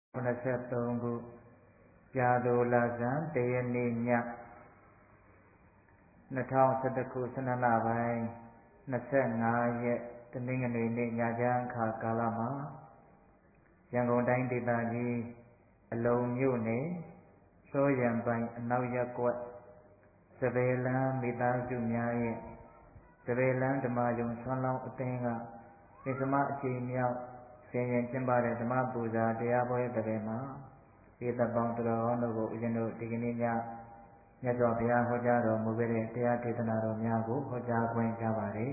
83ခုပြာသိုလဇန်တရနေ့ည2011ခု12လပိုင်း25ရက်တနင်္ဂနွေနေ့ညချမ်းအခါကာလမှာရန်ကုန်တိုင်းဒေသကြီးအလုံမြို့နယ်စောရံပိုင်အနောက်ရပ်ကွက်စပယ်လန်းမိသားစုများရဲ့စပယ်လန်းဓမ္မယုံဆွမ်းလောင်းအသင်းကပင်စမအချိန်မြောက်ဆင်ရင်ကျင်းပတဲ့ဓမ္မပူဇာတရားပွဲတပည့်မှာဧတပေါင်းသူတော်ကောင်းတို့ကိုဦးဇင်းတို့ဒီကနေ့ညမြတ်စွာဘုရားဟောကြားတော်မူခဲ့တဲ့တရားဒေသနာတော်များကိုဟောကြားခွင့်ကြပါတယ်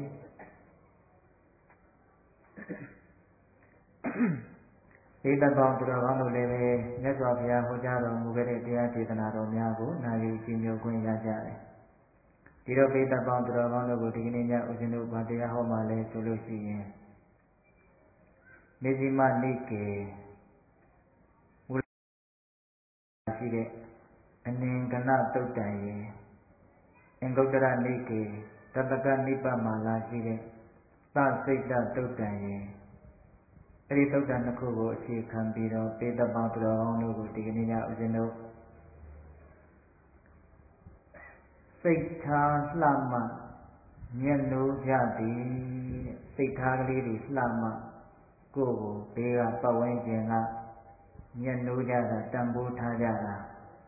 ဧတပေါင်းသူတော်ကောင်းတို့လည်းပဲမြတ်စွာဘုရားဟောကြားတော်မူခဲ့တဲ့တရားဒေသနာတော်များကိုနာယူကြည်ညိုခွင့်ရကြတယ်ဒီတော့ဧတပေါင်းသူတော်ကောင်းတို့ကိုဒီကနေ့ညဦးဇင်းတို့ဗာတရားဟောမှလဲဆိုလို့ရှိရင်မေဇိမနိကေမူလရှိတဲ့အနင်္ဂနတုတ်တံရေအင်္ဂုတ္တရနိကေတတကနိပမာလာရှိတဲ့သစိတ်တတုတ်တံရေအဲ့ဒီတုတ်တံနှစ်ခုကိုအခြေခံပြီးတော့ပေတပေါင်းသူတော်ကောင်းတို့ကိုဒီကနေ့ညဦးဇင်းတို့စိတ်ထားလှမှမျက်နှိုးကြသည်စိတ်ထားကလေးတွေလှမှကိုယ်ကိုဘေးကပတ်ဝန်းကျင်ကမျက်နှိုးကြတာတန်ဖိုးထားကြတာ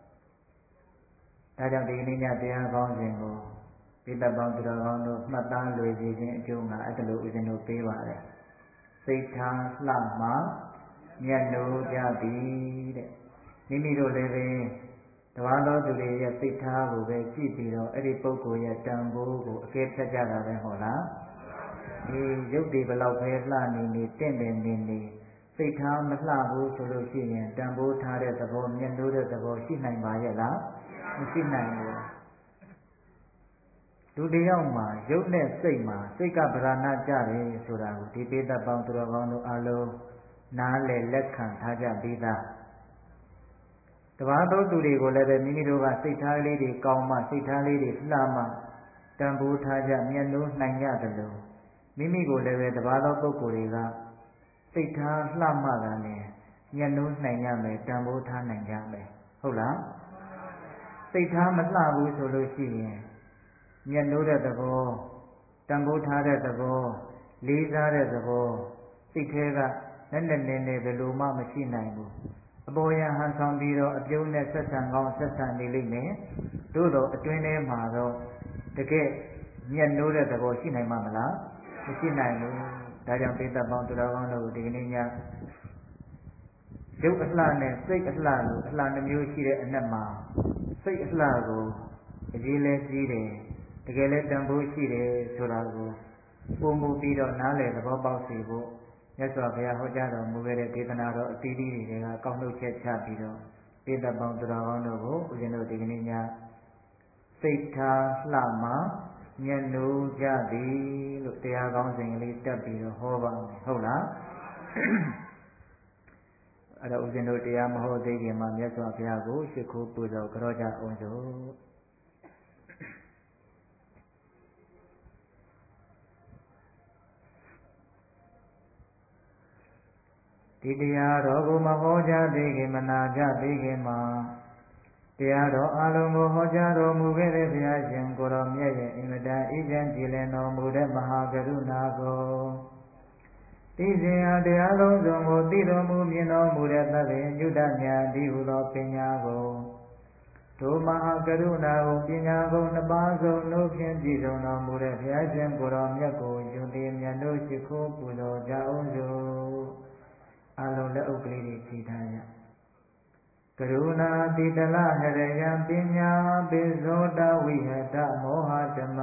ဒါကြောင့်ဒီကနေ့ညတရားကောင်းစဉ်ကိုပိဋကပေါင်းသူတော်ကောင်းတို့မှတ်သားလွယ်စေခြင်းအကျိုးငါအဲ့ဒါလိုဦးဇင်းတို့ပေးပါတယ်စိတ်ထားလှမှမျက်နှိုးကြသည်တဲ့မိမိတို့လည်းပဲတဘာသောသူတွေရဲ့စိတ်ထားကိုပဲကြည့်ပြီးတော့အဲ့ဒီပုဂ္ဂိုလ်ရဲ့တန်ဖိုးကိုအကဲဖြတ်ကြတာပဲဟုတ်လားရုပ်တွေဘလောက်ပဲလှနေနေတင့်တယ်နေနေစိတ်ထားမလှဘူးဆိုလို့ရှိရင်တန်ဖိုးထားတဲ့သဘောမျက်နှိုးတဲ့သဘောရှိနိုင်ပါရဲ့လားမရှိနိုင်ဘူးလူတယောက်မှာရုပ်နဲ့စိတ်မှာစိတ်ကဗရဏကြတယ်ဆိုတာကိုဒီပေတပေါင်းသူတော်ကောင်းတို့အလုံးနားလည်လက်ခံထားကြပြီးသားတဘာသောသူတွေကိုလည်းပဲမိမိတို့ကစိတ်ထားလေးတွေကောင်းမှစိတ်ထားလေးတွေလှမှတန်ဖိုးထားကြမျက်နှိုးနိုင်ကြတယ်လို့မိမိကိုလည်းပဲတဘာသောပုဂ္ဂိုလ်တွေကစိတ်ထားလှမှသာလေမျက်နှိုးနိုင်ကြမယ်တန်ဖိုးထားနိုင်ကြမယ်ဟုတ်လားစိတ်ထားမလှဘူးဆိုလို့ရှိရင်မျက်နှိုးတဲ့သဘောတန်ဖိုးထားတဲ့သဘောလေးစားတဲ့သဘောစိတ်ထဲကနဲ့ဘယ်လိုမှမရှိနိုင်ဘူးအပေါ်ယံဟန်ဆောင်ပြီးတော့အပြုံးနဲ့ဆက်ဆံကောင်းဆက်ဆံနေလိမ့်မယ်သို့တော့အတွင်းထဲမှာတော့တကယ်မျက်နှိုးတဲ့သဘောရှိနိုင်မှာမလားမရှိနိုင်ဘူးဒါကြောင့်ပိဋကပေါင်းသူတော်ကောင်းတို့ဒီကနေ့ညရုပ်အလှနဲ့စိတ်အလှလို့အလှနှမျိုးရှိတဲ့အနက်မှာစိတ်အလှကိုအရေးလဲကြီးတယ်တကယ်လဲတန်ဖိုးရှိတယ်ဆိုတာကိုပုံမူပြီးတော့နားလည်သဘောပေါက်စေဖို့မြတ်စွာဘုရားဟောကြားတော်မူခဲ့တဲ့ဒေသနာတော်အသီးသီးတွေကကောက်နှုတ်ချက်ချပြီးတော့ပိဋကပေါင်းသူတော်ကောင်းတို့ကိုဦးဇင်းတို့ဒီကနေ့ညစိတ်ထားလှမှမျက်နှိုးကြသည်လို့တရားကောင်းစဉ်ကလေးတက်ပြီးတော့ဟောပါမယ်ဟုတ်လားအဲ့တော့ဦးဇင်းတို့တရားမဟောသေးခင်မှာမြတ်စွာဘုရားကိုရှိခိုးပူဇော်ကြောကြအောင်စို့ဒီတရားတော်ကိုမဟောကြားသေးခင်မနာကြသေးခင်မှာတရားတော်အလုံးကိုဟောကြားတော်မူခဲ့တဲ့ဘုရားရှင်ကိုတော်မြတ်ရဲ့အင်မတန်အေးချမ်းကြည်လင်တော်မူတဲ့မဟာကရုဏာကိုသိစဉ်ဟာတရားလုံးစုံကိုသိတော်မူမြင်တော်မူတဲ့သဗ္ဗညုတဉာဏ်ဒီဟုသောပညာကိုတို့မဟာကရုဏာကိုပညာကုန်နှစ်ပါးစုံတို့ဖြင့်ပြည့်စုံတော်မူတဲ့ဘုရားရှင်ကိုတော်မြတ်ကိုယုံကြည်မြတ်တို့ရှိခိုးပူဇော်ကြအောင်စို့အလုံးလက်အုပ်ကလေးတွေဖြည့်ထားကြကရုဏာတိတလဟရယံပညာပိဇောတဝိဟတမောဟဓမ္မ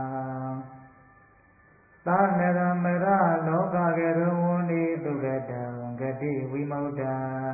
သာနရမရလောကကရဝဏိတုဂတံဂတိဝိမု ढ ံ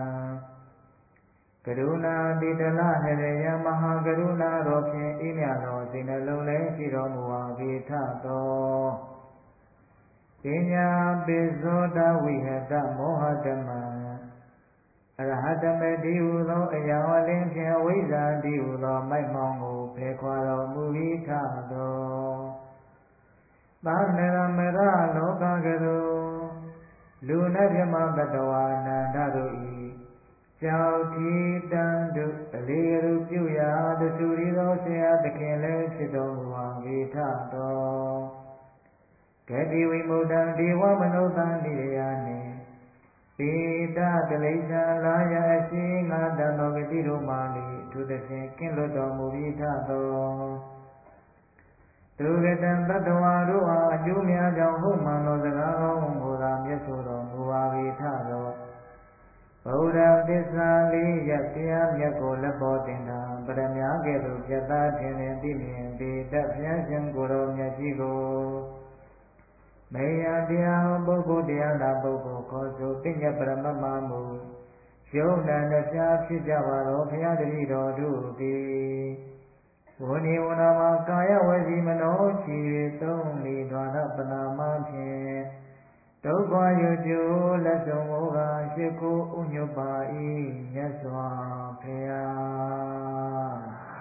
ကရုဏာတိတလဟရယံမဟာကရုဏာတော်ဖြင့်ဤမြတ်သောစိတ်နှလုံးလည်းရှိတော်မူပါပေထသောပညာပိဇောတဝိဟတမောဟဓမ္မအရဟတမေတိဟုသောအရာဝလင်းဖြင့်အဝိဇ္ဇာတိဟုသောမိုက်မောင်ကိုဖယ်ခွာတော်မူပြီးထသောသာနရမရလောကကရုလူနဲ့မြမတတဝါနန္ဒတို့ဤကြောက်ထီတန်တို့အလေးရုပ်ပြုရာတဆူရီသောဆရာသခင်လည်းဖြစ်တော်မူပါဝေထတော်ဂတိဝိမုဒ္ဒံဒေဝမနုဿံနိရယနှင့်ပေတတလိစ္ဆာလာယအရှိငါတံသောဂတိတို့မှလေသူသဖြင့်ကင်းလွတ်တော်မူပြီးထတော်သူကတံတတ္တဝါတို့အားအကျိုးများကြောင့်ဟုတ်မှန်သောစကားကောင်းကိုသာမျက်ဆိုတော်မူပါ၏ထတော်ဗုဒ္ဓသစ္စာလေးရတရားမြတ်ကိုလက်ပေါ်တင်တာပရမကဲ့သို့ပြတ်သားခြင်းနဲ့သိမြင်ပေတတ်ဘုရားရှင်ကိုယ်တော်မြတ်ကြီးကိုမေယတရားပုဂ္ဂိုလ်တရားနာပုဂ္ဂိုလ်ခေါ်ဆိုပညာပရမတ်မှမူယုံနာနှပြဖြစ်ကြပါတော့ဘုရားတပည့်တော်တို့သည်ဝဏိဝနာမှာကာယဝစီမနောချီ၍သုံးလီဒွါရပနာမဖြင့်ဒုက္ခရွကျိုးလက်ဆုံးမောကရှိခိုးဥညွတ်ပါ၏မြတ်စွာဘုရား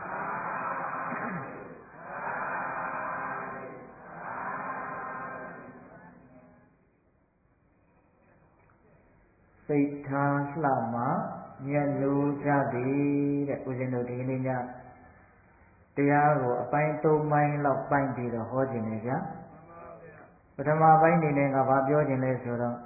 စိတ်ထားလှမှမျက်လိုကြသည်တဲ့ဦးဇင်းတို့ဒီနေ့ညတရားကိုအပိုင်း၃ပိုင်းလောက်ပိုင်းပြီးတော့ဟောခြင်းလေဗျာပထမပိုင်းနေနဲ့ငါဘာပြောခြင်းလဲဆိုတော့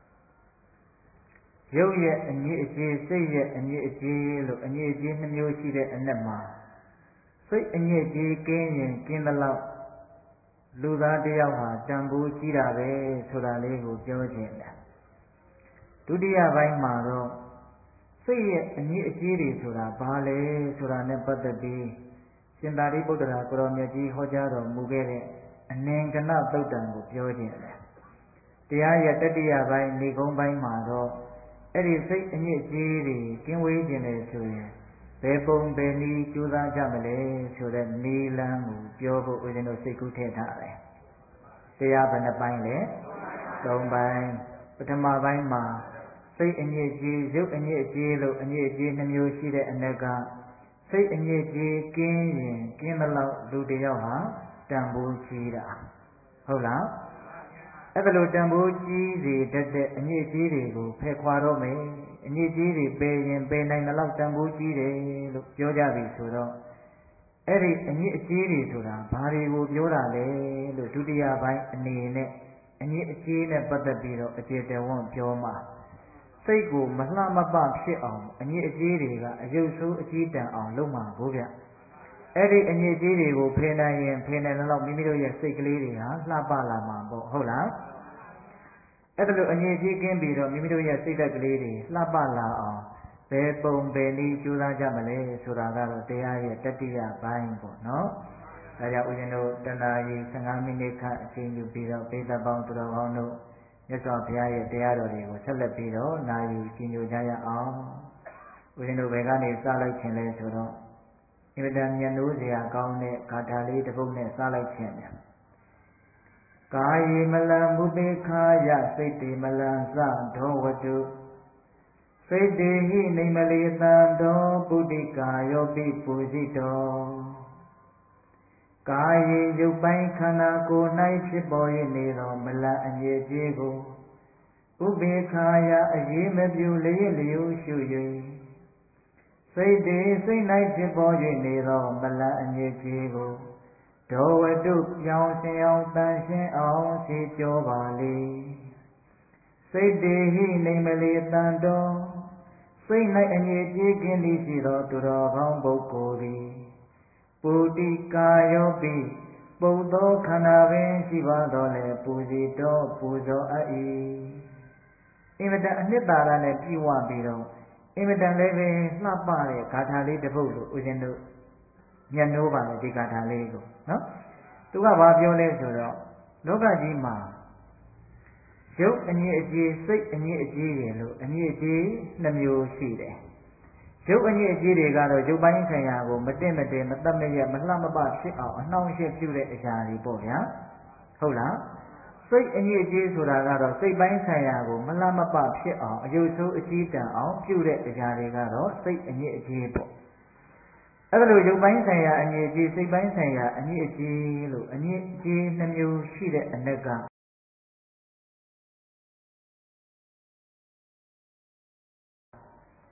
ရုပ်ရဲ့အညစ်အကြေးစိတ်ရဲ့အညစ်အကြေးလို့အညစ်အကြေးနှမျိုးရှိတဲ့အနက်မှာစိတ်အညစ်အကြေးကင်းရင်ကင်းသလောက်လူသားတယောက်ဟာတန်ဖိုးကြီးတာပဲဆိုတာလေးကိုပြောခြင်းတယ်ဒုတိယပိုင်းမှာတော့စိတ်ရဲ့အညစ်အကြေးတွေဆိုတာဘာလဲဆိုတာနဲ့ပတ်သက်ပြီးရှင်သာရိပုတ္တရာကိုရောမြတ်ကြီးဟောကြားတော်မူခဲ့တဲ့အနင်္ဂနသုတ်တံကိုပြောခြင်းတယ်တရားရဲ့တတိယပိုင်းဏိဂုံးပိုင်းမှာတော့အဲ့ဒီစိတ်အညစ်အကြေးတွေကင်းဝေးခြင်းလေဆိုရင်ဘယ်ပုံဘယ်နည်းကြိုးစားကြမလဲဆိုတဲ့နီလန်းကိုပြောဖို့ဦးဇင်းတို့စိတ်ကူးထည့်ထားတယ်တရားဘယ်နှပိုင်းလဲ၃ပိုင်းပထမပိုင်းမှာစိတ်အညစ်အကြေးရုပ်အညစ်အကြေးလို့အညစ်အကြေးနှမျိုးရှိတဲ့အနက်ကစိတ်အညစ်အကြေးကင်းရင်ကင်းသလောက်လူတယောက်ဟာတန်ဖိုးကြီးတာဟုတ်လားအဲ့ဒါလိုတန်ဖိုးကြီးစေတတ်တဲ့အညစ်အကြေးတွေကိုဖယ်ခွာတော့မယ်အညစ်အကြေးတွေပယ်ရင်ပယ်နိုင်သလောက်တန်ဖိုးကြီးတယ်လို့ပြောကြပြီဆိုတော့အဲ့ဒီအညစ်အကြေးတွေဆိုတာဘာတွေကိုပြောတာလဲလို့ဒုတိယပိုင်းအနေနဲ့အညစ်အကြေးနဲ့ပတ်သက်ပြီးတော့အကျေတဝွန့်ပြောမှာစိတ်ကိုမလှမပဖြစ်အောင်အညစ်အကြေးတွေကအယုတ်ဆိုးအကြီးတန်အောင်လုပ်မှာကိုဗျအဲ့ဒီအညစ်အကြေးတွေကိုဖယ်နိုင်ရင်ဖယ်နိုင်တော့မိမိတို့ရဲ့စိတ်ကလေးတွေဟာလှပလာမှာပေါ့ဟုတ်လားအဲ့ဒါလိုအညစ်အကြေးကင်းပြီးတော့မိမိတို့ရဲ့စိတ်ဓာတ်ကလေးတွေလှပလာအောင်ဘယ်ပုံဘယ်နည်းကြိုးစားကြမလဲဆိုတာကတော့တရားရဲ့တတိယပိုင်းပေါ့နော်ဒါကြောင့်ဦးဇင်းတို့တဏှာကြီး15မိနစ်ခန့်အချိန်ယူပြီးတော့ပိဋကပေါင်းသူတော်ကောင်းတို့မြတ်စွာဘုရားရဲ့တရားတော်တွေကိုဆက်လက်ပြီးတော့နာယူကြည်ညိုကြရအောင်ဦးဇင်းတို့ဘယ်ကနေစလိုက်ခြင်းလဲဆိုတော့အင်မတန်မြတ်နိုးစရာကောင်းတဲ့ဂါထာလေးတစ်ပုဒ်နဲ့စလိုက်ခြင်းတယ်ကာယေမလံမုပေခာယစိတ်တေမလံသဒောဝတုစိတ်တေဟိနေမလေတံတောပုတိကာယောပိပူဇိတောကာယေရုပ်ပိုင်းခန္ဓာကိုယ်၌ဖြစ်ပေါ်၍နေသောမလံအငြိအကျေးကိုဥပေခာယအရေးမပြုလျက်လျူရှု၍စိတ်တေစိတ်၌ဖြစ်ပေါ်၍နေသောမလံအငြိအကျေးကိုဒောဝတုပြောင်းရှင်အောင်တန်ရှင်းအောင်စေကြောပါလေစိတ်တေဟိနေမလေတန်တော်စိတ်၌အငြိအကျေးကင်းသည်ရှိသောသူတော်ကောင်းပုဂ္ဂိုလ်သည်ပုတိကာယောပိပုတ်သောခန္ဓာပင်ရှိပါတော့လေပူစီတော်ပူဇော်အပ်၏အင်မတန်အနှစ်သာရနဲ့ပြည့်ဝပြီးတော့အင်မတန်လည်းပဲလှပတဲ့ဂါထာလေးတစ်ပုဒ်လို့ဦးဇင်းတို့ညနိုးပါလေဒီဂါထာလေးကိုနော်သူကဘာပြောလဲဆိုတော့လောကကြီးမှာရုပ်အညစ်အကြေးစိတ်အညစ်အကြေးတွေလို့အညစ်အကြေးနှမျိုးရှိတယ်ရုပ်အညစ်အကြေးတွေကတော့ရုပ်ပိုင်းဆိုင်ရာကိုမတင့်မတယ်မတတ်မရက်မလှမပဖြစ်အောင်အနှောင့်အယှက်ပြုတဲ့အရာတွေပေါ့ဗျာဟုတ်လားစိတ်အညစ်အကြေးဆိုတာကတော့စိတ်ပိုင်းဆိုင်ရာကိုမလှမပဖြစ်အောင်အယုတ်ဆိုးအကြီးတန်းအောင်ပြုတဲ့အရာတွေကတော့စိတ်အညစ်အကြေးပေါ့အဲ့ဒါလိုရုပ်ပိုင်းဆိုင်ရာအညစ်အကြေးစိတ်ပိုင်းဆိုင်ရာအညစ်အကြေးလို့အညစ်အကြေးနှမျိုးရှိတဲ့အနက်က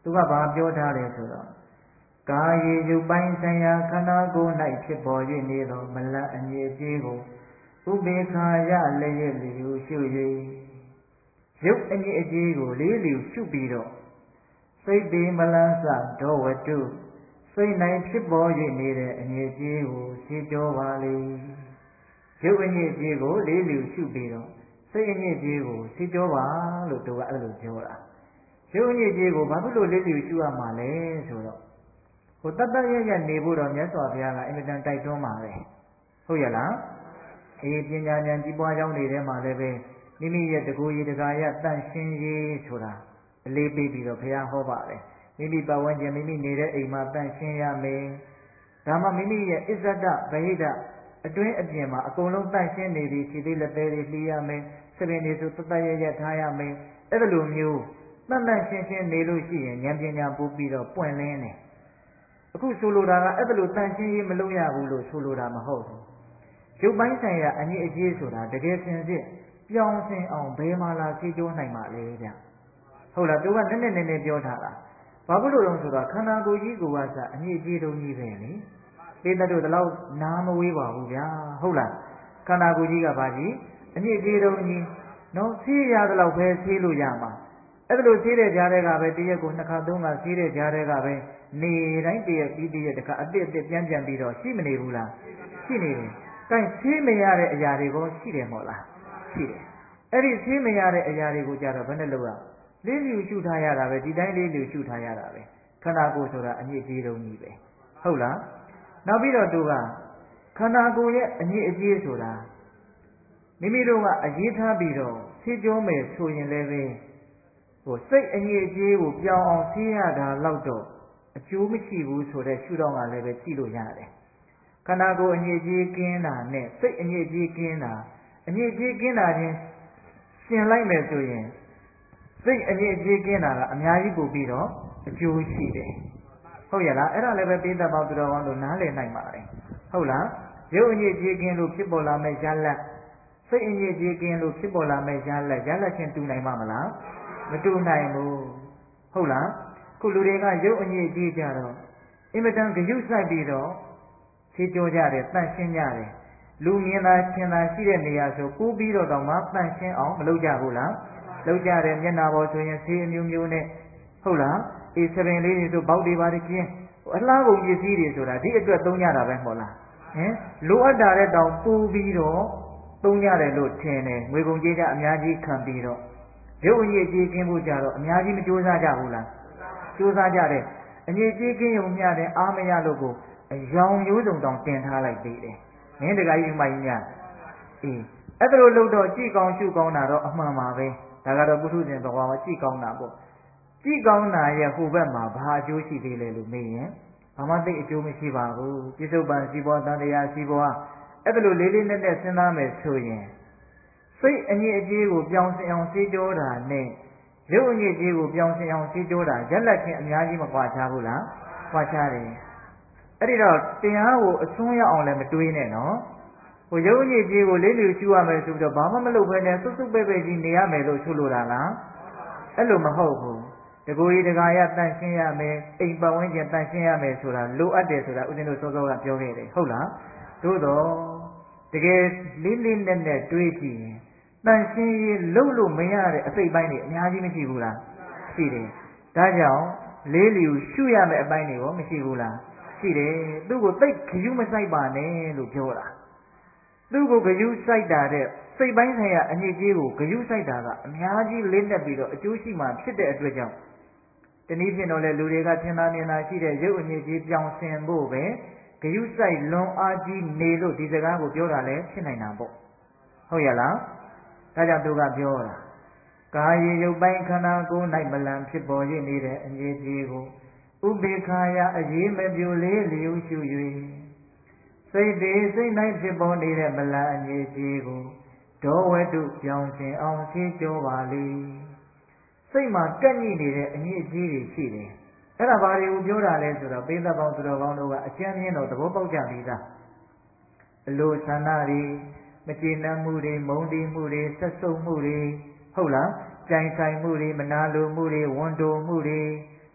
သူကဘာပြောထားလဲဆိုတော့ကာယေရုပ်ပိုင်းဆိုင်ရာခန္ဓာကိုယ်၌ဖြစ်ပေါ်၍နေသောမလတ်အငြိအကျေးကိုဥပေက္ခာယလည်းရလျူရှု၍ရုပ်အငြိအကျေးကိုလေးလျူရှုပြီးတော့စိတ်တိမလန်းစဒောဝတုစိတ်၌ဖြစ်ပေါ်၍နေတဲ့အငြိအကျေးကိုရှင်းပြောပါလေရုပ်အငြိအကျေးကိုလေးလျူရှုပြီးတော့စိတ်အငြိအကျေးကိုရှင်းပြောပါလို့သူကအဲ့လိုပြောတာရုပ်အငြိအကျေးကိုဘာဖြစ်လို့လေးလျူရှုရမှာလဲဆိုတော့ဟိုတတ်တတ်ရရနေဖို့တော့မြတ်စွာဘုရားကအင်မတန်တိုက်တွန်းပါပဲဟုတ်ရလားအေးပညာဉာဏ်ကြီးပွားကြောင်းတွေထဲမှာလည်းပဲမိမိရဲ့တကူရည်တကာရတန့်ရှင်းရေးဆိုတာအလေးပေးပြီးတော့ဘုရားဟောပါတယ်မိမိပတ်ဝန်းကျင်မိမိနေတဲ့အိမ်မှာတန့်ရှင်းရမယ်ဒါမှမိမိရဲ့အစ္ဆဒဗဟိတအတွင်းအပြင်မှာအကုန်လုံးတန့်ရှင်းနေပြီးခြေသေးလက်သေးတွေလှီးရမယ်စပင်တွေဆိုတတ်တတ်ရရထားရမယ်အဲ့ဒါလိုမျိုးတန့်တန့်ရှင်းရှင်းနေလို့ရှိရင်ဉာဏ်ပညာပို့ပြီးတော့ပွင့်လင်းတယ်အခုဆိုလိုတာကအဲ့ဒါလိုတန့်ရှင်းရေးမလုပ်ရဘူးလို့ဆိုလိုတာမဟုတ်ဘူးရုပ်ပိုင်းဆိုင်ရာအငြိအကျေးဆိုတာတကယ်စင်စစ်ပြောင်းစင်အောင်ဘယ်မှာလာစေကျိုးနိုင်ပါလဲဗျဟုတ်လားသူကနည်းနည်းပြောထားတာဘာဖြစ်လို့လဲဆိုတော့ခန္ဓာကိုယ်ကြီးကိုယ်ကစအငြိအကျေးတုံးကြီးပဲလေပိဿတို့တလောက်နားမဝေးပါဘူးဗျာဟုတ်လားခန္ဓာကိုယ်ကြီးကဘာကြီးအငြိအကျေးတုံးကြီးနော်ဆေးရတဲ့လောက်ပဲဆေးလို့ရမှာအဲ့ဒါလိုဆေးတဲ့ကြားတွေကပဲတရက်ကို2ခါ3ခါဆေးတဲ့ကြားတွေကပဲနေတိုင်းတရက်ပြီးတရက်တခါအစ်စ်ပြန်ပြီးတော့ရှိမနေဘူးလားရှိနေတယ်။အဲဆေးမရတဲ့အရာတွေကိုရှိတယ်မို့လားရှိတယ်။အဲ့ဒီဆေးမရတဲ့အရာတွေကိုကြတော့ဘယ်နဲ့လုပ်ရလေးလျူရှုထားရတာပဲဒီတိုင်းလေးလျူရှုထားရတာပဲခန္ဓာကိုယ်ဆိုတာအညစ်အကြေးတုံးကြီးပဲဟုတ်လားနောက်ပြီးတော့သူကခန္ဓာကိုယ်ရဲ့အညစ်အကြေးဆိုတာမိမိတို့ကအရေးထားပြီးတော့ဆေးကြောမယ်ဆိုရင်လည်းပဲဟိုစိတ်အညစ်အကြေးကိုပြောင်းအောင်ဆေးရတာလောက်တော့အကျိုးမရှိဘူးဆိုတဲ့ရှုထောင့်ကလည်းပဲကြည့်လို့ရတယ်ခန္ဓာကိုယ်အညစ်အကြေးကင်းတာနဲ့စိတ်အညစ်အကြေးကင်းတာအညစ်အကြေးကင်းတာချင်းရှင်လိုက်မယ်ဆိုရင်စိတ်အညစ်အကြေးကင်းတာကအများကြီးပို့ပြီးတော့အကျိုးရှိတယ်ဟုတ်ရလားအဲ့ဒါလည်းပဲပိဿပေါင်းသူတော်ကောင်းတို့နားလည်နိုင်ပါတယ်ဟုတ်လားရုပ်အညစ်အကြေးကင်းလို့ဖြစ်ပေါ်လာမဲ့ရလတ်စိတ်အညစ်အကြေးကင်းလို့ဖြစ်ပေါ်လာမဲ့ရလတ်ချင်းတူနိုင်မှာမလားမတူနိုင်ဘူးဟုတ်လားခုလူတွေကရုပ်အညစ်အကြေးကြတော့အင်မတန်ဂရုစိုက်ပြီးတော့ဖြေကြောကြတယ်တန့်ရှင်းကြတယ်လူမြင်သာရှင်းသာရှိတဲ့နေရာဆိုကူးပြီးတော့မှတန့်ရှင်းအောင်မလုပ်ကြဘူးလားလုပ်ကြတယ်မျက်နာပေါ်ဆိုရင်ဆေးအမျိုးမျိုးနဲ့ဟုတ်လားအေးစပင်လေးတွေဆိုပေါက်တွေပါတယ်ကျင်းအလှကုန်ပစ္စည်းတွေဆိုတာဒီအတွက်သုံးကြတာပဲမဟုတ်လားဟင်လိုအပ်တာတဲ့တောင်ပူပြီးတော့သုံးကြတယ်လို့ထင်တယ်ငွေကုန်ကြေးကြအများကြီးခံပြီးတော့ရုပ်အညစ်အကြေးကင်းဖို့ကြတော့အများကြီးမကြိုးစားကြဘူးလားကြိုးစားကြတယ်အညစ်အကြေးကင်းရုံမျှတဲ့အားမရလို့ကိုအယောင်မျိုးစုံတောင်တင်ထားလိုက်သေးတယ်မင်းတကကြီးမှကြီးများအေးအဲ့ဒါလိုလို့တော့ကြည်ကောင်းရှုကောင်းတာတော့အမှန်ပါပဲဒါကတော့ပုထုဇဉ်ဘဝမှာကြည်ကောင်းတာပေါ့ကြည်ကောင်းတာရဲ့ဟိုဘက်မှာဘာအကျိုးရှိသေးလဲလို့မေးရင်ဘာမှသိအကျိုးမရှိပါဘူးပြစ္ဆုတ်ပံစီဘောတန်တရားစီဘောအဲ့ဒါလိုလေးလေးနက်နက်စဉ်းစားမယ်ဆိုရင်စိတ်အညစ်အကြေးကိုပြောင်းစင်အောင်စေးကြောတာနဲ့ရုပ်အညစ်အကြေးကိုပြောင်းစင်အောင်စေးကြောတာရက်လက်ချင်းအများကြီးမကွာခြားဘူးလားကွာခြားတယ်အဲ့ဒီတော့တရားကိုအစွန်းရောက်အောင်လည်းမတွေးနဲ့နော်ဟိုရုပ်အညစ်အကြေးကိုလေးလျူရှုရမယ်ဆိုပြီးတော့ဘာမှမလုပ်ဘဲနဲ့စွတ်စွတ်ပဲ့ပဲ့ကြီးနေရမယ်လို့ဆိုလိုတာလားအဲ့လိုမဟုတ်ဘူးတကူကြီးတကာရတန့်ရှင်းရမယ်အိမ်ပတ်ဝန်းကျင်တန့်ရှင်းရမယ်ဆိုတာလိုအပ်တယ်ဆိုတာဦးဇင်းတို့စောစောကပြောခဲ့တယ်ဟုတ်လားသို့တော့တကယ်လေးလေးနက်နက်တွေးကြည့်ရင်တန့်ရှင်းရေးလုပ်လို့မရတဲ့အစိတ်ပိုင်းတွေအများကြီးမရှိဘူးလားရှိတယ်ဒါကြောင့်လေးလျူရှုရမယ်အပိုင်းတွေရောမရှိဘူးလားရှိတယ်သူ့ကိုသိခယူးမဆိုင်ပါနဲ့လို့ပြောတာသူ့ကိုဂယုစိုက်တာတဲ့စိတ်ပိုင်းဆိုင်ရာအညစ်အကြေးကိုဂယုစိုက်တာကအများကြီးလေးနဲ့ပြီးတော့အကျိုးရှိမှဖြစ်တဲ့အတွက်ကြောင့်တနည်းဖြင့်တော့လေလူတွေကထင်သာမြင်သာရှိတဲ့ရုပ်အညစ်အကြေးပြောင်းဆင်ဖို့ပဲဂယုစိုက်လွန်အားကြီးနေလို့ဒီစကားကိုပြောတာလည်းဖြစ်နိုင်တာပေါ့ဟုတ်ရလားဒါကြောင့်သူကပြောတာကာယေရုပ်ပိုင်းခန္ဓာကိုယ်၌မလံဖြစ်ပေါ်ရနေတဲ့အညစ်အကြေးကိုဥပေက္ခာယအရေးမပြိုလေးလျူရှု၍စိတ်တွေစိတ်၌ဖြစ်ပေါ်နေတဲ့မလံအညစ်အကြေးကိုဒောဝတုပြောင်းခြင်းအောင်ဆေးကြောပါလေစိတ်မှာကပ်ညှိနေတဲ့အညစ်အကြေးတွေရှိတယ်အဲ့ဒါဘာတွေကိုပြောတာလဲဆိုတော့ပိဿပေါင်းသူတော်ကောင်းတို့ကအကျဉ်းမြင့်တော့သဘောပေါက်ကြပြီသားအလိုဆန္ဒတွေမကျေနပ်မှုတွေမုန်းတီးမှုတွေဆက်ဆုပ်မှုတွေဟုတ်လားကြိုင်ဆိုင်မှုတွေမနာလိုမှုတွေဝန်တိုမှုတွေဟ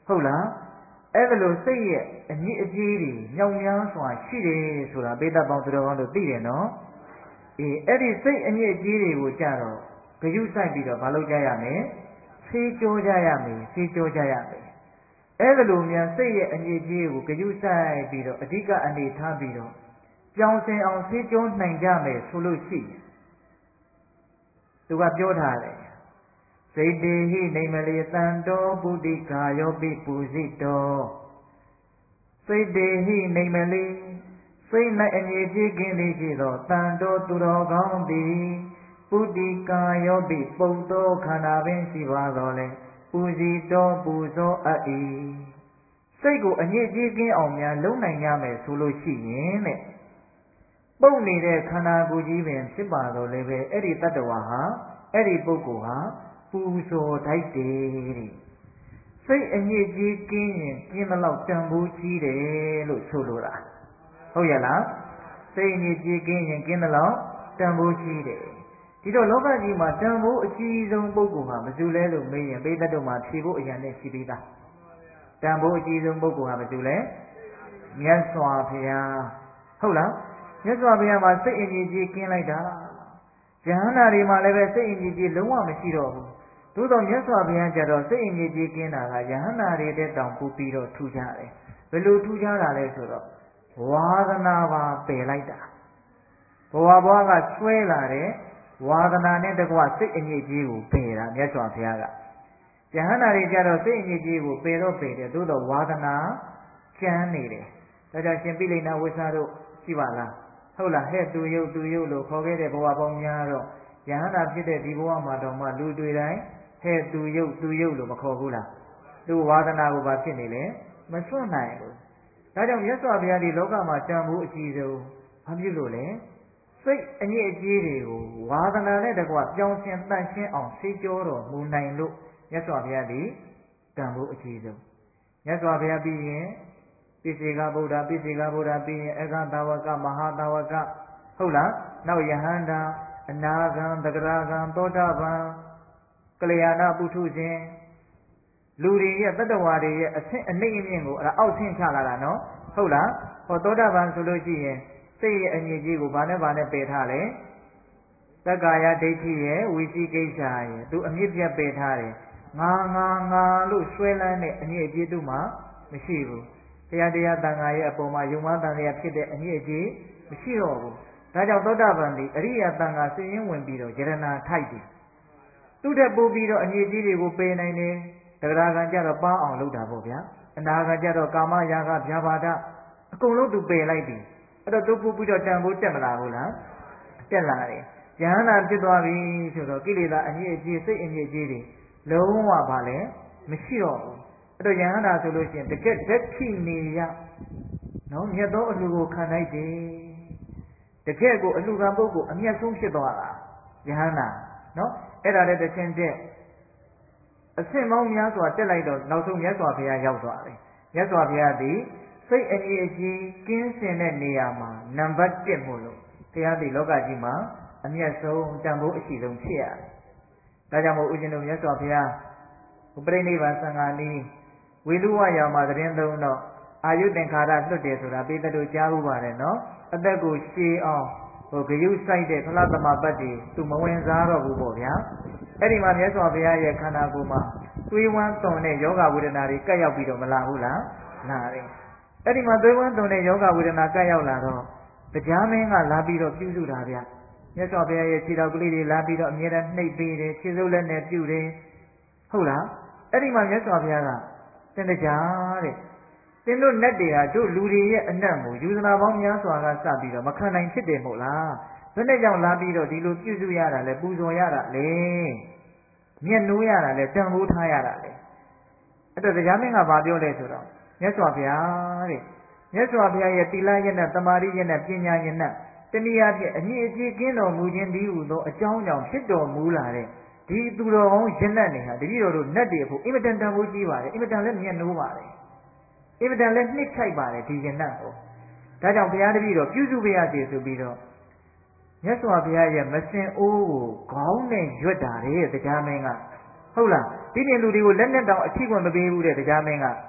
ဟုတ်လားအဲ့ဒါလို့စိတ်ရဲ့အညစ်အကြေးတွေညောင်များစွာရှိတယ်ဆိုတာပိဋကပေါင်းသူတော်ကောင်းတို့သိတယ်နော်အဲ့ဒီစိတ်အညစ်အကြေးတွေကိုကြတော့ဂရုစိုက်ပြီးတော့မလုပ်ကြရမယ်ဆေးကြောကြရမယ်ဆေးကြောကြရမယ်အဲ့ဒါလို့များစိတ်ရဲ့အညစ်အကြေးကိုဂရုစိုက်ပြီးတော့အဓိကအနေထားပြီးတော့ပြောင်းစင်အောင်ဆေးကြောနိုင်ကြမယ်ဆိုလို့ရှိရင်သူကပြောထားတယ်စိတ်တေဟိနေမလေတန်တော်ပုတိကာယောပိပူဇိတောစိတ်တေဟိနေမလေစိတ်၌အငြိကြေးကင်းလေးရှိသောတန်တော်သူတော်ကောင်းသည်ပုတိကာယောပိပုတ်သောခန္ဓာပင်ရှိပါတော်လဲပူဇိတောပူဇောအပ်၏စိတ်ကိုအငြိကြေးကင်းအောင်များလုံးနိုင်ရမယ်ဆိုလို့ရှိရင်တဲ့ပုတ်နေတဲ့ခန္ဓာကိုယ်ကြီးပင်ဖြစ်ပါတော်လဲပဲအဲ့ဒီတတ္တဝါဟာအဲ့ဒီပုဂ္ဂိုလ်ဟာပူဇော်တိုက်တယ်တဲ့စိတ်အညစ်အကြေးကင်းရင်ကင်းမလောက်တန်ဖိုးကြီးတယ်လို့ဆိုလိုတာဟုတ်ရဲ့လားစိတ်အညစ်အကြေးကင်းရင်ကင်းမလောက်တန်ဖိုးကြီးတယ်ဒီတော့လောကကြီးမှာတန်ဖိုးအကြီးဆုံးပုဂ္ဂိုလ်ဟာဘယ်သူလဲလို့မေးရင်ပိဋကတ်တို့မှာဖြေဖို့အရန်နဲ့ရှိသေးတာတန်ဖိုးအကြီးဆုံးပုဂ္ဂိုလ်ဟာဘယ်သူလဲမြတ်စွာဘုရားဟုတ်လားမြတ်စွာဘုရားမှာစိတ်အညစ်အကြေးကင်းလိုက်တာယဟန္တာတွေမှာလည်းပဲစိတ်အညစ်အကြေးလုံးဝမရှိတော့ဘူးသို့တော်မြတ်စွာဘုရားကြတော့စိတ်အညစ်အကြေးကင်းတာကယဟန္တာတွေတဲ့တောင်ပူပြီးတော့ထူကြတယ်ဘယ်လိုထူကြတာလဲဆိုတော့ဝါဒနာပါပယ်လိုက်တာဘဝဘဝကဆွဲလာတဲ့ဝါဒနာနဲ့တကွစိတ်အညစ်အကြေးကိုပယ်တာမြတ်စွာဘုရားကယဟန္တာတွေကြတော့စိတ်အညစ်အကြေးကိုပယ်တော့ပယ်တယ်သို့တော်ဝါဒနာကျန်နေတယ်ဒါကြောင့်ရှင်ပိလိန်နာဝိသတို့ရှိပါလားဟုတ်လားဟဲ့သူယုတ်လို့ခေါ်ခဲ့တဲ့ဘဝပေါင်းများတော့ယဟန္တာဖြစ်တဲ့ဒီဘဝမှာတော့မှလူတွေတိုင်းဟဲ့သူယုတ်လို့မခေါ်ဘူးလားသူဝါဒနာကိုဘာဖြစ်နေလဲမစွန့်နိုင်ဘူးဒါကြောင့်မြတ်စွာဘုရားဒီလောကမှာတန်ဖိုးအကြီးဆုံးဘာဖြစ်လို့လဲစိတ်အညစ်အကြေးတွေကိုဝါဒနာနဲ့တကွပြောင်းရှင်းတန့်ရှင်းအောင်ဆေးကြောတော်မူနိုင်လို့မြတ်စွာဘုရားဒီတန်ဖိုးအကြီးဆုံးမြတ်စွာဘုရားပြီးရင်ပိစေကဗုဒ္ဓပြီးရင်အဂသာဝကမဟာသာဝကဟုတ်လားနောက်ယဟန္တာအနာဂံသဂရဂံသောတာပန်ကလျာဏပုထုဇဉ်လူတွေရဲ့တတ္တဝါတွေရဲ့အဆင့်အနှိမ့်အမြင့်ကိုအောက်ဆင့်ချလာတာနော်ဟုတ်လားဟောသောတာပန်ဆိုလို့ရှိရင်စိတ်ရဲ့အငြိကြီးကိုဘာနဲ့ပယ်ထားလဲတက္ကာယဒိဋ္ဌိရဲ့ဝိသိကိစ္စရဲ့သူအမြင့်ပြတ်ပယ်ထားတယ်ငါလို့ဆွဲလန်းတဲ့အငြိအကျေးသူမှမရှိဘူးတရားတန်ခါရဲ့အပေါ်မှာယုံမှန်တန်တရားဖြစ်တဲ့အညစ်အကြေးမရှိတော့ဘူးဒါကြောင့်သောတာပန်ဒီအရိယတန်ခါစိတ်ရင်းဝင်ပြီးတော့ယရနာထိုက်တယ်သူတက်ပို့ပြီးတော့အညစ်အကြေးတွေကိုပယ်နိုင်တယ်တဂရကံကြတော့ပါအောင်လုပ်တာပေါ့ဗျာအနာကံကြတော့ကာမရာဂဗျာပါဒအကုန်လုံးသူပယ်လိုက်ပြီအဲ့တော့သူပို့ပြီးတော့တန်ဖိုးတက်မလာဘူးလားတက်လာတယ်ယဟန္တာဖြစ်သွားပြီဆိုတော့ကိလေသာအညစ်အကြေးစိတ်အညစ်အကြေးတွေလုံးဝပါလဲမရှိတော့ဘူးအဲ့တော့ယဟန္တာဆိုလို့ရှိရင်တကက်ဓက္ခိနေရနော်မြတ်သောအလှကိုခံလိုက်တယ်တကယ်ကိုအလှခံပုဂ္ဂိုလ်အမျက်ဆုံးဖြစ်သွားတာယဟန္တာနော်အဲ့ဒါလည်းတစ်ဆင့်တက်အဆင့်ပေါင်းများစွာတက်လိုက်တော့နောက်ဆုံးမြတ်စွာဘုရားရောက်သွားတယ်မြတ်စွာဘုရားသည်စိတ်အငြိအကျေးကင်းစင်တဲ့နေရာမှာနံပါတ်1မို့လို့ဘုရားသည်လောကကြီးမှာအမျက်ဆုံးတန်ဖိုးအရှိဆုံးဖြစ်ရတယ်ဒါကြောင့်မို့ဦးဇင်းတို့မြတ်စွာဘုရားပြိဋိဘံသံဃာနီးဝေလူဝရာမှာသတင်းသုံးတော့အာယုသင်္ခါရလွတ်တယ်ဆိုတာပိဋကတ်တို့ကြားဘူးပါတယ်နော်အသက်ကိုရှည်အောင်ဂယုစိုက်တဲ့ဖလားသမပတ်တွေသူမဝင်စားတော့ဘူးပေါ့ဗျာအဲ့ဒီမှာမြတ်စွာဘုရားရဲ့ခန္ဓာကိုယ်မှာသွေးဝမ်းသွန်တဲ့ယောဂဝေဒနာတွေကပ်ရောက်ပြီးတော့မလာဘူးလားလာတယ်အဲ့ဒီမှာသွေးဝမ်းသွန်တဲ့ယောဂဝေဒနာကပ်ရောက်လာတော့တရားမင်းကလာပြီးတော့ပြုစုတာဗျမြတ်စွာဘုရားရဲ့ခြေတော်ကလေးတွေလာပြီးတော့အမြဲတမ်းနှိပ်ပေးတယ်ခြေစုပ်လက်နဲ့ပြုတယ်ဟုတ်လားအဲ့ဒီမှာမြတ်စွာဘုရားကသင်တရားတဲ့သင်တို့နတ်တွေဟာတို့လူတွေရဲ့အနတ်ကိုယူဇနာပေါင်းများစွာကစပြီးတော့မခံနိုင်ဖြစ်တယ်မို့လားဘယ်နဲ့ကြောင့်လာပြီးတော့ဒီလိုပြုစုရတာလဲပူဇော်ရတာလဲမျက်နှိုးရတာလဲတန်ဖိုးထားရတာလဲအဲ့တော့တရားမင်းကဘာပြောလဲဆိုတော့မြတ်စွာဘုရားတဲ့မြတ်စွာဘုရားရဲ့သီလရဲ့နဲ့တမာရီရဲ့နဲ့ပညာရဲ့နဲ့တနည်းအားဖြင့်အညီအကျေးကင်းတော်မူခြင်းဒီဟုသောအကြောင်းကြောင့်ဖြစ်တော်မူလာတဲ့ဒီသူတော်ကောင်းရနတ်နေဟာတတိတော်တို့နတ်တွေဖို့အင်မတန်တန်ဖိုးကြီးပါတယ်အင်မတန်လည်းမျက်နှိုးပါတယ်အင်မတန်လည်းနှစ်ထိုက်ပါတယ်ဒီရနတ်ကိုဒါကြောင့်ဘုရားတပည့်တော်ပြုစုပေးရစီဆိုပြီးတော့မြတ်စွာဘုရားရဲ့မစင်အိုးကိုခေါင်းနဲ့ရွတ်တာတဲ့တရားမင်းကဟုတ်လားဒီနေ့လူတွေကိုလက်နဲ့တောင်အထီးခွင့်မပေးဘူးတဲ့တရားမင်းက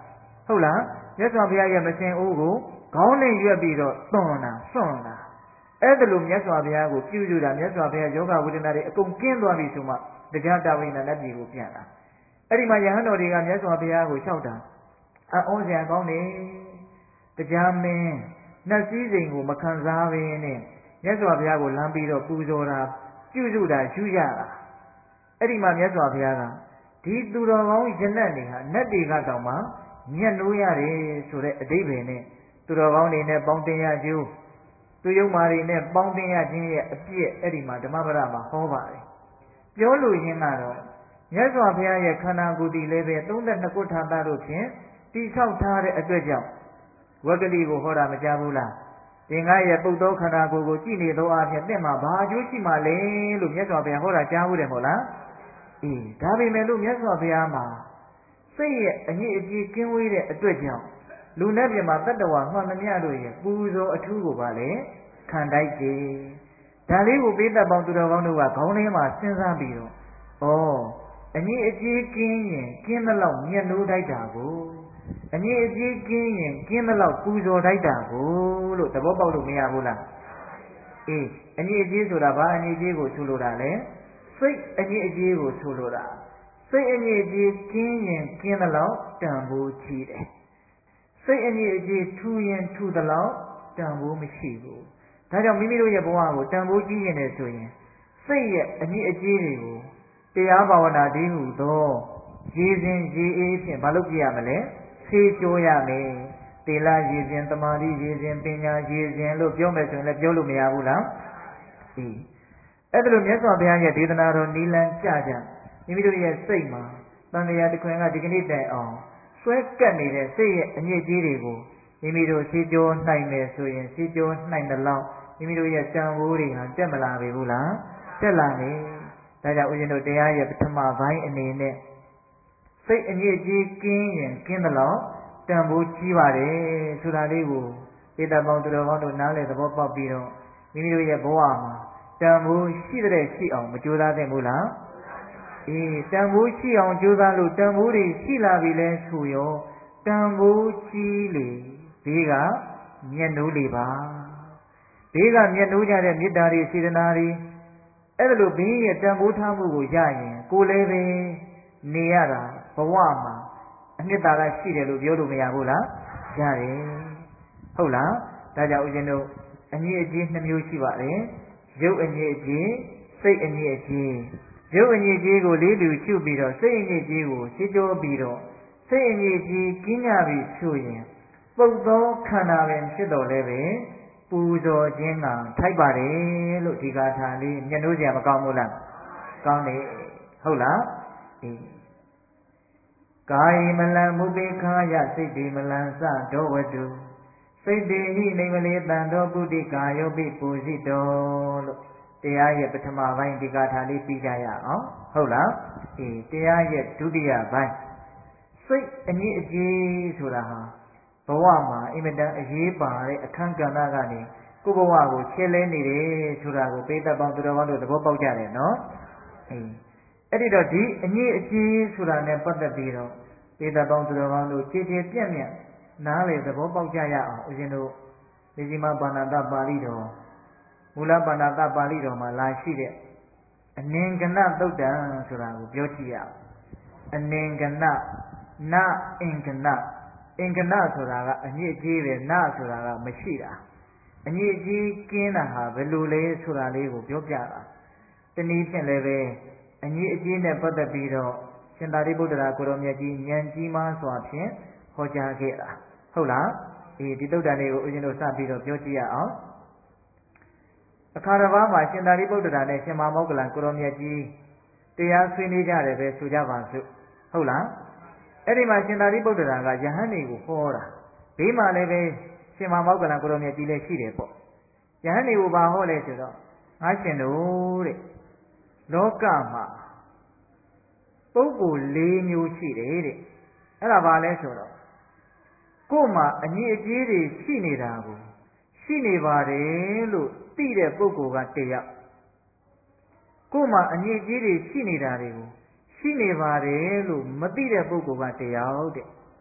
ဟုတ်လားမြတ်စွာဘုရားရဲ့မစင်အိုးကိုခေါင်းနဲ့ရွက်ပြီးတော့သွန်တာစွန့်တာအဲ့ဒါလိုမြတ်စွာဘုရားကိုပြုစုတာမြတ်စွာဘုရားယောဂဝိဒနာတွေအကုန်ကျင်းသွားပြီဆိုမှတရားတာဝိနာလက်ပြည်ကိုပြန်လာအဲ့ဒီမှာယဟန်တော်တွေကမြတ်စွာဘုရားကိုလျှောက်တာအောင်းစရာကောင်းတယ်တရားမင်းနှက်စည်းစိမ်ကိုမခံစားဘဲနဲ့မြတ်စွာဘုရားကိုလမ်းပြီးတော့ပူဇော်တာပြုစုတာယူရတာအဲ့ဒီမှာမြတ်စွာဘုရားကဒီသူတော်ကောင်းယနတ်တွေဟာနတ်တွေကတောင်မှညှက်နိုးရတယ်ဆိုတဲ့အဓိပ္ပာယ်နဲ့သူတော်ကောင်းတွေနဲ့ပေါင်းတင်ရကျိုးသူယုံမာတွေနဲ့ပေါင်းတင်ရခြင်းရဲ့အပြည့်အဲ့ဒီမှာဓမ္မပဒမှာဟောပါတယ်ပြောလို့ရင်းကတော့မြတ်စွာဘုရားရဲ့ခန္ဓာကိုယ်တည်လည်းပဲ32ခုထာတာတို့ဖြင့်တိဆောက်ထားတဲ့အတွက်ကြောင့်ဝဂ္ဂလိကိုဟောတာမကြားဘူးလားသင်္ဃရဲ့ပုတ်သောခန္ဓာကိုယ်ကိုကြည်နေသောအဖြစ်သင်မှာဘာအကျိုးရှိမှလဲလို့မြတ်စွာဘုရားဟောတာကြားဘူးတယ်မဟုတ်လားအေးဒါပေမဲ့လို့မြတ်စွာဘုရားမှာစိတ်ရဲ့အညစ်အကြေးကင်းဝေးတဲ့အတွက်ကြောင့်လူနဲ့ပြမှာတတ္တဝါမှန်သမျှတို့ရဲ့ပူဇော်အထူးကိုပါလေခံတိုက်တယ်ဒါလေးကိုပေးတတ်ပေါင်းသူတော်ကောင်းတို့ကခေါင်းထဲမှာစဉ်းစားပြီးတော့အညစ်အကြေးကင်းရင်ကင်းသလောက်ညှက်နိုးတိုက်တာကိုအညစ်အကြေးကင်းရင်ကင်းသလောက်ပူဇော်တိုက်တာကိုလို့သဘောပေါက်လို့မရဘူးလားအေးအညစ်အကြေးဆိုတာဘာအညစ်အကြေးကိုဆိုလိုတာလဲစိတ်အညစ်အကြေးကိုဆိုလိုတာစိတ်အညစ်အကြေးကင်းရင်ကင်းသလောက်တန်ဖိုးကြီးတယ်စိတ်အညစ်အကြေးထူရင်ထူသလောက်တန်ဖိုးမရှိဘူးဒါကြောင့်မိမိတို့ရဲ့ဘဝကိုတန်ဖိုးကြီးရင်လည်းဆိုရင်စိတ်ရဲ့အညစ်အကြေးတွေကိုတရားဘာဝနာတည်းဟူသောရေစဉ်ရေအေးဖြင့်မလုပ်ပြရမလဲဆေးကြောရမယ်သီလရေစဉ်သမာဓိရေစဉ်ပညာရေစဉ်လို့ပြောမယ်ဆိုရင်လည်းပြောလို့မရဘူးလားအေးအဲ့ဒါလိုမြတ်စွာဘုရားရဲ့ဒေသနာတော်နိလန်းကြကြမိမိတို့ရဲ့စိတ်မှာတန်တရားတစ်ခွင်ကဒီကနေ့တိုင်အောင်ဆွဲကပ်နေတဲ့စိတ်ရဲ့အညစ်အကြေးတွေကိုမိမိတို့ဆေးကြောနိုင်မယ်ဆိုရင်ဆေးကြောနိုင်တဲ့လောက်မိမိတို့ရဲ့တန်ဖိုးတွေဟာတက်မလာပြီဘူးလားတက်လာမယ်ဒါကြောင့်ဦးဇင်းတို့တရားရဲ့ပထမပိုင်းအနေနဲ့စိတ်အညစ်အကြေးကင်းရင်ကင်းသလောက်တန်ဖိုးကြီးပါတယ်ဆိုတာလေးကိုသေတ္တပေါင်းသူတော်ကောင်းတို့နားလည်သဘောပေါက်ပြီးတော့မိမိတို့ရဲ့ဘဝမှာတန်ဖိုးရှိတဲ့ရှိအောင်မကြိုးစားသင့်ဘူးလားအေးတန်ဖိုးရှိအောင်ကြိုးစားလို့တန်ဖိုးတွေရှိလာပြီလဲဆိုရောတန်ဖိုးကြီးလေဘေးကမျက်နှိုးလေပါဘေးကမျက်နှိုးကြတဲ့မေတ္တာတွေစေတနာတွေအဲ့ဒါလိုဘေးရဲ့တန်ဖိုးထားမှုကိုရရင်ကိုယ်လည်းပဲနေရတာဘဝမှာအနှစ်သာရရှိတယ်လို့ပြောလို့မရဘူးလားရတယ်ဟုတ်လားဒါကြောင့်ဦးဇင်းတို့အညစ်အကြေး2မျိုးရှိပါတယ်ရုပ်အညစ်အကြေးစိတ်အညစ်အကြေးရုပ်အညစ်အကြေးကိုလေးလူရှုပြီးတော့စိတ်အညစ်အကြေးကိုရှင်းကြောပြီးတော့စိတ်အညစ်အကြေးကင်းကြပြီဆိုရင်ပုတ်သောခန္ဓာပင်ဖြစ်တော်လဲပဲပူဇော်ခြင်းကထိုက်ပါတယ်လို့ဒီဂါထာလေးမျက်နှိုးစရာမကောင်းဘူးလားကောင်းတယ်ဟုတ်လားအေးကာယမလံမုပေခာယစိတ်တိမလံစဒောဝတုစိတ်တိဟိနေမလေးတန်တော်ပုတိကာယောပိပူဇိတောလို့တရားရဲ့ပထမပိုင်းဒီဂါထာလေးပြီးကြရအောင်ဟုတ်လားအေးတရားရဲ့ဒုတိယပိုင်းစိတ်အညစ်အကြေးဆိုတာဟာဘဝမှာအင်မတန်အရေးပါတဲ့အခန်းကဏ္ဍကနေကိုယ့်ဘဝကိုခြေလဲနေတယ်ဆိုတာကိုပိဋကပေါင်းသူတော်ကောင်းတို့သဘောပေါက်ကြတယ်နော်အေးအဲ့ဒီတော့ဒီအညစ်အကြေးဆိုတာနဲ့ပတ်သက်ပြီးတော့ပိဋကပေါင်းသူတော်ကောင်းတို့ခြေပြန့်ပြန့်နားလေသဘောပေါက်ကြရအောင်ဦးဇင်းတို့ဒီစီမပါဏာတပါဠိတော်မူလပါဏာတပါဠိတော်မှာလာရှိတဲ့အနင်္ဂနသုတ်တံဆိုတာကိုပြောကြည့်ရအောင်အနင်္ဂနနအင်္ဂနအင်္ဂနဆိုတာကအညစ်အကြေးပဲနဆိုတာကမရှိတာအညစ်အကြေးကင်းတာဟာဘယ်လိုလဲဆိုတာလေးကိုပြောပြတာတနည်းဖြင့်လည်းပဲအညစ်အကြေးနဲ့ပတ်သက်ပြီးတော့ရှင်သာရိပုတ္တရာကိုရောမြတ်ကြီးဉာဏ်ကြီးမားစွာဖြင့်ဟောကြားခဲ့တာဟုတ်လားအေးဒီသုတ်တန်လေးကိုဦးဇင်းတို့စပြီးတော့ပြောကြည့်ရအောင်အခါတစ်ပါးမှာရှင်သာရိပုတ္တရာနဲ့ရှင်မမောဂလန်ကိုရောမြတ်ကြီးတရားဆွေးနွေးကြတယ်ပဲဆိုကြပါစို့ဟုတ်လားအဲ့ဒီမှာရှင်သာရိပုတ္တရာကယဟန်တွေကိုဟောတာဘေးမှာလည်းပဲရှင်မမောဂလန်ကိုရောမြတ်ကြီးလည်းရှိတယ်ပေါ့ယဟန်တွေကိုဘာဟောလဲဆိုတော့ငါရှင်တို့တဲ့လောကမှာပုဂ္ဂိုလ်၄မျိုးရှိတယ်တဲ့အဲ့ဒါဘာလဲဆိုတော့ကိုယ်မှာအညစ်အကြေးတွေရှိနေတာကိုရှိနေပါတယ်လို့သိတဲ့ပုဂ္ဂိုလ်ကတယောက်ကိုယ်မှာအညစ်အကြေးတွေရှိနေတာတွေကိုရှိနေပါတယ်လို့မသိတဲ့ပုဂ္ဂိုလ်ကတယောက်တဲ့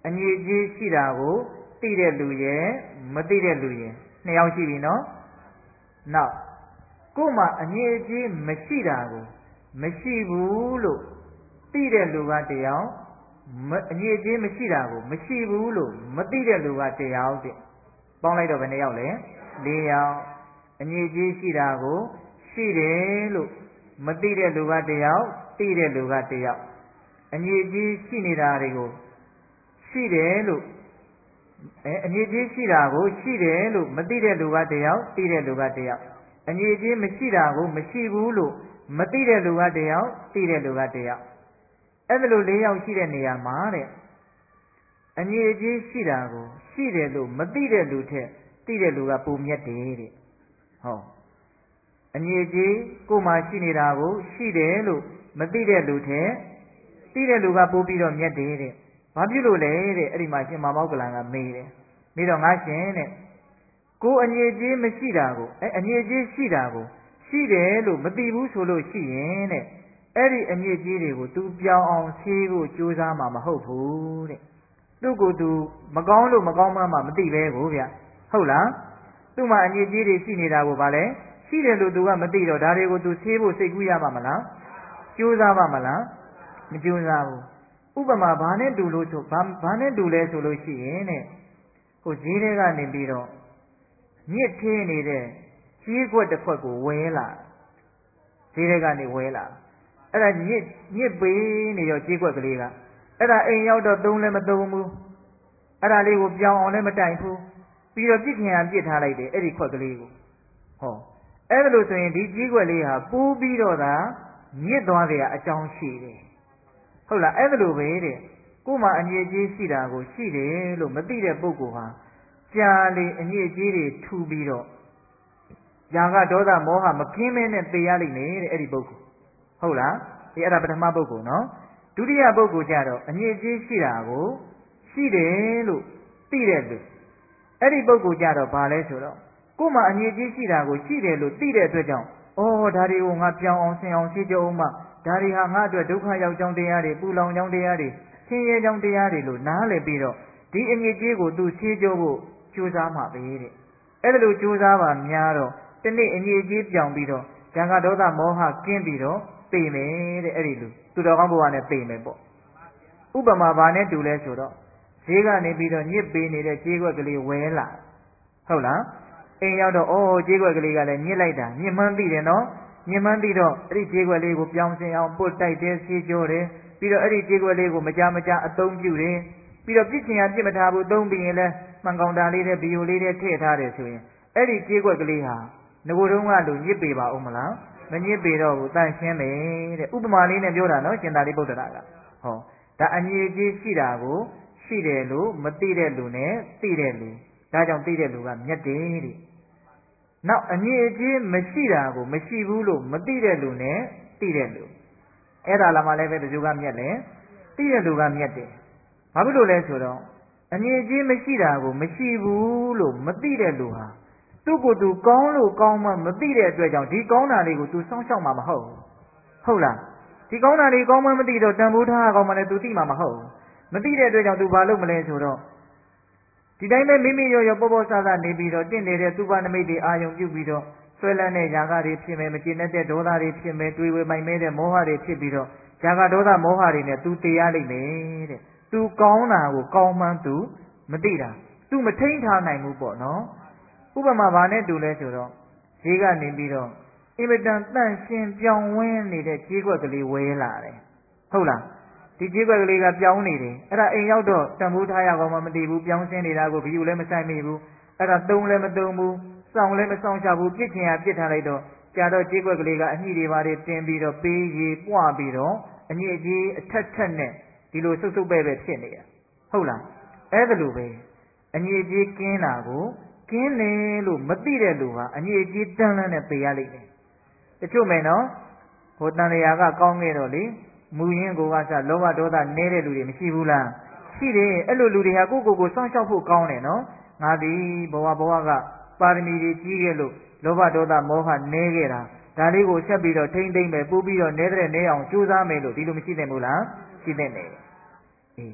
အငြိအကျေးရှိတာကိုသိတဲ့လူရဲ့မသိတဲ့လူရဲ့နှစ်ယောက်ရှိပြီနော်နောက်ကို့မှာအငြိအကျေးမရှိတာကိုမရှိဘူးလို့သိတဲ့လူကတယောက်အငြိအကျေးမရှိတာကိုမရှိဘူးလို့မသိတဲ့လူကတယောက်တဲ့ပေါင်းလိုက်တော့ဘယ်နှယောက်လဲ၄ယောက်အငြိအကျေးရှိတာကိုရှိတယ်လို့မသိတဲ့လူကတယောက်သိတဲ့လူကတယောက်အငြိအကျေးရှိနေတာတွေကိုရှိတယ်လို့အငြိအကျေးရှိတာကိုရှိတယ်လို့မသိတဲ့လူကတယောက်သိတဲ့လူကတယောက်အငြိအကျေးမရှိတာကိုမရှိဘူးလို့မသိတဲ့လူကတယောက်သိတဲ့လူကတယောက်အဲ့ဒါလို၄ယောက်ရှိတဲ့နေရာမှာတဲ့အငြိအကျေးရှိတာကိုရှိတယ်လို့မသိတဲ့လူထက်သိတဲ့လူကပိုမြတ်တယ်တဲ့ဟောအငြိအကျေးကိုယ်မှာရှိနေတာကိုရှိတယ်လို့မသိတဲ့လူထက်သိတဲ့လူကပိုပြီးတော့မြတ်တယ်တဲ့ဘာဖြစ်လို့လဲတဲ့အဲ့ဒီမှာရှင်မောက္ကလန်ကမေးတယ်မေးတော့ငါရှင်တဲ့ကိုအငြိအကျေးမရှိတာကိုအငြိအကျေးရှိတာကိုရှိတယ်လို့မသိဘူးဆိုလို့ရှိရင်တဲ့အဲ့ဒီအငြိအကျေးတွေကို तू ပြောင်းအောင်ဆေးဖို့ကြိုးစားမှာမဟုတ်ဘူးတဲ့သူ့ကိုယ် तू မကောင်းလို့မကောင်းမှမသိပဲကိုဗျဟုတ်လားသူ့မှာအငြိအကျေးတွေရှိနေတာကိုဗာလဲရှိတယ်လို့ तू ကမသိတော့ဒါတွေကို तू ဆေးဖို့စိတ်ကူးရမှာမလားကြိုးစားပါမလားမကြိုးစားဘူးဥပမာဘာနဲ့တူလို့ဆိုဘာနဲ့တူလဲဆိုလို့ရှိရင်တဲ့ဟိုဈေးထဲကနေပြီးတော့ညစ်ထင်းနေတဲ့ကြီးခွက်တစ်ခွက်ကိုဝဲလာဈေးထဲကနေဝဲလာအဲ့ဒါညစ်ပေးနေရောကြီးခွက်ကလေးကအဲ့ဒါအိမ်ရောက်တော့သုံးလည်းမသုံးဘူးအဲ့ဒါလေးကိုပြောင်းအောင်လည်းမတိုင်ဘူးပြီးတော့ပြစ်ခင်ရပြစ်ထားလိုက်တယ်အဲ့ဒီခွက်ကလေးကိုဟောအဲ့ဒါလို့ဆိုရင်ဒီကြီးခွက်လေးဟာပူးပြီးတော့သာညစ်သွားကြအကြောင်းရှိတယ်ဟုတ်လားအဲ့ဒါလိုပဲတဲ့ကို့မှာအငြိအကျေးရှိတာကိုရှိတယ်လို့မသိတဲ့ပုဂ္ဂိုလ်ဟာကြာလေအငြိအကျေးတွေထူပြီးတော့ຢာကဒေါသမောဟမကင်းမဲနဲ့သိရလိမ့်မယ်တဲ့အဲ့ဒီပုဂ္ဂိုလ်ဟုတ်လားဒီအဲ့ဒါပထမပုဂ္ဂိုလ်နော်ဒုတိယပုဂ္ဂိုလ်ကြတော့အငြိအကျေးရှိတာကိုရှိတယ်လို့သိတဲ့လူအဲ့ဒီပုဂ္ဂိုလ်ကြတော့ဘာလဲဆိုတော့ကို့မှာအငြိအကျေးရှိတာကိုရှိတယ်လို့သိတဲ့အတွက်ကြောင့်ဩဒါတွေကိုငါပြောင်းအောင်ဆင်အောင်ရှိကြအောင်မှဒါတွေဟာငါအတွက်ဒုက္ခရောက်ကြောင်းတရားတွေပူလောင်ကြောင်းတရားတွေဆင်းရဲကြောင်းတရားတွေလို့နားလည်ပြီးတော့ဒီအငြိအကျေးကိုသူဆေးကြောဖို့ကြိုးစားမှာပဲတဲ့အဲ့ဒါလို့ကြိုးစားပါများတော့တနေ့အငြိအကျေးပြောင်းပြီးတော့ဇံကဒေါသမောဟကင်းပြီးတော့သိမယ်တဲ့အဲ့ဒီလူသူတော်ကောင်းဘဝနဲ့သိမယ်ပေါ့ဥပမာဘာနဲ့တူလဲဆိုတော့ဈေးကနေပြီးတော့ညစ်ပေးနေတဲ့ကြေးခွက်ကလေးဝဲလာဟုတ်လားအိမ်ရောက်တော့ကြေးခွက်ကလေးကလည်းညစ်လိုက်တာညစ်မှန်းသိတယ်နော်ညင်မှန်းသိတော့အဲ့ဒီကြေးခွက်လေးကိုပြောင်းစင်အောင်ပုတ်တိုက်တယ်ဆေးကြောတယ်ပြီးတော့အဲ့ဒီကြေးခွက်လေးကိုမကြအသုံးပြုတယ်ပြီးတော့ပြစ်ချင်ရပြစ်မထားဘူးသုံးပြီးရင်လည်းမှန်ကောင်တာလေးနဲ့ဘီယိုလေးနဲ့ထည့်ထားတယ်ဆိုရင်အဲ့ဒီကြေးခွက်ကလေးဟာငကိုတုံးကလူညစ်ပေပါဦးမလားမညစ်ပေတော့ဘူးတန့်ရှင်းတယ်တဲ့ဥပမာလေးနဲ့ပြောတာနော်ရှင်သာရိပုတ္တရာကဟောဒါအငြိအကျေးရှိတာကိုရှိတယ်လို့မသိတဲ့လူနဲ့သိတဲ့လူဒါကြောင့်သိတဲ့လူကမြတ်တယ်တဲ့နောက်အငြိအကျေးမရှိတာကိုမရှိဘူးလို့မသိတဲ့လူနဲ့သိတဲ့လူအဲ့ဒါလာမှလည်းပဲဘယ်သူကမြတ်လဲသိတဲ့လူကမြတ်တယ်ဘာဖြစ်လို့လဲဆိုတော့အငြိအကျေးမရှိတာကိုမရှိဘူးလို့မသိတဲ့လူဟာသူ့ကိုယ်သူကောင်းလို့ကောင်းမှမသိတဲ့အတွက်ကြောင့်ဒီကောင်းတာလေးကို तू စောင့်ရှောက်မှာမဟုတ်ဘူးဟုတ်လားဒီကောင်းတာလေးကောင်းမှမသိတော့တန်ဖိုးထားကောင်းမှလည်း तू သိမှာမဟုတ်ဘူးမသိတဲ့အတွက်ကြောင့် तू ဘာလုပ်မလဲဆိုတော့ဒီတိုင်းပဲမိမိရောပေါ့ဆနေပြီးတော့တင့်နေတဲ့သုဘနမိတ်တွေအာယုံပြုပြီးတော့ဆွဲလန်းတဲ့ຢာကတွေဖြစ်မယ်မကျေနပ်တဲ့ဒေါသတွေဖြစ်မယ်တွေးဝေမိုက်မဲတဲ့မောဟတွေဖြစ်ပြီးတော့ຢာကဒေါသမောဟတွေနဲ့ तू တည်ရလိမ့်မယ်တဲ့ तू ကောင်းတာကိုကောင်းမှန်း तू မသိတာ तू မထိန်ထားနိုင်ဘူးပေါ့နော်ဥပမာဘာနဲ့တူလဲဆိုတော့ဈေးကနေပြီးတော့အင်မတန်တန့်ရှင်းပြောင်းဝင်းနေတဲ့ကြေးခွက်ကလေးဝဲလာတယ်ဟုတ်လားဒီကြေးခွက်ကလေးကပြောင်းနေတယ်အဲ့ဒါအိမ်ရောက်တော့တန်ဖိုးထားရကောင်းမှမသိဘူးပြောင်းရှင်းနေတာကိုဘီယူလည်းမဆိုင်မိဘူးအဲ့ဒါသုံးလည်းမသုံးဘူးစောင့်လည်းမစောင့်ချဘူးပြစ်ချင်ရပြစ်ထားလိုက်တော့ကြာတော့ကြေးခွက်ကလေးကအညှိတွေပါတွေတင်ပြီးတော့ပေးရီပွားပြီးတော့အညစ်အကြေးအထက်ထက်နဲ့ဒီလိုစုပ်စုပ်ပဲ့ပဲဖြစ်နေတာဟုတ်လားအဲ့ဒါလိုပဲအညစ်အကြေးကင်းတာကိုကင်းတယ်လို့မသိတဲ့လူဟာအညစ်အကြေးတန်းလန်းနဲ့ပေရလိမ့်မယ်တချို့မယ်နော်ဟိုတန်လျာကကောင်းခဲ့တော့လေမူရင်းကိုကစလောဘဒေါသနဲတဲ့လူတွေမရှိဘူးလားရှိတယ်အဲ့လိုလူတွေဟာကိုယ့်ကိုယ်စောင့်ရှောက်ဖို့ကောင်းတယ်နော်ငါဒီဘဝကပါရမီတွေကြီးခဲ့လို့လောဘဒေါသမောဟနဲခဲ့တာဒါလေးကိုဆက်ပြီးတော့ထိမ့်သိမ့်မယ်ပို့ပြီးတော့နဲတဲ့နဲအောင်ကြိုးစားမယ်လို့ဒီလိုမရှိသင့်ဘူးလားရှိသင့်တယ်အေး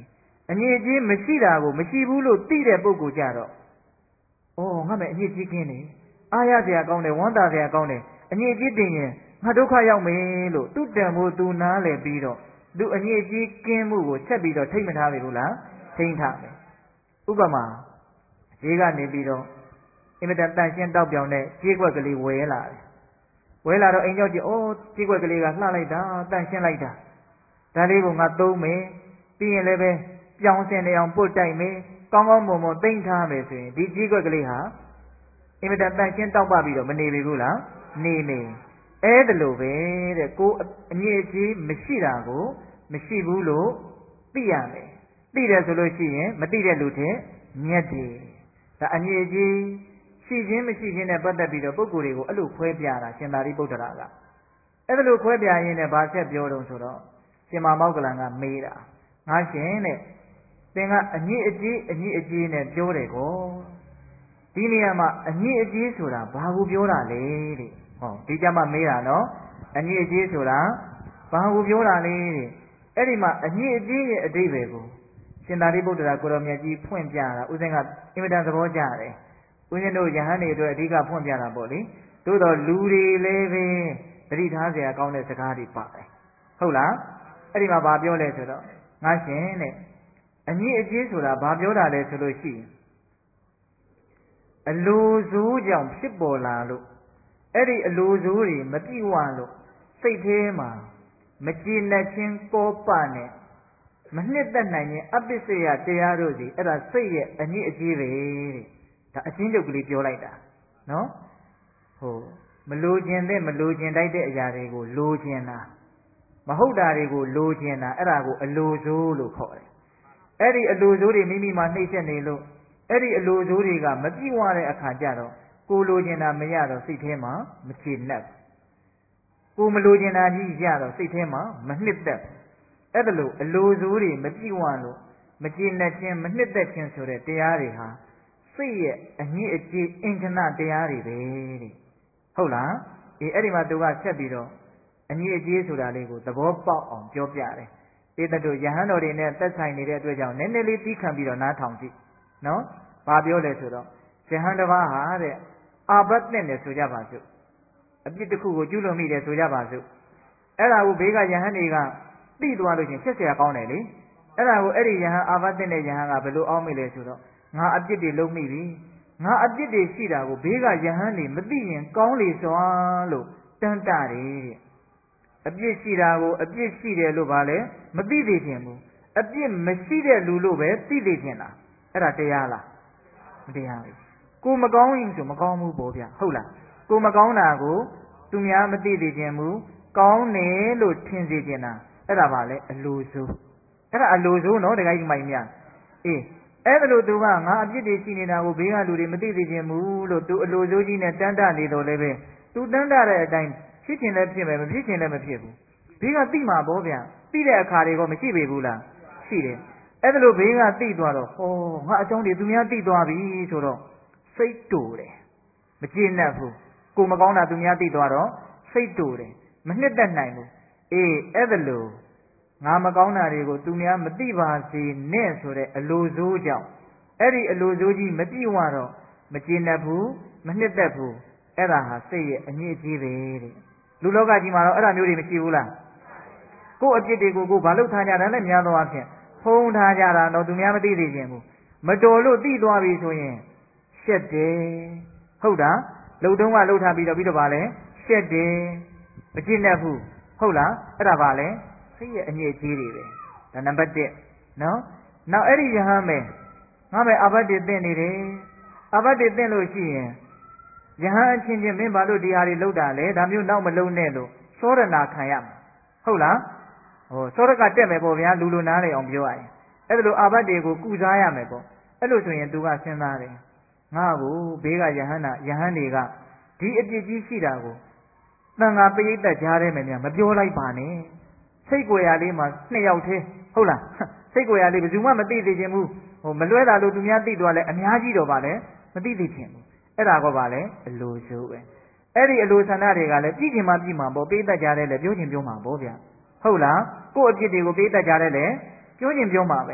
အညစ်အကြေးမရှိတာကိုမရှိဘူးလို့သိတဲ့ပုဂ္ဂိုလ်ကြတော့ငါမဲ့အညစ်အကြေးကင်းနေအားရစရာကောင်းတယ်ဝမ်းသာစရာကောင်းတယ်အညစ်အကြေးတင်ရင်ငါဒုက္ခရောက်မယ်လို့သူ့တန်ဖို့သူနားလည်ပြီးတော့သူအညစ်အကြေးကင်းမှုကိုဆက်ပြီးတော့ထိမ့်မထားပြီဘူးလားထိမ့်ထားမယ်ဥပမာဈေးကနေပြီးတော့အင်မတန်တန်ရှင်းတောက်ပြောင်တဲ့ကြေးကွက်ကလေးဝယ်လာတယ်ဝယ်လာတော့အိမ်ရောက်ကြည့်ကြေးကွက်ကလေးကလှလိုက်တာတန်ရှင်းလိုက်တာဒါလေးကိုငါသုံးမယ်ပြီးရင်လည်းပဲပြောင်းစင်နေအောင်ပုတ်တိုက်မယ်ကောင်းကောင်းမွန်မွန်သိမ့်ထားမယ်ဆိုရင်ဒီကြေးကွက်ကလေးဟာအင်မတန်တန်ရှင်းတောက်ပပြီးတော့မနေပြီဘူးလားနေအဲ့ဒါလိုပဲတဲ့ကိုအညစ်အကြေးမရှိတာကိုမရှိဘူးလို့သိရမယ်သိတယ်ဆိုလို့ရှိရင်မသိတဲ့လူတဲ့မြတ်တယ်ဒါအညစ်အကြေးရှိခြင်းမရှိခြင်းနဲ့ပတ်သက်ပြီးတော့ပုဂ္ဂိုလ်တွေကိုအဲ့လိုခွဲပြတာရှင်သာရိပုတ္တရာကအဲ့ဒါလိုခွဲပြရင်းနဲ့ဗာဆက်ပြောတော့ဆိုတော့ရှင်မောက္ကလန်ကမေးတာငါရှင်တဲ့သင်ကအညစ်အကြေးနဲ့ပြောတယ်ကောဒီနေရာမှာအညစ်အကြေးဆိုတာဘာကိုပြောတာလဲတဲ့ဒီကြမှာမေးတာနော်အညစ်အကြေးဆိုတာဘာကိုပြောတာလဲတဲ့အဲ့ဒီမှာအညစ်အကြေးရဲ့အဓိပ္ပာယ်ကိုရှင်သာရိပုတ္တရာကိုရောမြတ်ကြီးဖွင့်ပြတာဥစဉ်ကအင်မတန်သဘောကျတယ်ဦးဇင်းတို့ယဟန်တွေအတွက်အဓိကဖွင့်ပြတာပေါ့လေသို့တော်လူတွေလည်းပဲသတိထားเสียကောင်းတဲ့စကားတွေပါတယ်ဟုတ်လားအဲ့ဒီမှာဘာပြောလဲဆိုတော့ငါရှင်တဲ့အညစ်အကြေးဆိုတာဘာပြောတာလဲဆိုလို့ရှိရင်အလိုဆိုးကြောင့်ဖြစ်ပေါ်လာလို့အဲ့ဒီအလိုဆိုးတွေမပြည့်ဝလို့စိတ်ထဲမှာမကျေနပ်ခြင်းကောပနဲ့မနှစ်သက်နိုင်ခြင်းအပစ္စယတရားတို့စီအဲ့ဒါစိတ်ရဲ့အညစ်အကြေးပဲတဲ့ဒါအချင်းချုပ်ကလေးပြောလိုက်တာနော်မလိုချင်တဲ့မလိုချင်တိုက်တဲ့အရာတွေကိုလိုချင်တာမဟုတ်တာတွေကိုလိုချင်တာအဲ့ဒါကိုအလိုဆိုးလို့ခေါ်တယ်အဲ့ဒီအလိုဆိုးတွေမိမိမှာနှိမ့်ဆက်နေလို့အဲ့ဒီအလိုဆိုးတွေကမပြည့်ဝတဲ့အခါကျတော့ကိုလိုချင်တာမရတော့စိတ်ထဲမှာမကျေနပ်ကိုမလိုချင်တာကြီးရတော့စိတ်ထဲမှာမနှစ်သက်အဲ့ဒါလို့အလိုဆိုးတွေမပြည့်ဝလို့မကျေနပ်ခြင်းမနှစ်သက်ခြင်းဆိုတဲ့တရားတွေဟာစိတ်ရဲ့အညစ်အကြေးအင်္ဂနတရားတွေပဲတဲ့ဟုတ်လားအဲ့ဒီမှာသူကဆက်ပြီးတော့အညစ်အကြေးဆိုတာလေးကိုသဘောပေါက်အောင်ပြောပြတယ်ဧတတို့ယဟန်တော်တွေနဲ့သက်ဆိုင်နေတဲ့အတွက်ကြောင့်နည်းနည်းလေးသိခံပြီးတော့နားထောင်ကြည့်နော်ဘာပြောလဲဆိုတော့ယဟန်တစ်ပါးဟာတဲ့အာဘတ်နဲ့တယ်ဆိုကြပါစို့အပြစ်တစ်ခုကိုကျူးလွန်မိတယ်ဆိုကြပါစို့အဲ့ဒါကိုဘေးကယဟန်တွေကသိသွားလို့ချင်းဆက်เสียကောင်းတယ်လေအဲ့ဒါကိုအဲ့ဒီယဟန်အာဘတ်တဲ့ယဟန်ကဘယ်လိုအောင်းမိလဲဆိုတော့ငါအပြစ်တွေလုံးမိပြီငါအပြစ်တွေရှိတာကိုဘေးကယဟန်တွေမသိရင်ကောင်းလေစွာလို့တန်တတယ်တဲ့အပြစ်ရှိတာကိုအပြစ်ရှိတယ်လို့ဗာလဲမသိသေးခြင်းဘူးအပြစ်မရှိတဲ့လူလို့ပဲသိသေးခြင်းလားအဲ့ဒါတရားလားမတရားဘူးကိုမကောင်းရင်ဆိုမကောင်းဘူးပေါ့ဗျဟုတ်လားကိုမကောင်းတာကိုသူများမသိသေးခြင်းဘူးကောင်းတယ်လို့ထင်စေခြင်းလားအဲ့ဒါဗာလဲအလိုဆိုးအဲ့ဒါအလိုဆိုးနော်တခါကြီးမိုင်များအဲ့ဒါလို့သူကငါအပြစ်တွေရှိနေတာကိုဘေးကလူတွေမသိသေးခြင်းဘူးလို့သူအလိုဆိုးကြီးနဲ့တန်းတနေတော့လည်းပဲသူတန်းတတဲ့အတိုင်းဖြစ်ခြင်းလည်းဖြစ်မယ်မဖြစ်ခြင်းလည်းမဖြစ်ဘူးဘေးကသိမှာပေါ့ဗျာသိတဲ့အခါတွေကမရှိပေဘူးလားရှိတယ်အဲ့ဒါလို့ဘေးကသိသွားတော့ငါအကြောင်းတွေသူများသိသွားပြီဆိုတော့စိတ်တူတယ်မကျေနပ်ဘူးကိုမကောင်းတာသူများသိသွားတော့စိတ်တူတယ်မနှစ်သက်နိုင်ဘူးအဲ့ဒါလို့ငါမကောင်းတာတွေကိုသူများမသိပါစေနဲ့ဆိုတဲ့အလိုဆိုးကြောင့်အဲ့ဒီအလိုဆိုးကြီးမပြည့်ဝတော့မကျေနပ်ဘူးမနှစ်သက်ဘူးအဲ့ဒါဟာစိတ်ရဲ့အညစ်အကြေးပဲတဲ့လူလောကကြီးမှာတော့အဲ့ဒါမျိုးတွေမရှိဘူးလားကိုယ့်အပြစ်တွေကိုဘာလို့ထားကြတာလဲများသောအားဖြင့်ဖုံးထားကြတာတော့သူများမသိသေးခြင်းဘူးမတော်လို့သိသွားပြီဆိုရင်ရှက်တယ်ဟုတ်တာလှုပ်တုံးကလှုပ်ထားပြီးတော့ဗာလဲရှက်တယ်မကျေနပ်ဘူးဟုတ်လားအဲ့ဒါဗာလဲစိတ်ရဲ့အညစ်အကြေးတွေပဲဒါနံပါတ်1နော်နောက်အဲ့ဒီယဟန်မယ်ငါမယ်အာဘတ်တွေတင့်နေတယ်အာဘတ်တွေတင့်လို့ရှိရင်ယဟန်အချင်းချင်းမင်းဘာလို့ဒီဟာတွေလှုပ်တာလဲဒါမျိုးနောက်မလုံးနဲ့လို့သောရဏခံရမှာဟုတ်လားသောရကတက်မယ်ပေါ့ဗျာလူလူနားလေအောင်ပြောရရင်အဲ့ဒါလိုအာဘတ်တွေကိုကုစားရမယ်ပေါ့အဲ့လိုဆိုရင်သူကစဉ်းစားတယ်ငါ့ကိုဘေးကယဟန်တွေကဒီအပြစ်ကြီးရှိတာကိုတန်ခါပရိသတ်ကြားထဲမှာများမပြောလိုက်ပါနဲ့စိတ်ကိုယ်ရလေးမှာ2ယောက်သေးဟုတ်လားစိတ်ကိုယ်ရလေးဘယ်သူမှမသိသေးခြင်းဘူးမလွဲတာလို့သူများသိသွားလဲအများကြီးတော့ဗာလဲမသိသေးခြင်းဘူးအဲ့ဒါကဗာလဲအလိုဆိုးပဲအဲ့ဒီအလိုဆန္ဒတွေကလည်းပြည်ချင်မှပြည်မှာပေါ့ပရိသတ်ကြားထဲလဲပြောချင်ပြောမှာပေါ့ဗျာဟုတ်လားကိုယ့်အပြစ်တွေကိုပရိသတ်ကြားထဲလဲပြောချင်ပြောမှာပဲ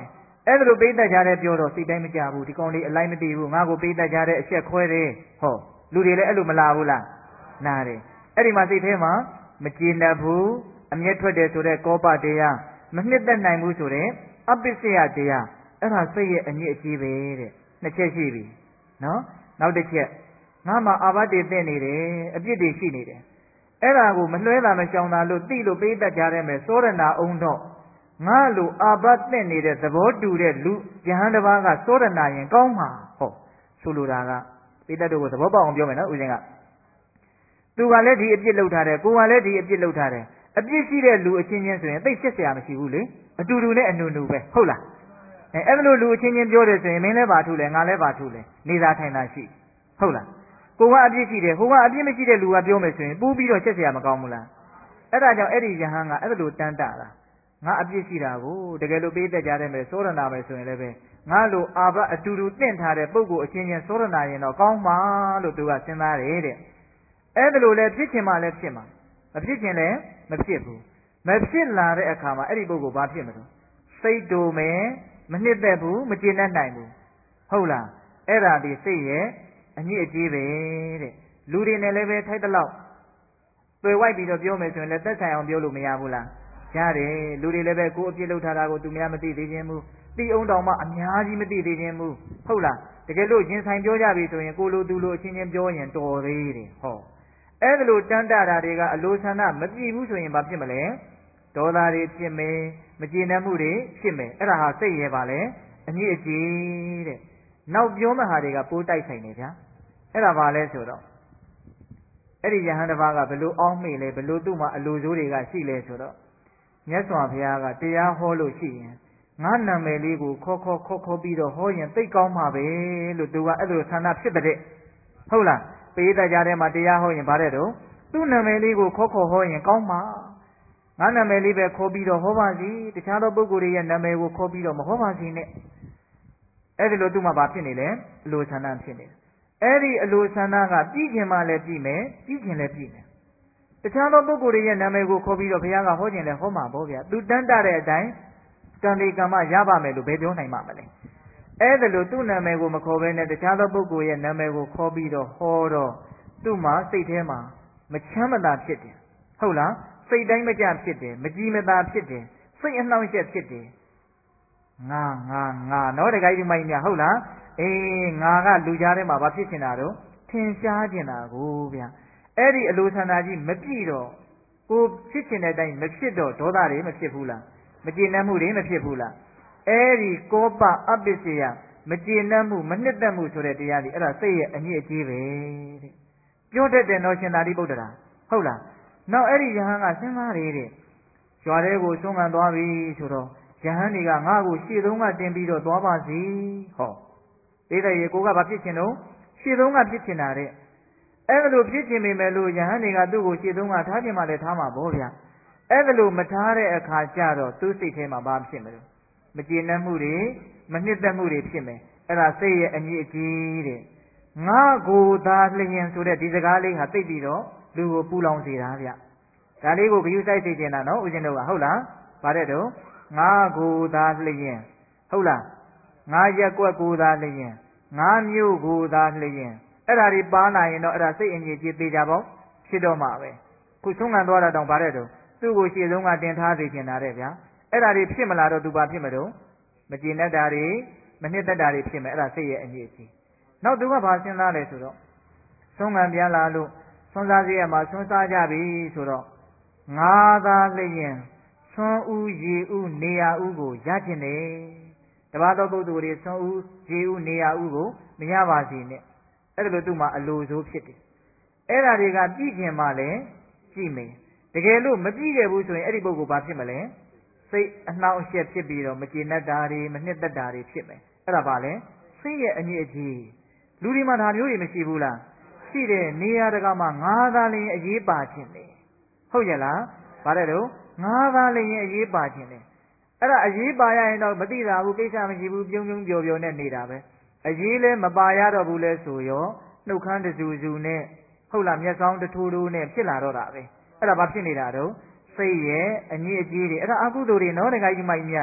အဲ့ဒါလိုပိဋကကြားတဲ့ပြောတော့စိတ်တိုင်းမကြဘူးဒီကောင်လေးအလိုက်မသိဘူးငါ့ကိုပိဋကကြားတဲ့အချက်ခွဲတယ်ဟောလူတွေလည်းအဲ့လိုမလာဘူးလားနားတယ်အဲ့ဒီမှာစိတ်ထဲမှာမကျေနပ်ဘူးအမျက်ထွက်တယ်ဆိုတဲ့ကောပတရားမနှစ်သက်နိုင်ဘူးဆိုတဲ့အပစ္စယတရားအဲ့ဒါစိတ်ရဲ့အညစ်အကြေးပဲတဲ့နှစ်ချက်ရှိပြီနော်နောက်တစ်ချက်ငါမှအာဘတ်တွေသိနေတယ်အပြစ်တွေရှိနေတယ်အဲ့ဒါကိုမလွှဲတာမရှောင်တာလို့သိလို့ပိဋကကြားတဲ့မဲ့သောရဏအောင်တော့ငါလိုအာဘတ်သိနေတဲ့သဘောတူတဲ့လူယဟန်တစ်ပါးကသောရဏရင်ကောင်းမှာဟောဆိုလိုတာကပိဋကတို့ကိုသဘောပေါက်အောင်ပြောမယ်နော်ဦးဇင်းကသူကလည်းဒီအပြစ်လုပ်ထားတယ်ကိုကလည်းဒီအပြစ်လုပ်ထားတယ်အပြစ်ရှိတဲ့လူအချင်းချင်းဆိုရင်သိရှက်เสียမရှိဘူးလေအတူတူနဲ့အနူနူပဲဟုတ်လားအဲ့လိုလူအချင်းချင်းပြောတယ်ဆိုရင်မင်းလည်းပါထုလဲငါလည်းပါထုလဲနေသာထိုင်သာရှိဟုတ်လားကိုကအပြစ်ရှိတယ်ဟိုကအပြစ်မရှိတဲ့လူကပြောမယ်ဆိုရင်ပူးပြီးတော့ရှက်เสียမကောင်းဘူးလားအဲ့ဒါကြောင့်အဲ့ဒီယဟန်ကအဲ့လိုတန်းတာတာငါအပြစ်ရှိတာကိုတကယ်လို့ပေးတတ်ကြတဲ့မဲ့သောရဏပဲဆိုရင်လည်းပဲငါလိုအာဘအတူတူတင့်ထားတဲ့ပုဂ္ဂိုလ်အချင်းချင်းသောရဏရင်တော့ကောင်းမှာလို့သူကစဉ်းစားတယ်တဲ့အဲ့ဒါလိုလဲဖြစ်ချင်မှလည်းဖြစ်မှာမဖြစ်ချင်လည်းမဖြစ်ဘူးမဖြစ်လာတဲ့အခါမှာအဲ့ဒီပုဂ္ဂိုလ်ဘာဖြစ်မလို့စိတ်တူမယ်မနှစ်သက်ဘူးမကျေနပ်နိုင်ဘူးဟုတ်လားအဲ့ဒါဒီစိတ်ရဲ့အညစ်အကြေးပဲတဲ့လူတွေနဲ့လည်းပဲထိုက်တလောက်တွေ့ဝိုက်ပြီးတော့ပြောမယ်ဆိုရင်လည်းသက်ဆိုင်အောင်ပြောလို့မရဘူးလားရတယ်လူတွေလည်းပဲကိုယ်အပြစ်လုပ်ထားတာကိုသူများမသိသေးခြင်းဘူးသိအောင်တောင်မှအများကြီးမသိသေးခြင်းဘူးဟုတ်လားတကယ်လို့ရင်ဆိုင်ပြောကြပြီဆိုရင်ကိုလိုသူလိုအချင်းချင်းပြောရင်တော်သေးတယ်ဟောအဲ့ဒါလိုတန်းတတာတွေကအလိုဆန္ဒမပြည့်ဘူးဆိုရင်ဘာဖြစ်မလဲဒေါသတွေဖြစ်မယ်မကျေနပ်မှုတွေဖြစ်မယ်အဲ့ဒါဟာစိတ်ရဲ့ပါလေအညစ်အကြေးတဲ့နောက်ပြောမဲ့ဟာတွေကပိုးတိုက်ဆိုင်နေဗျာအဲ့ဒါဘာလဲဆိုတော့အဲ့ဒီယဟန်တစ်ပါးကဘယ်လိုအောင်းမိလဲဘယ်လိုသူ့မှာအလိုစိုးတွေကရှိလဲဆိုတော့မြတ်စွာဘုရားကတရားဟောလို့ရှိရင်ငါနာမည်လေးကိုခေါ်ပြီးတော့ဟောရင်သိကောင်းမှာပဲလို့သူကအဲ့လိုဆန္ဒဖြစ်တဲ့ဟုတ်လားပိဋကကြားထဲမှာတရားဟောရင်ဗါတဲ့တော့သူ့နာမည်လေးကိုခေါ်ဟောရင်ကောင်းမှာငါနာမည်လေးပဲခေါ်ပြီးတော့ဟောပါစီတခြားသောပုဂ္ဂိုလ်တွေရဲ့နာမည်ကိုခေါ်ပြီးတော့မဟောပါစီနဲ့အဲ့ဒီလိုသူ့မှာဘာဖြစ်နေလဲအလိုဆန္ဒဖြစ်နေတယ်အဲ့ဒီအလိုဆန္ဒကပြီးခြင်းမှလည်းပြီးမယ်ပြီးခြင်းလည်းပြီးမယ်တခြားသောပုဂ္ဂိုလ်တွေရဲ့နာမည်ကိုခေါ်ပြီးတော့ဘုရားကဟောခြင်းလည်းဟောမှာပေါ့ဗျာသူတန်းတတဲ့အတိုင်းကံဒီကံမရပါမယ်လို့ဘယ်ပြောနိုင်မှာမလဲအဲ့ဒါလို့သူ့နာမည်ကိုမခေါ်ဘဲနဲ့တခြားသောပုဂ္ဂိုလ်ရဲ့နာမည်ကိုခေါ်ပြီးတော့ဟောတော့သူ့မှာစိတ်ထဲမှာမချမ်းမသာဖြစ်တယ်ဟုတ်လားစိတ်တိုင်းမကြဖြစ်တယ်မကြည်မသာဖြစ်တယ်စိတ်အနှောင့်အယှက်ဖြစ်တယ်ငါနော်တခါကြီးမိုင်းများဟုတ်လားအေးငါကလူကြားထဲမှာဘာဖြစ်နေတာတော့ထင်ရှားနေတာကိုဗျာအဲ့ဒီအလိုဆန္ဒကြီးမပြည့်တော့ကိုဖြစ်ချင်တဲ့အတိုင်းမဖြစ်တော့ဒေါသတွေမဖြစ်ဘူးလားမကျေနပ်မှုတွေမဖြစ်ဘူးလားအဲ့ဒီကောပအပစ္စယမကျေနပ်မှုမနှစ်သက်မှုဆိုတဲ့တရားတွေအဲ့ဒါစိတ်ရဲ့အညစ်အကြေးပဲတဲ့ပြောတတ်တယ်နော်ရှင်သာရိပုတ္တရာဟုတ်လားနောက်အဲ့ဒီယဟန်ကစဉ်းစားရတဲ့ရွာထဲကိုဆုံးခံသွားပြီဆိုတော့ယဟန်တွေကငါ့ကိုရှေ့ဆုံးကတင်ပြီးတော့သွားပါစီဟောဒေသရေကိုကဘာဖြစ်ချင်တော့ရှေ့ဆုံးကဖြစ်ချင်တာတဲ့အဲ့ဒါလိုဖြစ်ချင်ပေမဲ့လို့ယဟန်တွေကသူ့ကိုရှေ့ဆုံးကထားချင်မှလည်းထားမှာပေါ့ဗျာအဲ့ဒါလိုမထားတဲ့အခါကျတော့သူ့စိတ်ထဲမှာဘာဖြစ်မလို့မကျေနပ်မှုတွေမနှစ်သက်မှုတွေဖြစ်မယ်အဲ့ဒါစိတ်ရဲ့အညစ်အကြေးတဲ့ငါကိုသာလျင်ဆိုတဲ့ဒီစကားလေးဟာသိပြီးတော့လူကိုပူလောင်စေတာဗျဒါလေးကိုဂရုစိုက်စေချင်တာနော်ဦးဇင်းတို့ကဟုတ်လားဗါတဲ့တော့ငါကိုသာလျင်ဟုတ်လားငါရက်ကွက်ကိုသာလျင်ငါမျိုးကိုသာလျင်အဲ့ဒါတွေပါလာရင်တော့အဲ့ဒါစိတ်အညစ်အကြေးသေးကြပေါ့ဖြစ်တော့မှာပဲခုဆုံးခံသွားတာတောင်ဗါတဲ့တော့သူ့ကိုရှေ့ဆုံးကတင်ထားစေချင်တာတဲ့ဗျာအဲ့ဒါတွေဖြစ်မလာတော့သူဘာဖြစ်မလို့မကျေနပ်တာတွေမနှစ်သက်တာတွေဖြစ်မယ်အဲ့ဒါစိတ်ရဲ့အညစ်အကြေးနောက်သူကဘာစဉ်းစားလဲဆိုတော့ဆုံးခံပြန်လာလို့ဆွမ်းစားစရာမှာဆွမ်းစားကြပြီဆိုတော့ငါသာလျင်ဆွမ်းဥရေဥနေရဥကိုရကျင်တယ်တပါးသောပုဂ္ဂိုလ်တွေဆွမ်းဥရေဥနေရဥကိုမရပါစေနဲ့အဲ့ဒါလို့သူ့မှာအလိုဆိုးဖြစ်တယ်အဲ့ဒါတွေကပြည့်ကျင်မှလည်းကြည့်မယ်တကယ်လို့မပြည့်ခဲ့ဘူးဆိုရင်အဲ့ဒီပုဂ္ဂိုလ်ဘာဖြစ်မလဲစိတ်အနှောင့်အယှက်ဖြစ်ပြီးတော့မကျေနပ်တာတွေမနှစ်သက်တာတွေဖြစ်မယ်အဲ့ဒါပါလေစိတ်ရဲ့အညစ်အကြေးလူတွေမှာဒါမျိုးတွေမရှိဘူးလားရှိတယ်နေရာတကာမှာငါးသားလျင်အရေးပါခြင်းလေဟုတ်ရဲ့လားဗါတဲ့တော့ငါးသားလျင်အရေးပါခြင်းလေအဲ့ဒါအရေးပါရရင်တော့မသိတာဘူးကိစ္စမရှိဘူးပြုံးပြုံးပျော်ပျော်နဲ့နေတာပဲအရေးလဲမပါရတော့ဘူးလဲဆိုရောနှုတ်ခမ်းတစူစူနဲ့ဟုတ်လားမျက်စောင်းတထိုးထိုးနဲ့ဖြစ်လာတော့တာပဲအဲ့ဒါဘာဖြစ်နေတာတော့စိတ်ရဲ့အညစ်အကြေးတွေအဲ့ဒါအကုသိုလ်တွေနော်တခါကြီးမိုက်များ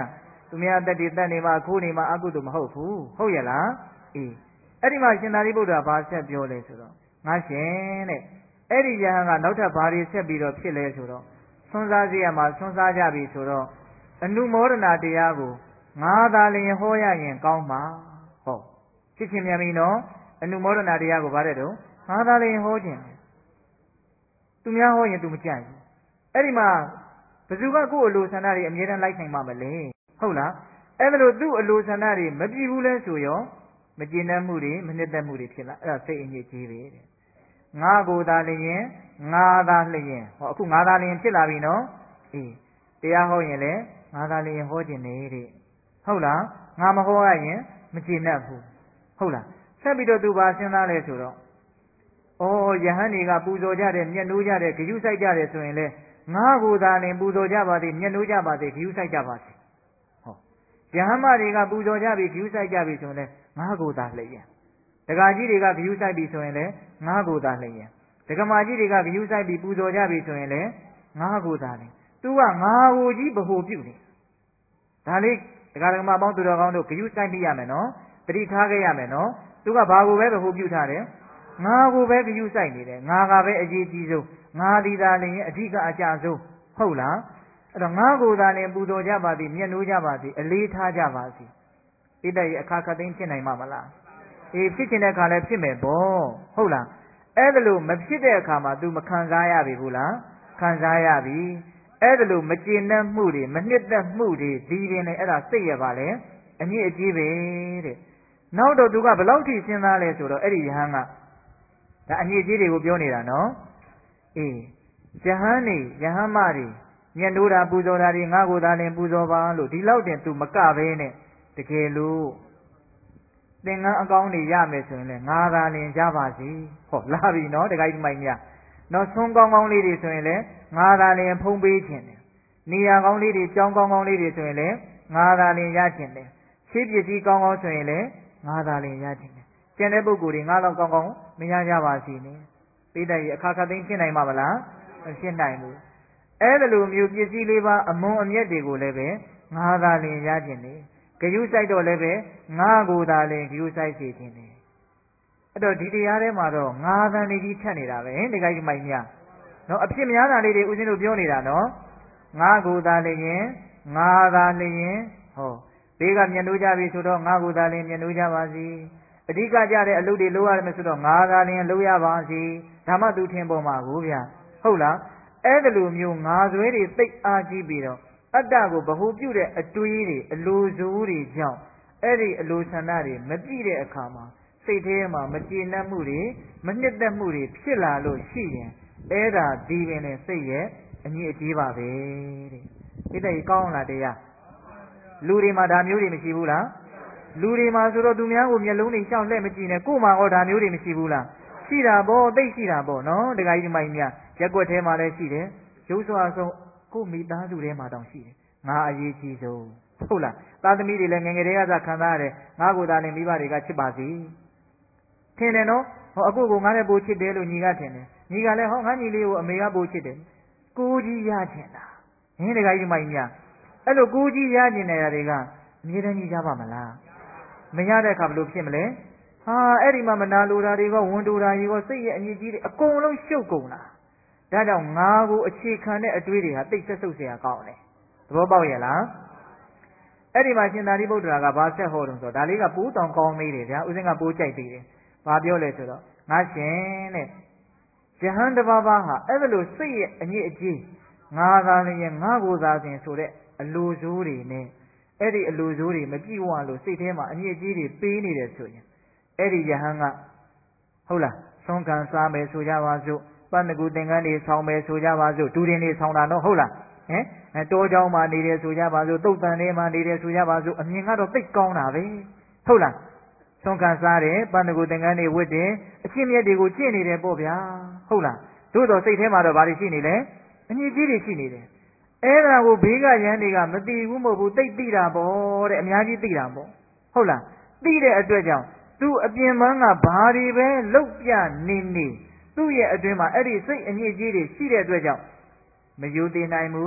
သူများတက်တည်တက်နေမှာခိုးနေမှာအကုသို့မဟုတ်ဘူးဟုတ်ရဲ့လားအေးအဲ့ဒီမှာရှင်သာရိပုတ္တရာဘာဆက်ပြောလဲဆိုတော့ငါရှင်တဲ့အဲ့ဒီယဟန်ကနောက်ထပ်ဘာတွေဆက်ပြီးတော့ဖြစ်လဲဆိုတော့ဆွမ်းစားစေရမှာဆွမ်းစားကြပြီဆိုတော့အနုမောဒနာတရားကိုငါသာလျင်ဟောရရင်ကောင်းမှာဟောဖြစ်ချင်းမြန်ပြီနော်အနုမောဒနာတရားကိုဗါတဲ့တော့ငါသာလျင်ဟောခြင်းသူများဟောရင်သူမကြိုက်ဘူးအဲ့ဒီမှာဘယ်သူကကိုယ့်အလိုဆန္ဒတွေအမြဲတမ်းလိုက်နိုင်မှာမလဲဟုတ်လားအဲ့ဒါလို့သူ့အလိုဆန္ဒတွေမပြည့်ဘူးလဲဆိုရောမကျေနပ်မှုတွေမနှစ်သက်မှုတွေဖြစ်လာအဲ့ဒါစိတ်အညစ်အကြေးပဲတဲ့ငါကိုယ်သာလျင်ငါသာလျင်ဟောအခုငါသာလျင်ဖြစ်လာပြီနော်အေးတရားဟောရင်လည်းငါသာလျင်ဟောခြင်းနေတဲ့ဟုတ်လားငါမဟောရရင်မကျေနပ်ဘူးဟုတ်လားဆက်ပြီးတော့သူပါစဉ်းစားလဲဆိုတော့ဩယဟန်တွေကပူဇော်ကြတယ်မျက်နှိုးကြတယ်ဂရုစိုက်ကြတယ်ဆိုရင်လေငါကိုယ်သာလျင်ပူဇော်ကြပါသည်မျက်နှိုးကြပါသည်ဂရုစိုက်ကြပါစေဟောယဟန်မတွေကပူဇော်ကြပြီဂရုစိုက်ကြပြီဆိုရင်လေငါကိုယ်သာလျင်ဒကာကြီးတွေကဂရုစိုက်ပြီဆိုရင်လေငါကိုယ်သာလျင်ဒကမာကြီးတွေကဂရုစိုက်ပြီပူဇော်ကြပြီဆိုရင်လေငါကိုယ်သာလျင်သူကငါကိုကြီးဗဟုပြုနေဒါလေးဒကာဒကမာပေါင်းသူတော်ကောင်းတို့ဂရုစိုက်ပြရမယ်နော်တတိထားခဲ့ရမယ်နော်သူကဘာကိုပဲဗဟုပြုထားတယ်ငါကိုပဲဂရုစိုက်နေတယ်ငါကပဲအရေးကြီးဆုံးငါဒီသာလျင်အဓိကအကျဆုံးဟုတ်လားအဲ့တော့ငါကိုယ်သာလျင်ပူဇော်ကြပါသည်မျက်နှိုးကြပါသည်အလေးထားကြပါစီဣတ္တရဲ့အခါခတ်သိမ်းဖြစ်နိုင်မှာမလားအေးဖြစ်ချင်တဲ့အခါလည်းဖြစ်မယ်ပေါ့ဟုတ်လားအဲ့ဒါလို့မဖြစ်တဲ့အခါမှာ तू မခံစားရပြီဘူးလားခံစားရပြီအဲ့ဒါလို့မကျေနပ်မှုတွေမနှစ်သက်မှုတွေဒီရင်နဲ့အဲ့ဒါစိတ်ရပါလေအညစ်အကြေးပဲတဲ့နောက်တော့ तू ကဘယ်လောက်ထိစဉ်းစားလဲဆိုတော့အဲ့ဒီယဟန်ကဒါအညစ်အကြေးတွေကိုပြောနေတာနော်အေးယဟန်နေယဟန်မတွေညံ့လို့တာပူဇော်တာတွေငါကိုယ်သာလင်ပူဇော်ပါလို့ဒီလောက်တင် तू မကပဲနဲ့တကယ်လို့သင်္ကန်းအကောင်းတွေရမယ်ဆိုရင်လည်းငါသာလင်ကြပါစီဟောလာပြီနော်တခါကြီးမိုင်များနော်ဆွန်းကောင်းကောင်းလေးတွေဆိုရင်လည်းငါသာလင်ဖုံးပေးခြင်းတယ်နေရာကောင်းလေးတွေကြောင်းကောင်းကောင်းလေးတွေဆိုရင်လည်းငါသာလင်ရခြင်းတယ်ရှိပစ္စည်းကောင်းကောင်းဆိုရင်လည်းငါသာလင်ရခြင်းတယ်ကျန်တဲ့ပုဂ္ဂိုလ်တွေငါတော့ကောင်းကောင်းမရကြပါစီနဲ့ပိဋကရဲ့အခါခတ်သိမ်းဖြစ်နိုင်မှာမလားမဖြစ်နိုင်ဘူးအဲ့ဒါလိုမျိုးပစ္စည်းလေးပါအမွန်အမြတ်တွေကိုလည်းပဲငါသာလင်ရခြင်းတယ်ဂယုစိုက်တော့လည်းပဲငါကိုယ်သာလင်ဂယုစိုက်စေခြင်းတယ်အဲ့တော့ဒီတရားထဲမှာတော့ငါးသန်နေကြီးထက်နေတာပဲဒီကိစ္စမိုင်များနော်အဖြစ်များတာလေးတွေဦးဇင်းတို့ပြောနေတာနော်ငါကိုယ်သာလျင်ငါသာလျင်ဟောဘေးကမျက်နှိုးကြပြီဆိုတော့ငါကိုယ်သာလျင်မျက်နှိုးကြပါစီအဓိကကြတဲ့အလုပ်တွေလုပ်ရမယ်ဆိုတော့ငါသာလျင်လုပ်ရပါစီဒါမှသူထင်ပေါ်မှာကိုဗျာဟုတ်လားအဲ့ဒါလိုမျိုးငါဆွဲတွေသိအားကြီးပြီးတော့အတ္တကိုဗဟုပြုတဲ့အတွေးတွေအလိုစိုးတွေကြောင့်အဲ့ဒီအလိုဆန္ဒတွေမပြည့်တဲ့အခါမှာစိတ်ထဲမှာမကျေနပ်မှုတွေမနှစ်သက်မှုတွေဖြစ်လာလို့ရှိရင်အဲ့ဒါဒီပင်နဲ့စိတ်ရဲ့အညစ်အကြေးပါပဲတဲ့ဒီတဲ့ကောင်းလားတရားလူတွေမှာဒါမျိုးတွေမရှိဘူးလားလူတွေမှာဆိုတော့သူများကိုမျက်လုံးတွေရှောက်လှဲ့မကြည့်နဲ့ကို့မှာဟောဒါမျိုးတွေမရှိဘူးလားရှိတာပေါ့သိရှိတာပေါ့နော်တခါကြီးမိုင်များရက်ွက်ထဲမှာလည်းရှိတယ်ရုပ်စွာဆုံးကို့မိသားစုထဲမှာတောင်ရှိတယ်ငါအရေးကြီးဆုံးဟုတ်လားသားသမီးတွေလည်းငယ်ငယ်တည်းကခံစားရတယ်ငါကိုယ်သာလည်းမိဘတွေကချစ်ပါစီထင်တယ်နော်ဟောအခုကငါနဲ့ပိုချစ်တယ်လို့ညီကထင်တယ်ညီကလည်းဟောငါညီလေးကိုအမေကပိုချစ်တယ်ကိုကြီးရချင်တာဟင်းတခါကြီးမိုင်များအဲ့လိုကိုကြီးရချင်တဲ့ຢာတွေကအမြဲတမ်းကြီးကြပါမလားမရတဲ့အခါဘယ်လိုဖြစ်မလဲဟာအဲ့ဒီမှာမနာလိုတာတွေကဝန်တိုတာတွေကစိတ်ရဲ့အညစ်အကြေးတွေအကုန်လုံးရှုပ်ကုန်တာဒါကြောင့်ငါကိုအခြေခံတဲ့အတွေးတွေဟာတိတ်ဆက်ဆုပ်เสียကောင်းတယ်သဘောပေါက်ရဲ့လားအဲ့ဒီမှာရှင်သာရိပုတ္တရာကဘာဆက်ဟောတုံးဆိုတော့ဒါလေးကပိုးတောင်ကောင်းသေးတယ်ဗျာဦးဇင်းကပိုးကြိုက်သေးတယ်ဘာပြောလဲဆိုတော့ငါရှင်တဲ့ယဟန်တပါးပါးဟာအဲ့လိုစိတ်ရဲ့အညစ်အကြေးငါသာလျင်ငါကိုသာစဉ်ဆိုတဲ့အလိုစိုးတွေနဲ့အဲ့ဒီအလိုစိုးတွေမပြည့်ဝလို့စိတ်ထဲမှာအညစ်အကြေးတွေပေးနေတယ်ဆိုရင်အဲ့ဒီယဟန်ကဟုတ်လားဆုံးခံစားမယ်ဆိုကြပါစို့ပန်းတကူသင်္ကန်းတွေဆောင်းမယ်ဆိုကြပါစို့ဒူရင်တွေဆောင်းတာတော့ဟုတ်လားဟင်တောเจ้าမှာနေတယ်ဆိုကြပါစို့တုတ်တန်ထဲမှာနေတယ်ဆိုကြပါစို့အမြင်ကတော့သိကောင်းတာပဲဟုတ်လားဆုံးခံစားတယ်ပန်းတကူသင်္ကန်းတွေဝတ်တယ်အချင်းမြတ်တွေကိုကျင့်နေတယ်ပေါ့ဗျာဟုတ်လားသို့တော်စိတ်ထဲမှာတော့ဘာတွေရှိနေလဲအညစ်အကြေးတွေရှိနေတယ်အဲ့ဒါကိုဘေးကရန်တွေကမသိဘူးမဟုတ်ဘူးသိတာပေါ့တဲ့အများကြီးသိတာပေါ့ဟုတ်လားသိတဲ့အတွက်ကြောင့်သူအပြင်ပန်းကဘာတွေပဲလုတ်ပြနေသူ့ရဲ့အတွင်းမှာအဲ့ဒီစိတ်အညစ်အကြေးတွေရှိတဲ့အတွက်ကြောင့်မယုံသိနိုင်ဘူး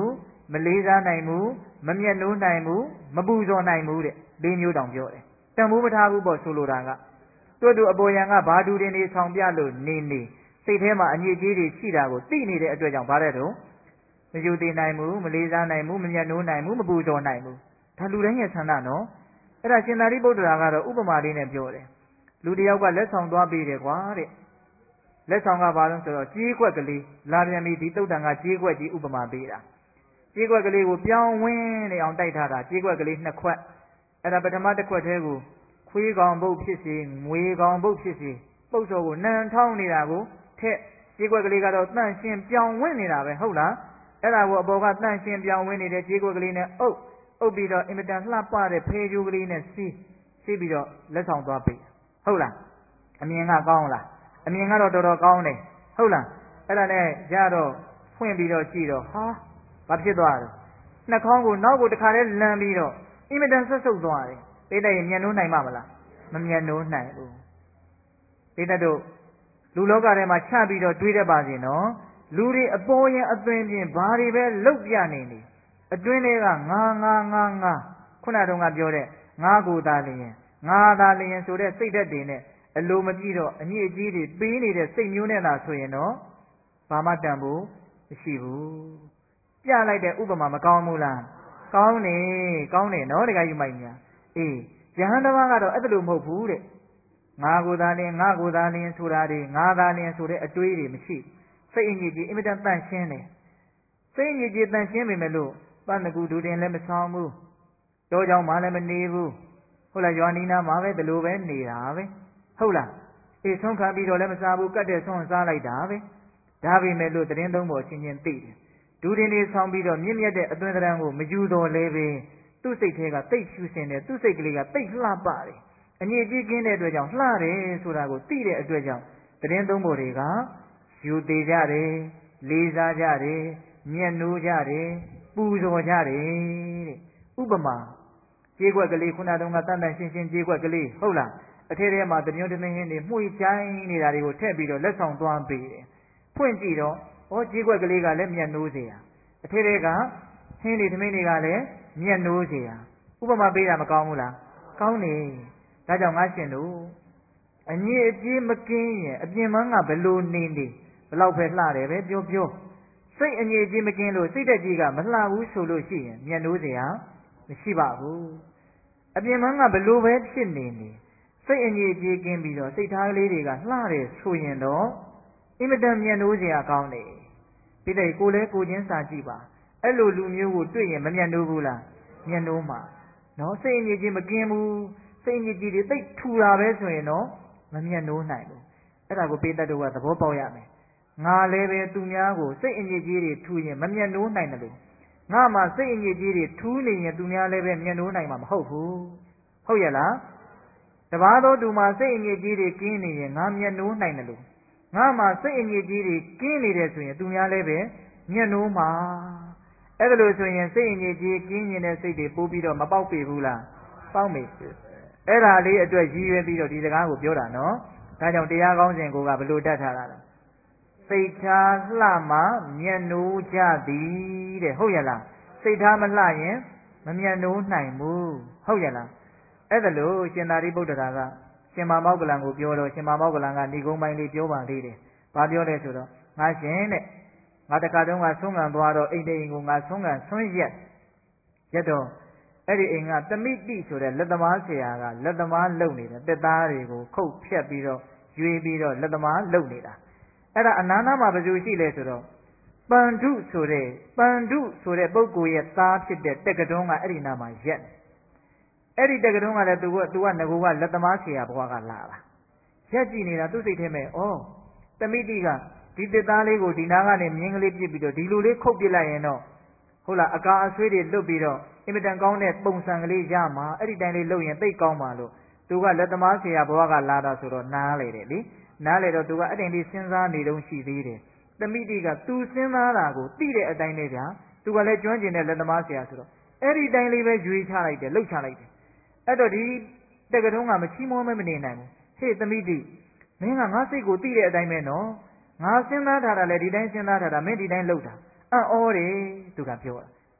မလေးစားနိုင်ဘူးမမျက်နှိုးနိုင်ဘူးမပူဇော်နိုင်ဘူးတဲ့၄မျိုးတောင်ပြောတယ်တန်ဖိုးမထားဘူးပေါ့ဆိုလိုတာကတို့အပေါ်ယံကဘာဒူတင်နေဆောင်ပြလို့နေစိတ်ထဲမှာအညစ်အကြေးတွေရှိတာကိုသိနေတဲ့အတွက်ကြောင့်ဗါတဲ့တော့မယူသိနိုင်ဘူးမလေးစားနိုင်ဘူးမမျက်နှိုးနိုင်ဘူးမပူဇော်နိုင်ဘူးဒါလူတိုင်းရဲ့ဆန္ဒနော်အဲ့ဒါရှင်သာရိပုတ္တရာကတော့ဥပမာလေးနဲ့ပြောတယ်လူတယောက်ကလက်ဆောင်သွားပေးတယ်ကွာတဲ့လက်ဆောင်ကဘာလို့ဆိုတော့ကြေးခွက်ကလေးလာပြန်ပြီဒီတုတ်တန်ကကြေးခွက်ကြီးဥပမာပေးတာကြေးခွက်ကလေးကိုပြောင်းဝင်းနေအောင်တိုက်ထားတာကြေးခွက်ကလေး2ခွက်အဲ့ဒါပထမတစ်ခွက်သေးကိုခွေးကောင်ပုတ်ဖြစ်စေငွေကောင်ပုတ်ဖြစ်စေပုတ်စော်ကိုနံထောင်းနေတာကိုထက်ကြေးခွက်ကလေးကတော့တန့်ရှင်းပြောင်းဝင်းနေတာပဲဟုတ်လားအဲ့ဒါကိုအပေါ်ကတန့်ရှင်းပြောင်းဝင်းနေတဲ့ကြေးခွက်ကလေးနဲ့အုပ်ပြီးတော့အင်မတန်လှပတဲ့ဖေးကြိုးကလေးနဲ့စီးပြီးတော့လက်ဆောင်သွားပေးဟုတ်လားအမြင်ကကောင်းလားအမြင်ကတော့တော်တော်ကောင်းတယ်ဟုတ်လားအဲ့ဒါနဲ့ရတော့ဖွင့်ပြီးတော့ကြည့်တော့ဟာဘာဖြစ်သွားလဲနှာခေါင်းကိုနောက်ကိုတခါတည်းလမ်းပြီးတော့အင်မတန်ဆက်ဆုပ်သွားတယ်ပိဋကရင်မျက်နှိုးနိုင်မှာမလားမမျက်နှိုးနိုင်ဘူးပိဋကတို့လူလောကထဲမှာချပြီးတော့တွေးတတ်ပါစေနော်လူတွေအပေါ်ရင်အသွင်ပြင်ဘာတွေပဲလောက်ပြနေနေအတွင်းတွေကငါခုနတုန်းကပြောတဲ့ငါကိုသာလျင်ငါသာလျင်ဆိုတဲ့စိတ်ဓာတ်တွေနဲ့အလိုမကြည့်တော့အညစ်အကြေးတွေပေးနေတဲ့စိတ်မျိုးနဲ့သာဆိုရင်တော့ဘာမှတန်ဖို့မရှိဘူးပြလိုက်တဲ့ဥပမာမကောင်းဘူးလားကောင်းတယ်နော်တခါယူမိုက်များအေးယဟန်တစ်ပါးကတော့အဲ့ဒါလို့မဟုတ်ဘူးတဲ့ငါကိုသာလျင်ဆိုတာတွေငါသာလျင်ဆိုတဲ့အတွေးတွေမရှိစိတ်အညစ်အကြေးအင်မတန်တန့်ရှင်းတယ်စိတ်အညစ်အကြေးတန့်ရှင်းပေမဲ့လို့ပန်းတကူဒူတင်လည်းမဆောင်ဘူးတောကြောင်မှလည်းမနေဘူးဟုတ်လားရွာနီးနားမှာပဲဒီလိုပဲနေတာပဲဟုတ်လားအေးဆုံးခါပြီးတော့လည်းမစားဘူးကတ်တဲ့ဆုံးစားလိုက်တာပဲဒါပေမဲ့လို့သတင်းသုံးပေါ်ချင်းချင်းသိတယ်ဒူတင်တွေဆောင်ပြီးတော့မြင့်မြတ်တဲ့အသွင်သဏ္ဍာန်ကိုမယူတော်လဲပဲသူ့စိတ်ထဲကတိတ်ဖြူစင်တယ်သူ့စိတ်ကလေးကတိတ်လှပတယ်အငြိအကျေးကင်းတဲ့အတွက်ကြောင့်လှတယ်ဆိုတာကိုသိတဲ့အတွက်ကြောင့်သတင်းသုံးပေါ်တွေကယူသေးကြတယ်လေးစားကြတယ်မျက်နှိုးကြတယ်ပူဇော်ကြတယ်တဲ့ဥပမာကြေးခွက်ကလေးခုနတုန်းကတန်တန်ရှင်းရှင်းကြေးခွက်ကလေးဟုတ်လားအထဲထဲမှာတမျိုးတမင်းဟင်းတွေမှု့ချိုင်းနေတာတွေကိုထည့်ပြီးတော့လက်ဆောင်သွားပေးတယ်ဖွင့်ကြည့်တော့ကြေးခွက်ကလေးကလည်းမျက်နှိုးเสียအထဲထဲကဟင်းတွေသမင်းတွေကလည်းမျက်နှိုးเสียဥပမာပေးတာမကောင်းဘူးလားကောင်းတယ်ဒါကြောင့်ငါရှင်တို့အညစ်အကြေးမကင်းရင်အပြင်မန်းကဘလို့နေဘလောက်ပဲလှတယ်ပဲပြောစိတ်အငြိအကျေးမကင်းလို့စိတ်တက်ကြီးကမလှဘူးဆိုလို့ရှိရင်မျက်နှိုးเสียမရှိပါဘူးအပြင်မန်းကဘလို့ပဲဖြစ်နေစိတ်အငြိအကျေးကင်းပြီးတော့စိတ်ထားကလေးတွေကလှတယ်ဆိုရင်တော့အင်မတန်မျက်နှိုးเสียကောင်းတယ်ဒီတဲ့ကိုလဲကိုချင်းစာကြည့်ပါအဲ့လိုလူမျိုးကိုတွေ့ရင်မမျက်နှိုးဘူးလားမျက်နှိုးမှာနော်စိတ်အငြိအကျေးမကင်းဘူးစိတ်အငြိအကျေးတွေသိထူတာပဲဆိုရင်တော့မမျက်နှိုးနိုင်ဘူးအဲ့ဒါကိုပိဋကတို့ကသဘောပေါက်ရမယ်ငါလည်းပဲသူများကိုစိတ်အညစ်အကြေးတွေထူရင်မမျက်နှိုးနိုင်တယ်လို့ငါမှစိတ်အညစ်အကြေးတွေထူးနေရင်သူများလည်းပဲမျက်နှိုးနိုင်မှာမဟုတ်ဘူးဟုတ်ရဲ့လားတပါးသောသူမှစိတ်အညစ်အကြေးတွေကင်းနေရင်ငါမျက်နှိုးနိုင်တယ်လို့ငါမှစိတ်အညစ်အကြေးတွေကင်းနေတယ်ဆိုရင်သူများလည်းပဲမျက်နှိုးမှာအဲ့ဒါလို့ဆိုရင်စိတ်အညစ်အကြေးကင်းနေတဲ့စိတ်တွေပို့ပြီးတော့မပေါက်ပေဘူးလားပေါက်မေအဲ့ဒါလေးအတွက်ရည်ရွယ်ပြီးတော့ဒီစကားကိုပြောတာနော်ဒါကြောင့်တရားကောင်းစဉ်ကဘယ်လိုတတ်ထားတာလဲစိတ်ထားလှမှမျက်နှိုးကြသည်တဲ့ဟုတ်ရဲ့လားစိတ်ထားမလှရင်မမျက်နှိုးနိုင်ဘူးဟုတ်ရဲ့လားအဲ့ဒါလို့ရှင်သာရိပုတ္တရာကရှင်မောဂလန်ကိုပြောတော့ရှင်မောဂလန်ကဏိကုံးပိုင်းလေးပြောပါသေးတယ်ဘာပြောလဲဆိုတော့ငါရှင်တဲ့ငါတခါတုန်းကဆုံးခံသွားတော့အိမ်ကိုငါဆုံးခံဆွန့်ရက်တော့အဲ့ဒီအိမ်ကသမိတိဆိုတဲ့လက်သမားဆရာကလက်သမားလုပ်နေတယ်တက်သားတွေကိုခုတ်ဖြတ်ပြီးတော့ရွေးပြီးတော့လက်သမားလုပ်နေတာအဲ့ဒါအနာနာမှာဘယ်သူရှိလဲဆိုတော့ပန္ဓုဆိုတဲ့ပုဂ္ဂိုလ်ရဲ့သားဖြစ်တဲ့တက္ကတွန်းကအဲ့ဒီနာမှာရက်အဲ့ဒီတက္ကတွန်းကလည်းသူကငကိုကလက်သမားဆရာဘွားကလာတာရက်ကြည့်နေတာသူ့စိတ်ထဲမှာသမိတိကဒီတက်သားလေးကိုဒီနာကနေမြင်းကလေးပြစ်ပြီးတော့ဒီလိုလေးခုတ်ပစ်လိုက်ရင်တော့ဟုတ်လားအကာအဆွေးတွေလွတ်ပြီးတော့အင်မတန်ကောင်းတဲ့ပုံစံကလေးရမှာအဲ့ဒီတိုင်းလေးလုပ်ရင်သိကောင်းပါလို့သူကလက်သမားဆရာဘွားကလာတာဆိုတော့နားလေတယ်လေနားလေတော့သူကအဲ့တိုင်းလေးစဉ်းစားနေတော့ရှိသေးတယ်သမိတိကသူစဉ်းစားတာကိုသိတဲ့အတိုင်းလေးဗျာသူကလည်းကျွမ်းကျင်တဲ့လက်သမားဆရာဆိုတော့အဲ့ဒီတိုင်းလေးပဲရွေးချလိုက်တယ်လှုပ်ချလိုက်တယ်အဲ့တော့ဒီတက္ကထုံးကမချီးမွမ်းမနေနိုင်ဘူးဟေ့သမိတိမင်းကငါစိတ်ကိုသိတဲ့အတိုင်းပဲနော်ငါစဉ်းစားထားတာလေဒီတိုင်းစဉ်းစားထားတာမင်းဒီတိုင်းလှုပ်တာအော်တယ်သူကပြောတာ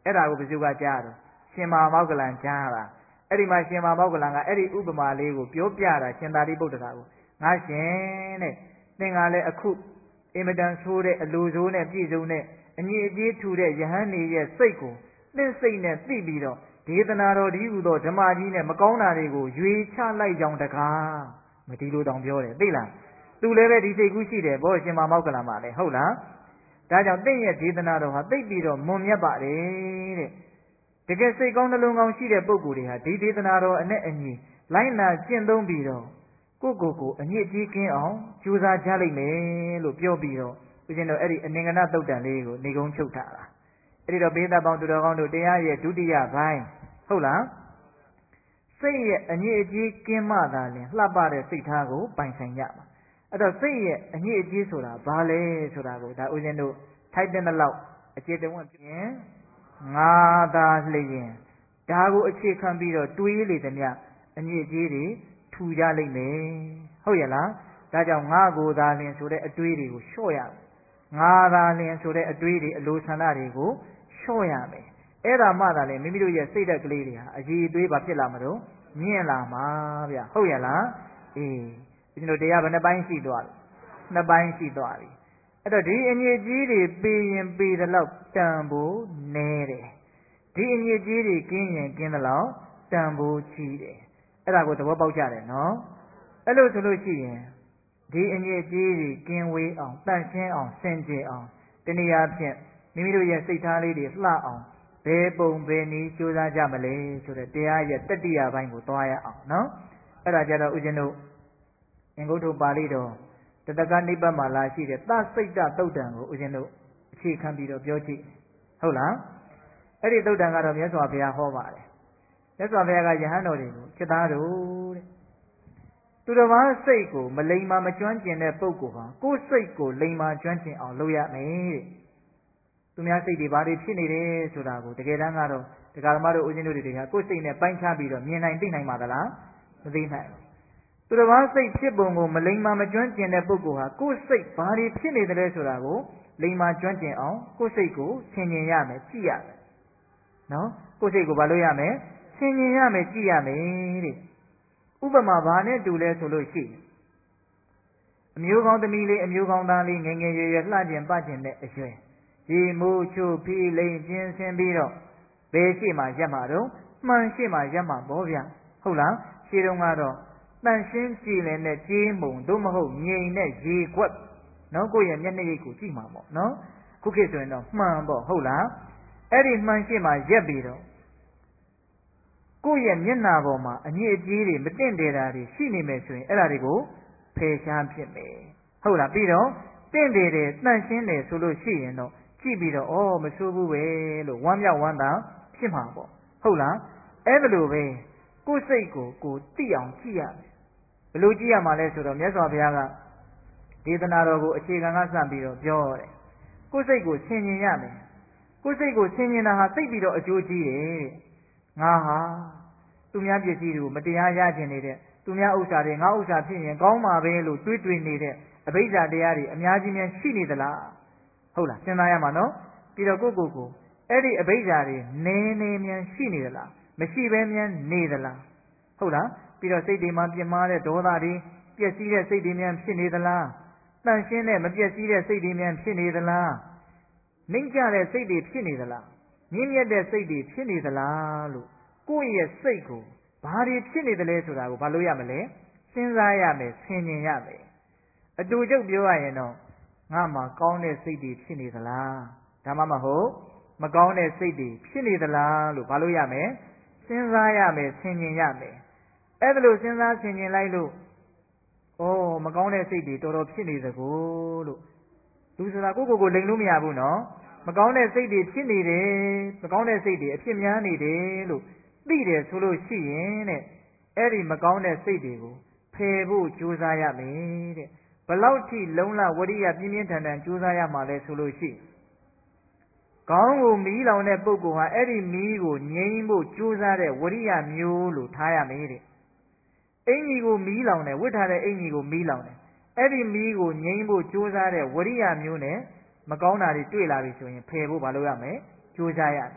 အဲ့ဒါကိုဘယ်သူကကြားတော့ရှင်မမောက္ကလန်ကြားတာအဲ့ဒီမှာရှင်မမောက္ကလန်ကအဲ့ဒီဥပမာလေးကိုပြောပြတာရှင်သာရိပုတ္တရာကိုငါရှင်တဲ့သင်ကလည်းအခုအင်မတန်ဆိုးတဲ့အလိုဆိုးနဲ့ပြည့်စုံတဲ့အညီအကျေးထူတဲ့ယဟန်နေရဲ့စိတ်ကိုသင်စိတ်နဲ့သိပြီးတော့ဒေသနာတော်ဒီဟူသောဓမ္မကြီးနဲ့မကောင်းတာတွေကိုရွေချလိုက်ကြောင်းတကားမဒီလိုတောင်ပြောတယ်သိလားသူလည်းပဲဒီစိတ်ကူးရှိတယ်ဘောရှင်မမောက္ကလန်ပါလေဟုတ်လားဒါကြောင့်သင်ရဲ့ဒေသနာတော်ဟာသိပြီးတော့မွန်မြတ်ပါတယ်တဲ့တကယ်စိတ်ကောင်းနှလုံးကောင်းရှိတဲ့ပုဂ္ဂိုလ်တွေဟာဒီဒေသနာတော်အနဲ့အညီလိုက်နာကျင့်သုံးပြီးတော့ကိုအညစ်အကြေးကင်းအောင်ကြိုးစားကြလိမ့်မယ်လို့ပြောပြီးတော့ဦးဇင်းတို့အဲ့ဒီအနင်္ဂနာသုတ်တန်လေးကိုနေကုန်းချုပ်ထားတာအဲ့ဒီတော့ဘေးသက်ပေါင်းသူတော်ကောင်းတို့တရားရဲ့ဒုတိယပိုင်းဟုတ်လားစိတ်ရဲ့အညစ်အကြေးကင်းမှသာလျှင်လှပတဲ့စိတ်ထားကိုပိုင်ဆိုင်ကြမှာအဲ့တော့စိတ်ရဲ့အညစ်အကြေးဆိုတာဘာလဲဆိုတာကိုဒါဦးဇင်းတို့ထိုက်တဲ့လောက်အကျေတဝန့်ပြင်ငါသာလျင်ဒါကိုအခြေခံပြီးတော့တွေးလေသည်မြအညစ်အကြေးတွေထူကြလိမ့်မယ်ဟုတ်ရဲ့လားဒါကြောင့်ငါကိုသာလျင်ဆိုတဲ့အတွေးတွေကိုလျှော့ရမယ်ငါသာလျင်ဆိုတဲ့အတွေးတွေအလိုဆန္ဒတွေကိုလျှော့ရမယ်အဲ့ဒါမှသာလေမိမိတို့ရဲ့စိတ်ဓာတ်ကလေးတွေဟာအည်အသွေးဘာဖြစ်လာမလို့မြင့်လာမှာဗျဟုတ်ရဲ့လားအေးကျွန်တော်တရားဘယ်နှပိုင်းရှိသွားပြီနှစ်ပိုင်းရှိသွားပြီအဲ့တော့ဒီအညစ်အကြေးတွေပေးရင်ပေးတဲ့လောက်တန်ဖို့နည်းတယ်ဒီအညစ်အကြေးတွေကင်းရင်ကင်းတဲ့လောက်တန်ဖို့ကြီးတယ်အဲ့ဒါကိုသဘောပေါက်ကြတယ်နော်အဲ့လိုဆိုလို့ရှိရင်ဒီအညစ်အကြေးတွေကင်းဝေးအောင်တန့်ရှင်းအောင်စင်ကြယ်အောင်တနည်းအားဖြင့်မိမိတို့ရဲ့စိတ်ထားလေးတွေလှအောင်ဘယ်ပုံဘယ်နည်းကြိုးစားကြမလဲဆိုတဲ့တရားရဲ့တတိယပိုင်းကိုသွားရအောင်နော်အဲ့ဒါကြတော့ဦးဇင်းတို့အင်္ဂုတ္တပါဠိတော်တတကနိဗ္ဗာန်မှာလာရှိတဲ့သစိတ်တသုတ်တံကိုဦးဇင်းတို့အခြေခံပြီးတော့ပြောကြည့်ဟုတ်လားအဲ့ဒီသုတ်တံကတော့မြတ်စွာဘုရားဟောပါတယ်မြတ်စွာဘုရားကယဟန်တော်တွေကိုจิตသားတို့တဲ့သူတော်ဘာစိတ်ကိုမလိမ္မာမကျွမ်းကျင်တဲ့ပုဂ္ဂိုလ်ဟာကိုယ်စိတ်ကိုလိမ္မာကျွမ်းကျင်အောင်လုပ်ရမယ်တဲ့သူများစိတ်တွေဘာတွေဖြစ်နေတယ်ဆိုတာကိုတကယ်တမ်းကတော့တရားဓမ္မတို့ဦးဇင်းတို့တွေကကိုယ်စိတ်နဲ့ပိုင်းခြားပြီးတော့မြင်နိုင်သိနိုင်ပါသလားမသိနိုင်ဘူးသူတော်ဘာစိတ်ဖြစ်ပုံကိုမလိမ္မာမကျွမ်းကျင်တဲ့ပုဂ္ဂိုလ်ဟာကိုယ်စိတ်ဘာတွေဖြစ်နေတယ်ဆိုတာကိုလိမ္မာကျွမ်းကျင်အောင်ကိုယ်စိတ်ကိုဆင်ခြင်ရမယ်ကြည့်ရမယ်နော်ကိုယ်စိတ်ကိုဘာလို့ရမယ်ဆင်ခြင်ရမယ်ကြည့်ရမယ်တဲ့ဥပမာဘာနဲ့တူလဲဆိုလို့ရှိရင်အမျိုးကောင်းသမီးလေးအမျိုးကောင်းသားလေးငယ်ငယ်ရွယ်ရွယ်လှကျင်ပကျင်တဲ့အရွယ်ဒီမိုးချို့ဖီးလိန်ကျင်းဆင်းပြီးတော့ဘယ်ရှိမှရက်မှာတော့မှန်ရှိမှရက်မှာပေါ့ဗျဟုတ်လားရှင်းတော့ကတော့တန်ရှင်းကြည်လင်တဲ့ကြေးမုံသို့မဟုတ်ငြိမ်တဲ့ရေခွက်နော်ကိုယ့်ရဲ့မျက်နှာရိပ်ကိုကြည့်မှာပေါ့နော်ခုခေတ်ဆိုရင်တော့မှန်ပေါ့ဟုတ်လားအဲ့ဒီမှန်ရှိမှရက်ပြီးတော့ကိုယ့်ရဲ့မျက်နှာပေါ်မှာအညစ်အကြေးတွေမတင့်တယ်တာတွေရှိနေမယ်ဆိုရင်အဲ့ဒါတွေကိုဖယ်ရှားဖြစ်မယ်ဟုတ်လားပြီးတော့တင့်တယ်တယ်တန့်ရှင်းတယ်ဆိုလို့ရှိရင်တော့ကြည့်ပြီးတော့ဩမဆိုးဘူးပဲလို့ဝမ်းမြောက်ဝမ်းသာဖြစ်မှာပေါ့ဟုတ်လားအဲ့ဒါလိုပဲကိုယ်စိတ်ကိုသိအောင်ကြည့်ရမယ်ဘယ်လိုကြည့်ရမှာလဲဆိုတော့မြတ်စွာဘုရားကဒေသနာတော်ကိုအခြေခံကစပြီးတော့ပြောတယ်ကိုယ်စိတ်ကိုဆင်ခြင်ရမယ်ကိုယ်စိတ်ကိုဆင်ခြင်တာဟာသိပြီးတော့အကျိုးကြီးတယ်တဲ့ငါဟာသူများပစ္စည်းတွေကိုမတရားရကျင်နေတဲ့သူများဥစ္စာတွေငါဥစ္စာဖြစ်ရင်ကောင်းမှာပဲလို့တွေးနေတဲ့အဘိဓါတရားတွေအများကြီးများရှိနေသလားဟုတ်လားစဉ်းစားရမှာနော်ပြီးတော့ကိုအဲ့ဒီအဘိဓါတွေနည်းနည်းများရှိနေသလားမရှိဘဲများနေသလားဟုတ်လားပြီးတော့စိတ်တွေမှာပြင်းမာတဲ့ဒေါသတွေပျက်စီးတဲ့စိတ်တွေများဖြစ်နေသလားတန့်ရှင်းတဲ့မပျက်စီးတဲ့စိတ်တွေများဖြစ်နေသလားနှိမ့်ကျတဲ့စိတ်တွေဖြစ်နေသလားမြင့်မြတ်တဲ့စိတ်တွေဖြစ်နေသလားလို့ကိုယ့်ရဲ့စိတ်ကိုဘာတွေဖြစ်နေတယ်လဲဆိုတာကိုဘာလို့ရမလဲစဉ်းစားရမယ်ဆင်ခြင်ရမယ်အတူတူပြောရရင်တော့ငါမှာကောင်းတဲ့စိတ်တွေဖြစ်နေသလားဒါမှမဟုတ်မကောင်းတဲ့စိတ်တွေဖြစ်နေသလားလို့ဘာလို့ရမယ်စဉ်းစားရမယ်ဆင်ခြင်ရမယ်အဲ့ဒါလို့စဉ်းစားဆင်ခြင်လိုက်လို့မကောင်းတဲ့စိတ်တွေတော်တော်ဖြစ်နေသကိုလို့လူဆိုတာကိုလိမ်လို့မရဘူးနော်မကောင်းတဲ့စိတ်တွေဖြစ်နေတယ်မကောင်းတဲ့စိတ်တွေအဖြစ်များနေတယ်လို့သိတယ်ဆိုလို့ရှိရင်တဲ့အဲ့ဒီမကောင်းတဲ့စိတ်တွေကိုဖယ်ဖို့ကြိုးစားရမယ်တဲ့ဘလောက်ထိလုံလဝရိယပြင်းပြင်းထန်ထန်ကြိုးစားရမှာလဲဆိုလို့ရှိခေါင်းကိုမီးလောင်တဲ့ပုဂ္ဂိုလ်ဟာအဲ့ဒီမီးကိုငြိမ်းဖို့ကြိုးစားတဲ့ဝရိယမျိုးလို့ထားရမယ်တဲ့အင်ကြီးကိုမီးလောင်တယ်ဝတ်ထားတဲ့အင်ကြီးကိုမီးလောင်တယ်အဲ့ဒီမီးကိုငြိမ်းဖို့ကြိုးစားတဲ့ဝရိယမျိုးနဲ့မကောင်းတာတွေတွေ့လာပြီဆိုရင်ဖယ်ဖို့မလုပ်ရမယ်ကြိုးစားရမယ်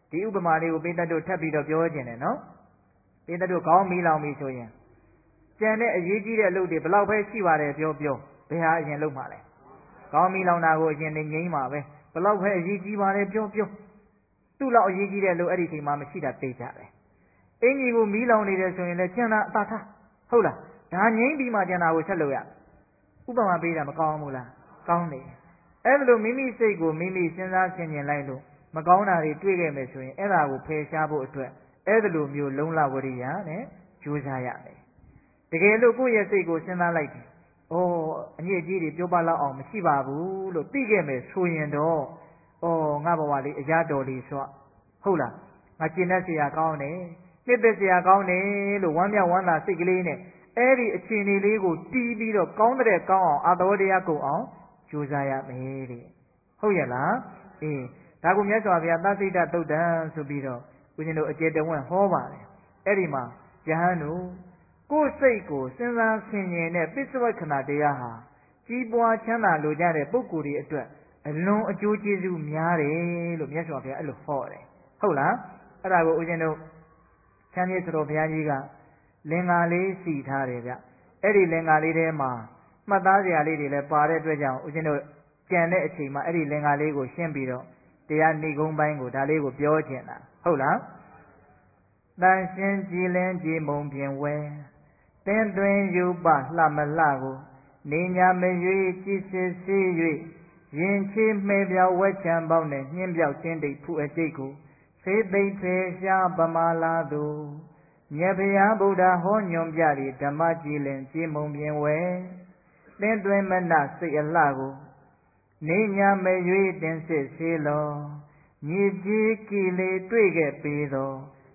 ဒီဥပမာလေးကိုပိဋကတ်တို့ထပ်ပြီးတော့ပြောခြင်းတယ်နော်ပိဋကတ်တို့ခေါင်းမီးလောင်ပြီဆိုရင်ကျန်တဲ့အရေးကြီးတဲ့အလုပ်တွေဘယ်လောက်ပဲရှိပါတယ်ပြောဘယ်ဟာအရင်လုပ်မှာလဲခေါင်းမီးလောင်တာကိုအရင်နေငိမ့်မှာပဲဘယ်လောက်ပဲအရေးကြီးပါတယ်ပြောသူ့လောက်အရေးကြီးတဲ့အလုပ်အဲ့ဒီချိန်မှာမရှိတာသိကြတယ်အင်ကြီးကိုမီးလောင်နေတယ်ဆိုရင်လည်းကျန်တာအသာထားဟုတ်လားဒါငိမ့်ပြီးမှကျန်တာကိုဆက်လုပ်ရဥပမာပေးတာမကောင်းဘူးလားကောင်းတယ်အဲ့လိုမိမိစိတ်ကိုမိမိစဉ်းစားဆင်ခြင်လိုက်လို့မကောင်းတာတွေတွေ့ခဲ့မယ်ဆိုရင်အဲ့ဒါကိုဖယ်ရှားဖို့အတွက်အဲ့လိုမျိုးလုံလဝရိယနဲ့ကြိုးစားရမယ်တကယ်လို့ကိုယ့်ရဲ့စိတ်ကိုစဉ်းစားလိုက်တယ်အညစ်အကြေးတွေပြောပလောက်အောင်မရှိပါဘူးလို့သိခဲ့မယ်ဆိုရင်တော့ငါဘဝလေးအရာတော်လေးဆိုဟုတ်လားငါကျင့်တတ်เสียကောင်းတယ်နှစ်သက်เสียကောင်းတယ်လို့ဝမ်းမြောက်ဝမ်းသာစိတ်ကလေးနဲ့အဲ့ဒီအခြေအနေလေးကိုတီးပြီးတော့ကောင်းတဲ့ကောင်းအောင်အာတော်တရားကုန်အောင်ကြိုးစားရမယ်တဲ့ဟုတ်ရဲ့လားဒါကိုမြတ်စွာဘုရားသစိတ္တသုတ်တံဆိုပြီးတော့ဦးဇင်းတို့အကျေတဝင့်ဟောပါတယ်အဲ့ဒီမှာယဟန်တို့ကိုယ်စိတ်ကိုစဉ်းစားဆင်ခြင်တဲ့ပစ္စဝက္ခဏတရားဟာကြီးပွားချမ်းသာလိုကြတဲ့ပုဂ္ဂိုလ်တွေအတွက်အလွန်အကျိုးကျေးဇူးများတယ်လို့မြတ်စွာဘုရားအဲ့လိုဟောတယ်ဟုတ်လားအဲ့ဒါကိုဦးဇင်းတို့ချမ်းမြေစတော်ဘုရားကြီးကလင်္ကာလေးစီထားတယ်ဗျအဲ့ဒီလင်္ကာလေးထဲမှာမှတ်သားစရာလေးတွေလည်းပါတဲ့အတွက်ကြောင့်ဦးဇင်းတို့ကြံတဲ့အချိန်မှာအဲ့ဒီလင်္ကာလေးကိုရှင်းပြီးတော့တရားဏိဂုံးပိုင်းကိုဒါလေးကိုပြောချင်တာဟုတ်လားတန်ရှင်းကြည်လင်းကြည်မုံပြင်ဝဲတင်းသွင်းယူပလှမလှကိုနေညာမရွေကြည်စစ်စေး၍ရင်ချေမှဲပြောက်ဝက်ချံပေါက်နဲ့ညှင်းပြောက်တင်းတိတ်ဖူအကျိတ်ကိုစေသိမ့်ဖေရှားပမာလာသူမြတ်ဗျာဗုဒ္ဓဟောညွန်ပြသည့်ဓမ္မကြည်လင်ကြည်မုံပြင်ဝဲတင်းသွင်းမနစိတ်အလှကိုနေညာမရွေတင်စစ်စေလောညီကြီးကီလေတွေ့ခဲ့ပေသော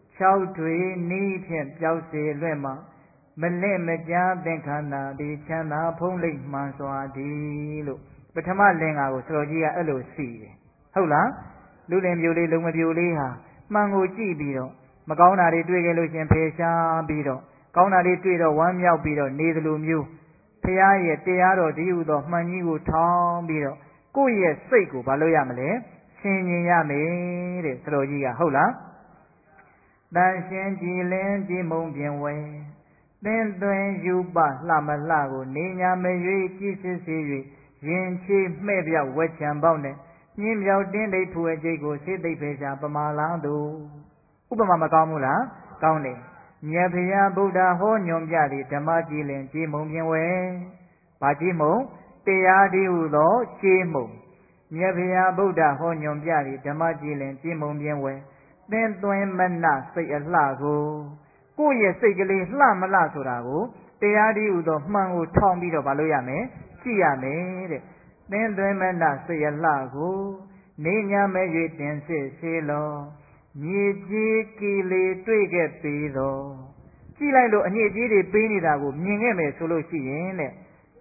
6တွေနီးဖြင့်ပျောက်စေလွဲ့မှမလင့်မကြားသင်္ခန္ဓာဒီချမ်းသာဖုံးလိမ့်မှန်စွာသည်လို့ပထမလင်္ကာကိုဆရာကြီးကအဲ့လိုစီတယ်ဟုတ်လားလူလင်ပြိုလေးလုံမပြိုလေးဟာမှန်ကိုကြည့်ပြီးတော့မကောင်းတာတွေတွေ့ခဲ့လို့ရှင်ဖယ်ရှားပြီးတော့ကောင်းတာတွေတွေ့တော့ဝမ်းမြောက်ပြီးတော့နေသလိုမျိုးဖရာရဲ့တရားတော်ဒီဟုသောမှန်ကြီးကိုထောင်းပြီးတော့ကိုယ့်ရဲ့စိတ်ကိုဘာလို့ရမလဲဆင်ញင်ရမယ်တဲ့ဆရာကြီးကဟုတ်လားတန်ရှင်းကြည်လင်းကြည်မုံပြင်ဝဲသင်သွင်းယူပလှမလှကိုနေညာမရွေကြည်စစ်စေ၍ရင်ချေမှဲ့ပြောက်ဝက်ချံပေါက်နဲ့ညင်းပြောက်တင်းတိတ်ဖူအကျိတ်ကိုစေသိပ်ဖေရှာပမာလားသူဥပမာမကောင်းဘူးလားကောင်းတယ်မြတ်ဗျာဗုဒ္ဓဟောညွန်ပြသည့်ဓမ္မကြည်လင်ကြည်မုံပြင်ဝဲဘာကြည်မုံတရားဒီဟုသောကြည်မုံမြတ်ဗျာဗုဒ္ဓဟောညွန်ပြသည့်ဓမ္မကြည်လင်ကြည်မုံပြင်ဝဲသင်သွင်းမနစိတ်အလှကိုယ့်ရဲ့စိတ်ကလေးလှမလှဆိုတာကိုတရားဒီဟုသောမှန်ကိုထောင်ပြီးတော့မလုပ်ရမယ်ကြည့်ရမယ်တဲ့သင်သွင်းမနစိတ်အလှကိုနေညာမဲ့၍တင်စစ်စေလောမြေကြီးကီလေတွေ့ခဲ့ပေသောကြည့်လိုက်လို့အညစ်အကြေးတွေပေးနေတာကိုမြင်ခဲ့မယ်ဆိုလို့ရှိရင်တဲ့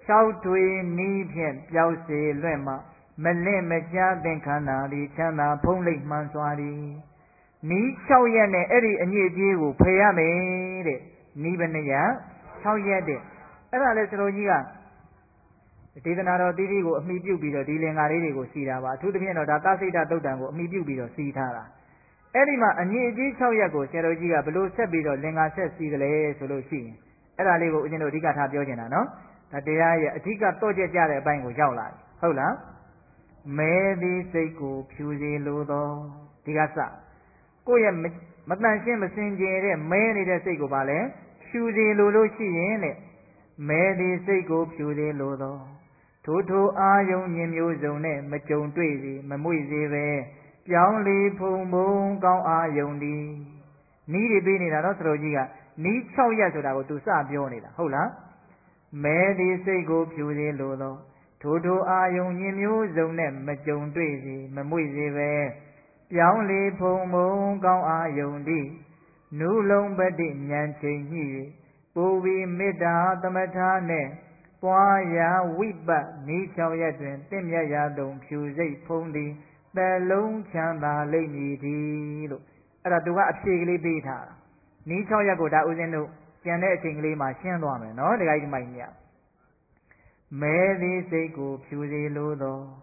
6တွေနီးဖြင့်ပျောက်စေလွဲ့မှမလင့်မကြားသင်္ခန္ဓာဒီချမ်းသာဖုံးလိမ့်မှန်စွာသည်နီး6ရက်နဲ့အဲ့ဒီအညစ်အကြေးကိုဖယ်ရမယ်တဲ့နီးဘယ်နှရက်6ရက်တဲ့အဲ့ဒါလဲစတော်ကြီးကဒေသနာတော်တိတိကိုအမိပြုပြီးတော့ဒီလင်္ကာလေးတွေကိုစီတာပါအထူးသဖြင့်တော့ဒါသစိတ္တသုတ်တံကိုအမိပြုပြီးတော့စီထားတာအဲ့ဒီမှာအညစ်အကြေး6ရက်ကိုဆရာတော်ကြီးကဘလို့ဆက်ပြီးတော့လင်္ကာဆက်စီတယ်လဲဆိုလို့ရှိရင်အဲ့ဒါလေးကိုဦးဇင်းတို့အဓိကထားပြောချင်တာနော်ဒါတရားရဲ့အဓိကတော့ကြကြတဲ့အပိုင်းကိုရောက်လာပြီဟုတ်လားမဲသည်စိတ်ကိုဖြူစေလိုသောဒီကစကိုယ့်ရဲ့မတန်ရှင်းမစင်ကြယ်တဲ့မဲနေတဲ့စိတ်ကိုပါလဲဖြူစေလိုလို့ရှိရင်တဲ့မဲသည်စိတ်ကိုဖြူစေလိုသောထိုအာယုံညင်မျိုးစုံနဲ့မကြုံတွေ့စေမမွေ့စေပဲပြောင်းလေဖုံဖုံကောင်းအာယုံဒီနီးတွေပေးနေတာနော်ဆရာကြီးကနီး6ရက်ဆိုတာကိုသူစပြောနေတာဟုတ်လားမဲသည်စိတ်ကိုဖြူစေလိုသောထိုအာယုံညင်မျိုးစုံနဲ့မကြုံတွေ့စေမမွေ့စေပဲပြောင်းလေဖုံဖုံကောင်းအာယုံဒီနုလုံးပတိဉာဏ်ချိန်ညှိ၍ပူဝီမေတ္တာသမထာနဲ့ပွားရာဝိပတ်နီး6ရက်တွင်တင့်မြတ်ရာတုံဖြူစိတ်ဖုံးသည်သလုံးချမ်းသာလိမ့်မည်ဒီလို့အဲ့ဒါသူကအဖြေကလေးပေးထားတာနီး6ရက်ကိုဒါဦးဇင်းတို့ကျန်တဲ့အချိန်ကလေးမှာရှင်းသွားမယ်နော်ဒကာကြီးမိုက်မြတ်မဲသည်စိတ်ကိုဖြူစေလိုသော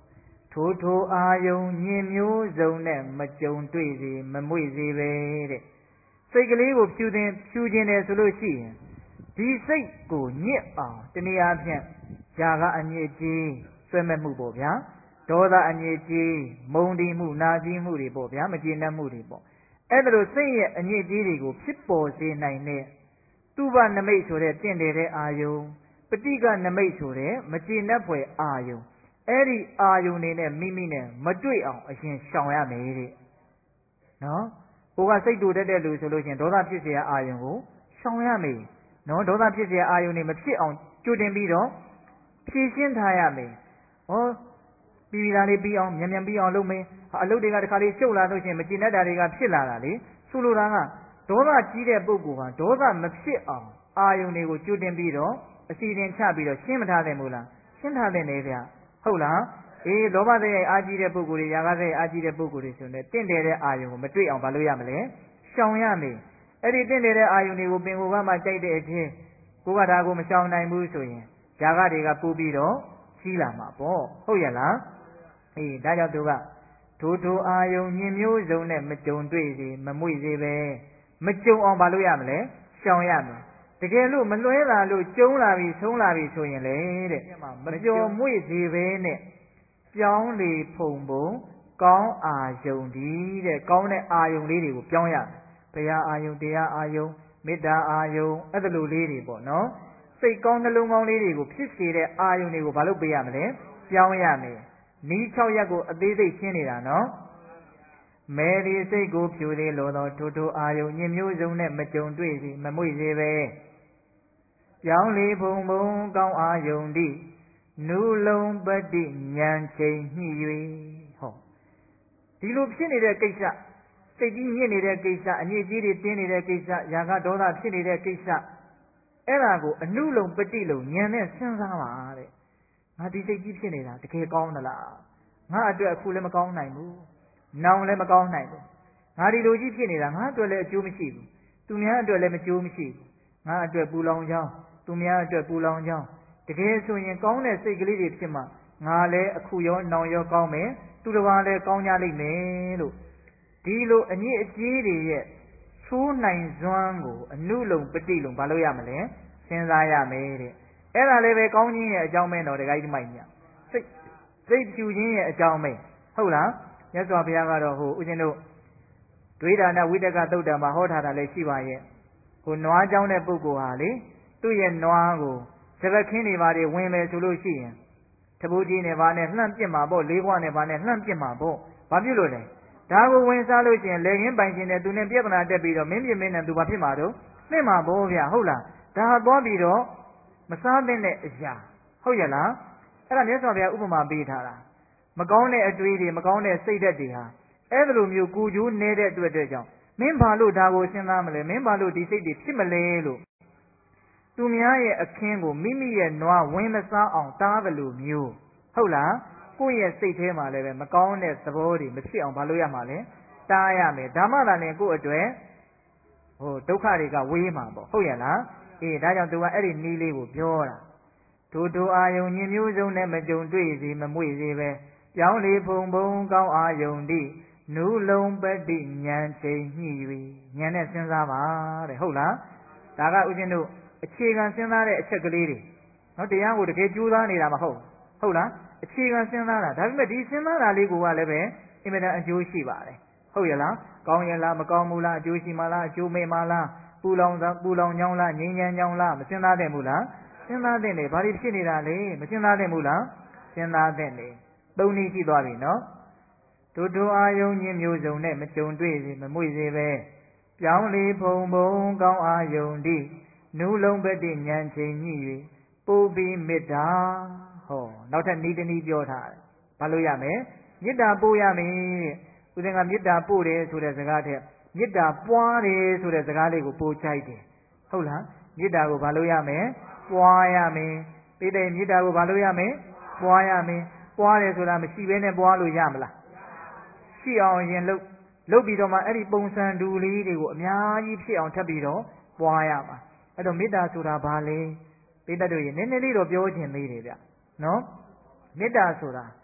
ထိုထိုအာယုံညင်မျိုးစုံနဲ့မကြုံတွေ့စေမမွေ့စေပဲတဲ့စိတ်ကလေးကိုဖြူခြင်းတယ်ဆိုလို့ရှိရင်ဒီစိတ်ကိုညစ်အောင်တနည်းအားဖြင့်ຢာကအညစ်အကြေးဆွဲမဲ့မှုပေါ့ဗျာဒေါသအညစ်အကြေးမုန်းတီးမှုနာကျည်းမှုတွေပေါ့ဗျာမကျေနပ်မှုတွေပေါ့အဲ့ဒါလို့စိတ်ရဲ့အညစ်အကြေးတွေကိုဖြစ်ပေါ်စေနိုင်တဲ့သူဘနမိတ်ဆိုတဲ့တင့်တယ်တဲ့အာယုံပဋိကနမိတ်ဆိုတဲ့မကျေနပ်ဖွယ်အာယုံအဲ့ဒီအာယုန်နေနဲ့မိမိနဲ့မတွေ့အောင်အရင်ရှောင်ရမယ်တဲ့နော်ကိုကစိတ်တူတတ်တဲ့လူဆိုလို့ချင်းဒေါသဖြစ်เสียအာယုန်ကိုရှောင်ရမယ်နော်ဒေါသဖြစ်เสียအာယုန်နေမဖြစ်အောင်ကြိုတင်ပြီးတော့ဖြည့်ရှင်းထားရမယ်ဟောပြီးသားလေးပြီးအောင်မြန်ပြီးအောင်လုပ်မယ်အလုပ်တွေကတခါလေးရှုပ်လာလို့ချင်းမကျေနပ်တာတွေကဖြစ်လာတာလေဆိုလိုတာကဒေါသကြီးတဲ့ပုဂ္ဂိုလ်ဟာဒေါသမဖြစ်အောင်အာယုန်တွေကိုကြိုတင်ပြီးတော့အစီအစဉ်ချပြီးတော့ရှင်းမထားသင့်ဘူးလားရှင်းထားသင့်တယ်ဗျဟုတ်လားအေးလောဘစိတ်ရဲ့အာကြီးတဲ့ပုဂ္ဂိုလ်တွေຢာကစိတ်အာကြီးတဲ့ပုဂ္ဂိုလ်တွေဆိုနေတင့်တယ်တဲ့အာယုံကိုမတွေ့အောင်မလုပ်ရမလဲရှောင်ရမယ်အဲ့ဒီတင့်တယ်တဲ့အာယုံတွေကိုပင်ကိုယ်ကမှကြိုက်တဲ့အချင်းကိုကဒါကိုမရှောင်နိုင်ဘူးဆိုရင်ຢာကတွေကပူပြီးတော့ကြီးလာမှာပေါ့ဟုတ်ရဲ့လားအေးဒါကြောင့်သူကထိုအာယုံညင်မျိုးစုံနဲ့မကြုံတွေ့စေမမွေ့စေပဲမကြုံအောင်မလုပ်ရမလဲရှောင်ရမယ်တကယ်လို့မလွဲလာလို့ကျုံလာပြီဆုံးလာပြီဆိုရင်လေတဲ့မကြော်မွေ့စေပဲနဲ့ပြောင်းလေဖုံပုံကောင်းအာယုံဒီတဲ့ကောင်းတဲ့အာယုံလေးတွေကိုပြောင်းရမယ်ဘုရားအာယုံတရားအာယုံမေတ္တာအာယုံအဲ့ဒါလိုလေးတွေပေါ့နော်စိတ်ကောင်းနှလုံးကောင်းလေးတွေကိုဖြစ်စေတဲ့အာယုံတွေကိုဘာလို့ပေးရမလဲပြောင်းရမယ်နီး6ရက်ကိုအသေးစိတ်ရှင်းနေတာနော်မဲဒီစိတ်ကိုဖြူသေးလို့တော့ထိုအာယုံညင်မျိုးစုံနဲ့မကြုံတွေ့စီမမွေ့စေပဲပြောင်းလေဖုံဖုံကောင်းအာယုံတိနုလုံးပတိဉာဏ်ချိန်ညှိ၍ဟောဒီလိုဖြစ်နေတဲ့ကိစ္စစိတ်ကြီးညစ်နေတဲ့ကိစ္စအညစ်အကြေးတွေတင်းနေတဲ့ကိစ္စຢာကဒေါသဖြစ်နေတဲ့ကိစ္စအဲ့ဒါကိုအနုလုံးပတိလုံးဉာဏ်နဲ့စဉ်းစားပါတဲ့ငါဒီစိတ်ကြီးဖြစ်နေတာတကယ်ကောင်းသလားငါအတွက်အခုလည်းမကောင်းနိုင်ဘူးနောင်လည်းမကောင်းနိုင်ဘူးငါဒီလိုကြီးဖြစ်နေတာငါအတွက်လည်းအကျိုးမရှိဘူးသူများအတွက်လည်းမကျိုးမရှိဘူးငါအတွက်ပူလောင်ကြောင်းသူများအတွက်ပူလောင်ကြောင်းတကယ်ဆိုရင်ကောင်းတဲ့စိတ်ကလေးတွေဖြစ်မှငါလည်းအခုရောနောင်ရောကောင်းမယ်သူတစ်ပါးလည်းကောင်းကြလိမ့်မယ်လို့ဒီလိုအညစ်အကြေးတွေရဲ့သိုးနိုင်စွမ်းကိုအနုလုံပฏิလုံဘာလို့ရမလဲစဉ်းစားရမယ်တဲ့အဲ့ဒါလည်းပဲကောင်းခြင်းရဲ့အကြောင်းပဲတော့တခါကြီးမိုက်ညစိတ်ဖြူခြင်းရဲ့အကြောင်းပဲဟုတ်လားမြတ်စွာဘုရားကတော့ဟိုဦးဇင်းတို့ဒွေဒါနဝိတကသုတ်တံမှာဟောထားတာလည်းရှိပါရဲ့ဟိုနွားเจ้าတဲ့ပုဂ္ဂိုလ်ဟာလေသူ့ရဲ့နွားကိုစပခင်းတွေပါတွေဝင်မယ်ဆိုလို့ရှိရင်တပူကြီးနဲ့ပါနဲ့လှမ်းပစ်မှာပေါ့လေးခွနဲ့ပါနဲ့လှမ်းပစ်မှာပေါ့ဘာဖြစ်လို့လဲဒါကိုဝင်စားလို့ရှိရင်လေခင်းပိုင်ရှင်နဲ့သူနဲ့ပြဿနာတက်ပြီးတော့မင်းပြင်းမင်းနဲ့သူဘာဖြစ်မှာတော့နှင့်မှာပေါ့ဗျာဟုတ်လားဒါသွားပြီးတော့မစားသင့်တဲ့အရာဟုတ်ရဲ့လားအဲ့ဒါမြတ်စွာဘုရားဥပမာပေးထားတာမကောင်းတဲ့အတွေးတွေမကောင်းတဲ့စိတ်ဓာတ်တွေဟာအဲ့လိုမျိုးကိုကျိုးနေတဲ့အတွက်ကြောင့်မင်းဘာလို့ဒါကိုစဉ်းစားမလဲမင်းဘာလို့ဒီစိတ်တွေဖြစ်မလဲလို့သူများရဲ့အခင်းကိုမိမိရဲ့နွားဝင်မစားအောင်တားတယ်လို့မျိုးဟုတ်လားကိုယ့်ရဲ့စိတ်ထဲမှာလည်းပဲမကောင်းတဲ့သဘောတွေမဖြစ်အောင်ဘာလို့ရမှာလဲတားရမယ်ဒါမှသာလေကိုယ့်အတွက်ဟိုဒုက္ခတွေကဝေးမှာပေါ့ဟုတ်ရဲ့လားအေးဒါကြောင့်သူကအဲ့ဒီနည်းလေးကိုပြောတာထိုအာယုံညင်မျိုးစုံနဲ့မကြုံတွေ့စေမမွေ့စေပဲပြောင်းလေဖုံဖုံကောင်းအာယုံတိနုလုံးပတိဉာဏ်ချိန်ညှိ၍ဉာဏ်နဲ့စဉ်းစားပါတဲ့ဟုတ်လားဒါကဥစဉ်တို့အခြေခံစဉ်းစားတဲ့အချက်ကလေးတွေနော်တရားကိုတကယ်ကြိုးစားနေတာမဟုတ်ဟုတ်လားအခြေခံစဉ်းစားတာဒါပေမဲ့ဒီစဉ်းစားတာလေးကိုကလည်းပဲအင်မတန်အကျိုးရှိပါတယ်ဟုတ်ရဲ့လားကောင်းရဲ့လားမကောင်းဘူးလားအကျိုးရှိမှလားအကျိုးမဲ့မှလားပူလောင်ကြောင်းလားငြိမ်းချမ်းကြောင်းလားမစဉ်းစားသင့်ဘူးလားစဉ်းစားသင့်တယ်ဘာတွေဖြစ်နေတာလဲမစဉ်းစားသင့်ဘူးလားစဉ်းစားသင့်တယ်သုံးနည်းရှိသွားပြီနော်ထိုအာယုံညင်မျိုးစုံနဲ့မကြုံတွေ့စေမမွေ့စေပဲပြောင်းလေဖုံဖုံကောင်းအာယုံတိနုလုံးပတိဉာဏ်ချိန်ညှိ၍ပို့ပြီးမေတ္တာဟောနောက်ထပ်ဤတနည်းပြောထားတယ်ဘာလို့ရမယ်မေတ္တာပို့ရမယ်တဲ့ဦးဇင်းကမေတ္တာပို့တယ်ဆိုတဲ့စကားထက်မေတ္တာပွားတယ်ဆိုတဲ့စကားလေးကိုပို့ချိုက်တယ်ဟုတ်လားမေတ္တာကိုဘာလို့ရမယ်ပွားရမယ်သိတဲ့မေတ္တာကိုဘာလို့ရမယ်ပွားရမယ်ပွားတယ်ဆိုတာမရှိဘဲနဲ့ပွားလို့ရမလားရှိအောင်ရင်လုပ်ပြီးတော့မှအဲ့ဒီပုံစံတူလေးတွေကိုအများကြီးဖြစ်အောင်ထပ်ပြီးတော့ပွားရမှာအဲ့တော့မေတ္တာဆိုတာဘာလဲပိဋကတ်တို့ရေနည်းနည်းလေးတော့ပြောခြင်းသေးတယ်ဗျနော်မေတ္တာဆိုတာ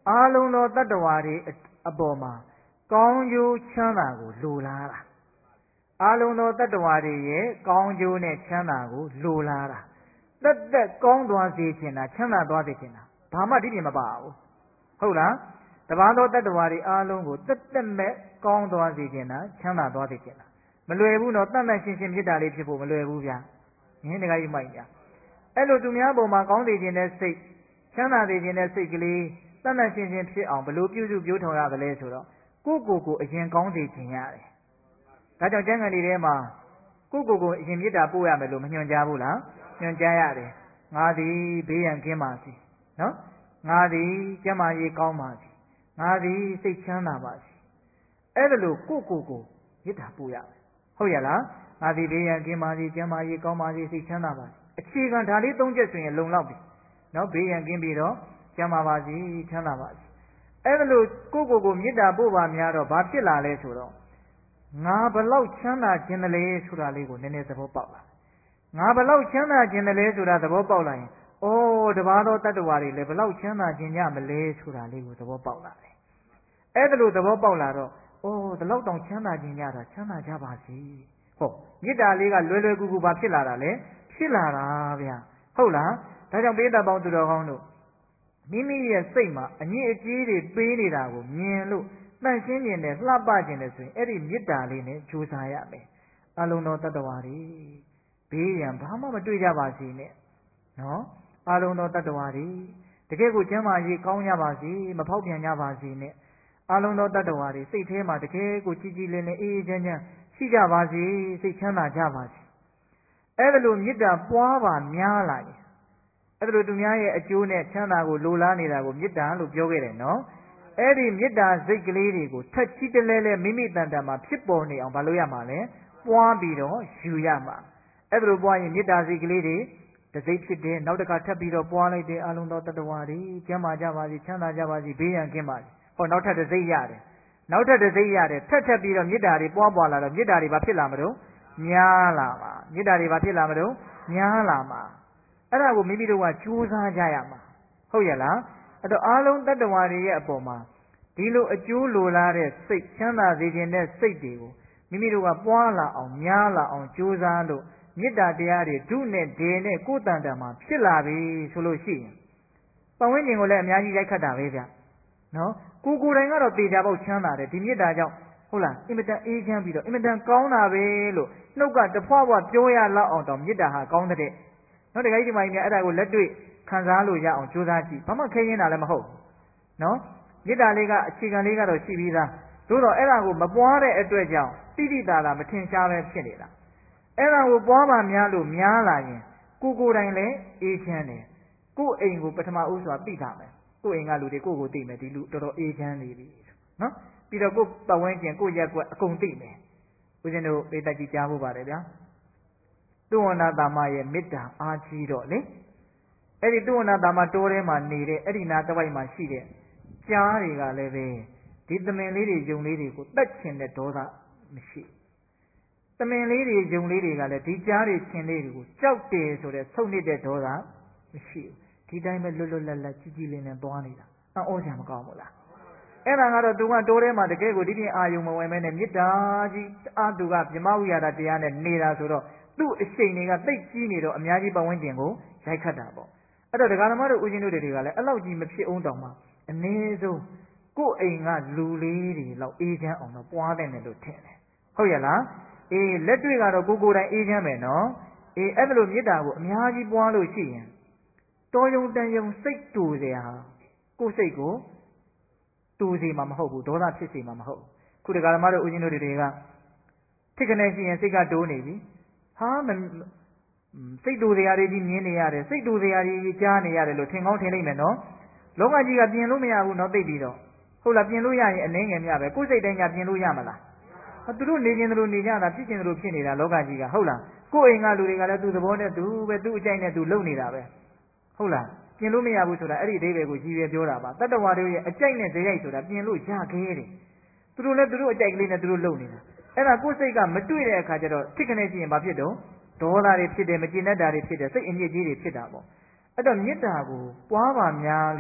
အာလုံးသောတတ္တဝါတွေအပေါ်မှာကောင်းကျိုးချမ်းသာကိုလိုလားတာအာလုံးသောတတ္တဝါတွေရဲ့ကောင်းကျိုးနဲ့ချမ်းသာကိုလိုလားတာသက်ကောင်းသွားစေချင်တာချမ်းသာသွားစေချင်တာဘာမှဒီပြင်မပါဘူးဟုတ်လားတပါးသောတတ္တဝါတွေအားလုံးကိုသက်မဲ့ကောင်းသွားစေချင်တာချမ်းသာသွားစေချင်တာမလွယ်ဘူးနော်တတ်တတ်ရှင်းရှင်းမေတ္တာလေးဖြစ်ဖို့မလွယ်ဘူးဗျာငင်းတကားကြီးမိုက်ကြအဲ့လိုသူများပေါ်မှာကောင်းစေခြင်းတဲ့စိတ်ချမ်းသာစေခြင်းတဲ့စိတ်ကလေးတတ်တတ်ရှင်းရှင်းဖြစ်အောင်ဘလို့ပြုစုပြောထောင်ရသလဲဆိုတော့ကိုအရင်ကောင်းစေခြင်းရတယ်ဒါကြောင့်ကျမ်းဂန်တွေထဲမှာကိုအရင်မေတ္တာပို့ရမယ်လို့မညွှန်ကြားဘူးလားညွှန်ကြားရတယ်ငါသည်ဘေးရန်ကင်းပါစေနော်ငါသည်ကျမ်းမာရေးကောင်းပါစေငါသည်စိတ်ချမ်းသာပါစေအဲ့ဒါလို့ကိုမေတ္တာပို့ရမယ်ဟုတ်ရလားငါသည်ဘေးရန်ကင်းပါစေကျမ်းမာရေးကောင်းပါစေစိတ်ချမ်းသာပါစေအခြေခံဒါလေး၃ချက်ဆိုရင်လုံလောက်ပြီနော်ဘေးရန်ကင်းပြီးတော့ကျမ်းမာပါစေချမ်းသာပါစေအဲ့ဒါလို့ကိုမေတ္တာပို့ပါများတော့ဘာဖြစ်လာလဲဆိုတော့ငါဘလောက်ချမ်းသာခြင်းတည်းဆိုတာလေးကိုနည်းနည်းသဘောပေါက်လာငါဘလောက်ချမ်းသာခြင်းတည်းဆိုတာသဘောပေါက်လာရင်ဩတပါးသောတတ္တဝါတွေလည်းဘလောက်ချမ်းသာခြင်းကြမလဲဆိုတာလေးကိုသဘောပေါက်လာတယ်အဲ့ဒါလို့သဘောပေါက်လာတော့ဩဒီလောက်တောင်ချမ်းသာခြင်းကြတာချမ်းသာကြပါစေဟောမေတ္တာလေးကလွယ်ကူဘာဖြစ်လာတာလဲဖြစ်လာတာဗျာဟုတ်လားဒါကြောင့်ပိဋကပေါင်းသူတော်ကောင်းတို့မိမိရဲ့စိတ်မှာအငြိအကျေးတွေပေးနေတာကိုမြင်လို့တန့်ရှင်းခြင်းနဲ့လှပခြင်းနဲ့ဆိုရင်အဲ့ဒီမေတ္တာလေးနဲ့ကြိုးစားရမယ်အလုံးသောတတ္တဝါတွေဘေးရန်ဘာမှမတွေ့ကြပါစေနဲ့နော်အလုံးသောတတ္တဝါတွေတကယ်ကိုကျမ်းမာရေးကောင်းကြပါစေမဖောက်ပြန်ကြပါစေနဲ့အလုံးသောတတ္တဝါတွေစိတ်ထဲမှာတကယ်ကိုကြည်ကြည်လင်လင်အေးအေးချမ်းချမ်းရှိကြပါစေစိတ်ချမ်းသာကြပါစေအဲ့ဒါလိုမေတ္တာပွားပါများလာရင်အဲ့ဒါလိုသူများရဲ့အကျိုးနဲ့ချမ်းသာကိုလိုလားနေတာကိုမေတ္တာလို့ပြောခဲ့တယ်နော်အဲ့ဒီမေတ္တာစိတ်ကလေးတွေကိုထက်ချီတလဲလဲမိမိတန်တန်မှာဖြစ်ပေါ်နေအောင်မလုပ်ရမှာလဲပွားပြီးတော့ယူရမှာအဲ့ဒါလိုပွားရင်မေတ္တာစိတ်ကလေးတွေတစိတ်ဖြစ်တယ်နောက်တစ်ခါထပ်ပြီးတော့ပွားလိုက်တယ်အလုံးသောတတ္တဝါတွေကျမ်းမာကြပါစေချမ်းသာကြပါစေဘေးရန်ကင်းပါစေဟောနောက်ထပ်တစိတ်ရတယ်နောက်ထပ်တစိတ်ရတယ်ထပ်ပြီးတော့မေတ္တာတွေပွားလာတော့မေတ္တာတွေဘာဖြစ်လာမလို့များလာမှာမေတ္တာတွေဘာဖြစ်လာမလို့များလာမှာအဲ့ဒါကိုမိမိတို့ကကြိုးစားကြရမှာဟုတ်ရဲ့လားအဲ့တော့အားလုံးတတ္တဝါတွေရဲ့အပေါ်မှာဒီလိုအကျိုးလိုလားတဲ့စိတ်ချမ်းသာစေခြင်းတဲ့စိတ်တွေကိုမိမိတို့ကပွားလာအောင်များလာအောင်ကြိုးစားလို့မေတ္တာတရားတွေဓုနဲ့ဒေနဲ့ကိုယ်တန်တန်မှာဖြစ်လာပြီဆိုလို့ရှိရင်ပတ်ဝန်းကျင်ကိုလည်းအများကြီးရိုက်ခတ်တာပဲဗျနော်ကိုယ်တိုင်ကတော့တေချာပေါက်ချမ်းသာတယ်ဒီမေတ္တာကြောင့်ဟုတ်လားအင်မတန်အေးချမ်းပြီးတော့အင်မတန်ကောင်းတာပဲလို့နှုတ်ကတဖွာဖွာပြောရလောက်အောင်တော့မေတ္တာဟာကောင်းတဲ့နော်တခါကြီးဒီမှာကြီးအဲ့ဒါကိုလက်တွေ့ခံစားလို့ရအောင်ကြိုးစားကြည့်ဘာမှခဲရင်တာလည်းမဟုတ်နော်မေတ္တာလေးကအခြေခံလေးကတော့ရှိပြီးသားသို့တော့အဲ့ဒါကိုမပွားတဲ့အတွက်ကြောင့်တိတိတာတာမထင်ရှားပဲဖြစ်နေတာအဲ့ဒါကိုပွားပါများလို့များလာရင်ကိုယ်တိုင်လည်းအေးချမ်းတယ်ကိုယ်အိမ်ကိုပထမဦးစွာသိတာမယ်ကိုယ်အိမ်ကလူတွေကိုယ်ကိုသိမယ်ဒီလူတော်တော်အေးချမ်းနေပြီနော်ပြီးတော့ကိုယ်ပတ်ဝန်းကျင်ကိုယ်ရက်ကွက်အကုန်သိမယ်ဦးဇင်းတို့ပိဋကကြီးကြားဖို့ပါတယ်ဗျာသုဝဏ္ဏတာမရဲ့မေတ္တာအားကြီးတော့လေအဲ့ဒီသုဝဏ္ဏတာမတိုးထဲမှာနေတဲ့အဲ့ဒီနာတဝိုက်မှာရှိတဲ့ကြားတွေကလည်းပဲဒီသမင်လေးတွေယုံလေးတွေကိုတတ်ချင်တဲ့ဒေါသမရှိသမင်လေးတွေယုံလေးတွေကလည်းဒီကြားတွေခြင်းလေးတွေကိုကြောက်တယ်ဆိုတဲ့ဆုံးနေတဲ့ဒေါသမရှိဘူးဒီတိုင်းပဲလွတ်လွတ်လပ်လပ်ကြည်ကြည်လင်လင်သွားနေတာအော်စရာမကောင်းဘူးလားအဲ့ဒါကတော့သူကတိုးထဲမှာတကယ်ကိုဒီပြင်အာယုံမဝင်မဲနဲ့မေတ္တာကြီးအာသူကမြမဝိရဒတရားနဲ့နေတာဆိုတော့သူ့အရှိန်တွေကသိပ်ကြီးနေတော့အများကြီးပတ်ဝန်းကျင်ကိုရိုက်ခတ်တာပေါ့အဲ့တော့ဒကာဓမ္မတို့ဦးဇင်းတို့တွေကလည်းအဲ့လောက်ကြီးမဖြစ်အောင်တောင်မှအနည်းဆုံးကိုယ့်အိမ်ကလူလေးတွေလောက်အေးချမ်းအောင်တော့ပွားတယ်လို့ထင်တယ်ဟုတ်ရဲ့လားအေးလက်တွေ့ကတော့ကိုယ်တိုင်အေးချမ်းမယ်နော်အေးအဲ့ဒါလိုမေတ္တာကိုအများကြီးပွားလို့ရှိရင်တော်ယုံတန်ယုံစိတ်တူစရာကိုယ်စိတ်ကိုတူစီမှာမဟုတ်ဘူးဒေါသဖြစ်စီမှာမဟုတ်ခုဒကာဓမ္မတို့ဦးဇင်းတို့တွေကထိတ်ကနေရှိရင်စိတ်ကတိုးနေပြီဟာစိတ်တူစရာတွေကြီးမြင်နေရတယ်စိတ်တူစရာကြီးကြားနေရတယ်လို့ထင်ကောင်းထင်လိုက်မယ်နော်လောကကြီးကပြင်လို့မရဘူးနော်သိပြီးတော့ဟုတ်လားပြင်လို့ရရင်အနှင်းငယ်များပဲကိုယ်စိတ်တိုင်းကပြင်လို့ရမလားသူတို့နေခြင်းတို့နေကြတာဖြစ်ခြင်းတို့ဖြစ်နေတာလောကကြီးကဟုတ်လားကိုယ်အိမ်ကလူတွေကလည်းသူ့သဘောနဲ့သူပဲသူ့အကြိုက်နဲ့သူလုပ်နေတာပဲဟုတ်လားပြင်လို့မရဘူးဆိုတာအဲ့ဒီအဓိပ္ပာယ်ကိုကြီးပဲပြောတာပါတတ္တဝါတို့ရဲ့အကြိုက်နဲ့ဇယိုက်ဆိုတာပြင်လို့ရခဲ့တယ်သူတို့လည်းသူတို့အကြိုက်ကလေးနဲ့သူတို့လုပ်နေတာအဲ့ဒါကိုယ်စိတ်ကမတွေ့တဲ့အခါကျတော့ထိကနေကြည့်ရင်ဘာဖြစ်တော့ဒေါသတွေဖြစ်တယ်မကျေနပ်တာတွေဖြစ်တယ်စိတ်အညစ်အကြေးတွေဖြစ်တာပေါ့အဲ့တော့မေတ္တာကိုပွားပါများလို့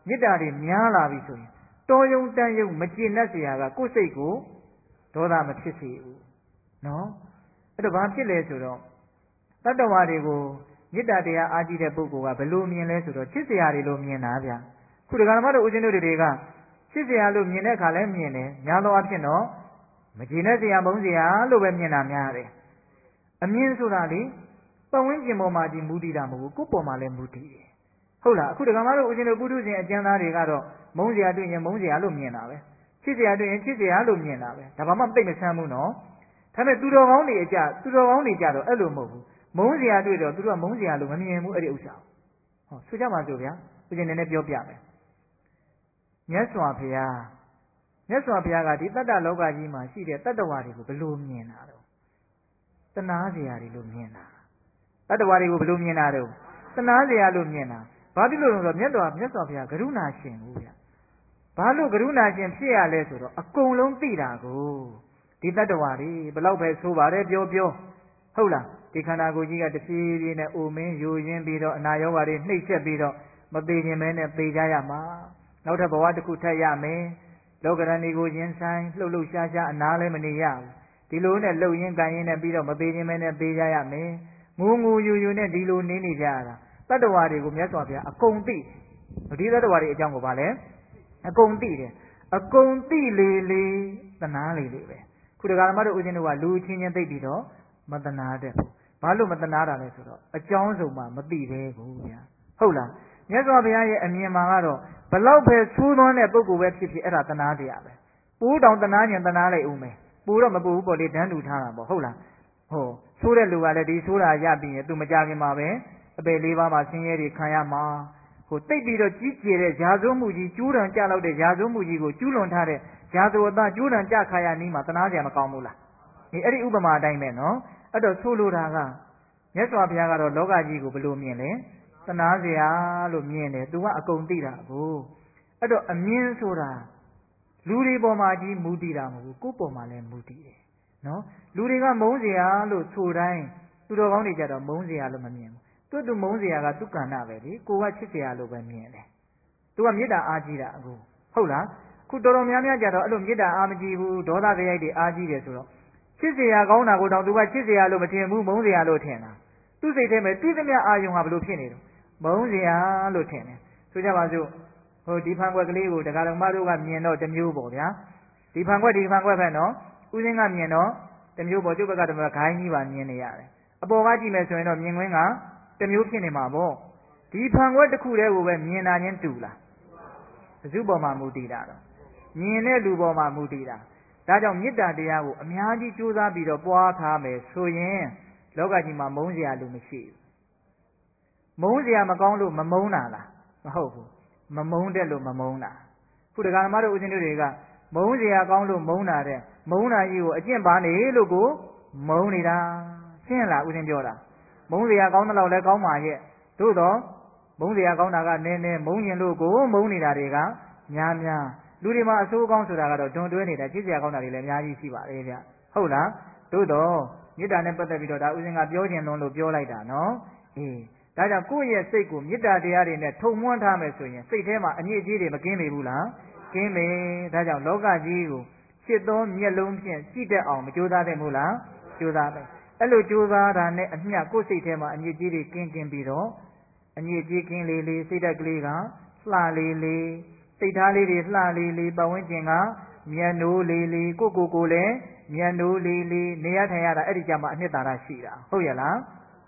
မေတ္တာတွေများလာပြီဆိုရင်တော်ယုံတန်ယုံမကျေနပ်เสียကကိုယ်စိတ်ကိုဒေါသမဖြစ်စေဘူးနော်အဲ့တော့ဘာဖြစ်လဲဆိုတော့တတ္တဝါတွေကိုမေတ္တာတရားအားကြီးတဲ့ပုဂ္ဂိုလ်ကဘယ်လိုမြင်လဲဆိုတော့ချစ်စရာတွေလို့မြင်တာဗျာခုဒကာမတို့ဦးဇင်းတို့တွေကချစ်စရာလို့မြင်တဲ့အခါလဲမြင်တယ်များသောအားဖြင့်တော့မကျေနပ်စရာမုန်းစရာလို့ပဲမြင်တာများတယ်အမြင်ဆိုတာလေပတ်ဝန်းကျင်ပေါ်မှာကြီးမူတည်တာမဟုတ်ဘူးကိုယ်ပေါ်မှာလည်းမူတည်တယ်ဟုတ်လားအခုဒကာမတို့ဦးဇင်းတို့ပုထုဇဉ်အကျဉ်းသားတွေကတော့မုန်းစရာတွေ့ရင်မုန်းစရာလို့မြင်တာပဲချစ်စရာတွေ့ရင်ချစ်စရာလို့မြင်တာပဲဒါမှမသိမဆန်းဘူးနော်ဒါပေမဲ့သူတော်ကောင်းတွေကြတော့အဲ့လိုမဟုတ်ဘူးမုန်းစရာတွေ့တော့သူတို့ကမုန်းစရာလို့မမြင်ဘူးအဲ့ဒီဥစ္စာဟောဆိုကြပါစို့ဗျာဦးဇင်းနည်းနည်းပြောပြမယ်မြတ်စွာဘုရားကဒီတတ္တလောကကြီးမှာရှိတဲ့တတ္တဝါတွေကိုဘယ်လိုမြင်တာတော့တနာစရာတွေလို့မြင်တာတတ္တဝါတွေကိုဘယ်လိုမြင်တာတော့တနာစရာလို့မြင်တာဘာဖြစ်လို့လဲဆိုတော့မြတ်စွာဘုရားကရုဏာရှင်ဘူးဗျဘာလို့ကရုဏာရှင်ဖြစ်ရလဲဆိုတော့အကုန်လုံးသိတာကိုဒီတတ္တဝါတွေဘလောက်ပဲဆိုပါတယ်ပြောဟုတ်လားဒီခန္ဓာကိုယ်ကြီးကတဖြည်းဖြည်းနဲ့အိုမင်းယိုရင်းပြီးတော့အနာရောဂါတွေနှိပ်စက်ပြီးတော့မသေးခြင်းမဲနဲ့သေကြရမှာနောက်ထပ်ဘဝတစ်ခုထပ်ရမယ်လောကရဏီကိုရင်ဆိုင်လှုပ်ရှားအနာလည်းမနေရဘူးဒီလိုနဲ့လှုပ်ရင်းကန်ရင်းနဲ့ပြီးတော့မသေးခြင်းမဲနဲ့သေကြရမယ်ငူယူနဲ့ဒီလိုနေကြရတာတတ္တဝါတွေကိုမြတ်စွာဘုရားအကုန်သိဒီတတ္တဝါတွေအကြောင်းကိုဗာလဲအကုန်သိတယ်အကုန်သိလေတနာလေပဲခုဒကာမတို့ဦးဇင်းတို့ကလူချင်းချင်းသိပြီးတော့မတနာတဲ့ဘူးဘာလို့မတနာတာလဲဆိုတော့အကြောင်းစုံမှမသိသေးဘူးဗျာဟုတ်လားမြတ်စွာဘုရားရဲ့အမြင်မှာကတော့ဘလောက်ပဲသိုးသွန်းတဲ့ပုဂ္ဂိုလ်ပဲဖြစ်ဖြစ်အဲ့ဒါတနာတရားပဲပိုးတောင်တနာညင်တနာလိုက်ဦးမယ်ပိုးတော့မပိုးဘူးပေါ့လေတန်းတူထားတာပေါ့ဟုတ်လားသိုးတဲ့လူကလည်းဒီသိုးတာရပြီးရင်သူမကြခင်မှာပဲအပေလေးပါးမှာဆင်းရဲတွေခံရမှာတိတ်ပြီးတော့ကြီးကျယ်တဲ့ယာဇုံမှုကြီးကျူးတံကြလောက်တဲ့ယာဇုံမှုကြီးကိုကျူးလွန်ထားတဲ့ယာဇဝတကျူးတံကြခါရနီးမှာတနာစရာမကောင်းဘူးလားအဲ့ဒီဥပမာအတိုင်းပဲနော်အဲ့တော့ဆိုလိုတာကမြတ်စွာဘုရားကတော့လောကကြီးကိုဘယ်လိုမြင်လဲတနာစရာလို့မြင်တယ်သူကအကုန်သိတာကိုအဲ့တော့အမြင်ဆိုတာလူတွေပေါ်မှာကြီးမူတည်တာမဟုတ်ဘူးကိုယ်ပေါ်မှာလည်းမူတည်တယ်နော်လူတွေကမုန်းစရာလို့ဆိုတိုင်းသူတော်ကောင်းတွေကြတော့မုန်းစရာလို့မမြင်ဘူးသူမုန်းစရာကသူကဏ္ဍပဲလေကိုကချစ်စရာလို့ပဲမြင်တယ်သူကမေတ္တာအားကြီးတာအခုဟုတ်လားခုတော်တော်များများကြတော့အဲ့လိုမေတ္တာအားမကြီးဘူးဒေါသကြိုက်တွေအားကြီးတယ်ဆိုတော့ချစ်စရာကောင်းတာကိုတော့သူကချစ်စရာလို့မထင်ဘူးမုန်းစရာလို့ထင်တာသူ့စိတ်ထဲမှာတိသမျှအာယုံဟာဘလို့ဖြစ်နေတော့မုန်းစရာလို့ထင်တယ်ဆိုကြပါစို့ဒီဖန်ခွက်ကလေးကိုဒကာတော်မတို့ကမြင်တော့တစ်မျိုးပေါ့ဗျာဒီဖန်ခွက်ပဲနော်ဦးစင်းကမြင်တော့တစ်မျိုးပေါ့ကျုပ်ဘက်ကတည်းကဂိုင်းကြီးပါမြင်နေရတယ်အပေါ်ကကြည့်မယ်ဆိုရင်တော့မြင်ကွင်းကတစ်မျိုးဖြစ်နေမှာပေါ့ဒီဖန်ခွက်တစ်ခုတည်းကိုပဲမြင်တာချင်းတူလားဘယ်သူပေါ်မှာမူတည်တာတော့မြင်တဲ့လူပေါ်မှာမူတည်တာဒါကြောင့်မေတ္တာတရားကိုအများကြီးကြိုးစားပြီးတော့ပွားထားမယ်ဆိုရင်လောကကြီးမှာမုန်းစရာလူမရှိဘူးမုန်းစရာမကောင်းလို့မမုန်းတာလားမဟုတ်ဘူးမမုန်းတဲ့လို့မမုန်းတာခုဒကာမတို့ဦးဇင်းတို့တွေကမုန်းစရာကောင်းလို့မုန်းတာတဲ့မုန်းတာကြီးကိုအကျင့်ပါနေလို့ကိုမုန်းနေတာရှင်းလားဦးဇင်းပြောတာမုန်းစရာကောင်းတဲ့လောက်လည်းကောင်းပါရဲ့သို့တော့မုန်းစရာကောင်းတာကနည်းနည်းမုန်းရင်လို့ကိုမုန်းနေတာတွေကများလူတွေမှာအဆိုးကောင်းဆိုတာကတော့ဒွန်တွဲနေတာချစ်စရာကောင်းတာတွေလည်းအများကြီးရှိပါတယ်ဗျဟုတ်လားသို့တော့မေတ္တာနဲ့ပတ်သက်ပြီးတော့ဒါဦးဇင်းကပြောခြင်းလုံးလို့ပြောလိုက်တာနော်ဒါကြောင့်ကိုယ့်ရဲ့စိတ်ကိုမေတ္တာတရားတွေနဲ့ထုံမွမ်းထားမယ်ဆိုရင်စိတ်ထဲမှာအညစ်အကြေးတွေမကင်းပေဘူးလားကင်းပေဒါကြောင့်လောကကြီးကိုစစ်သောမျက်လုံးဖြင့်ကြည့်တတ်အောင်မကြိုးစားသင့်ဘူးလားကြိုးစားမယ်အဲ့လိုကြိုးစားတာနဲ့အမျှကိုယ့်စိတ်ထဲမှာအညစ်အကြေးတွေကင်းပြီးတော့အညစ်အကြေးကင်းလေးစိတ်ဓာတ်ကလေးကလှလေးစိတ်ထားလေးတွေလှလေးပတ်ဝန်းကျင်ကမျက်နှိုးလေးကိုလည်းမျက်နှိုးလေးနေရထိုင်ရတာအဲ့ဒီကြမှာအနှစ်သာရရှိတာဟုတ်ရဲ့လား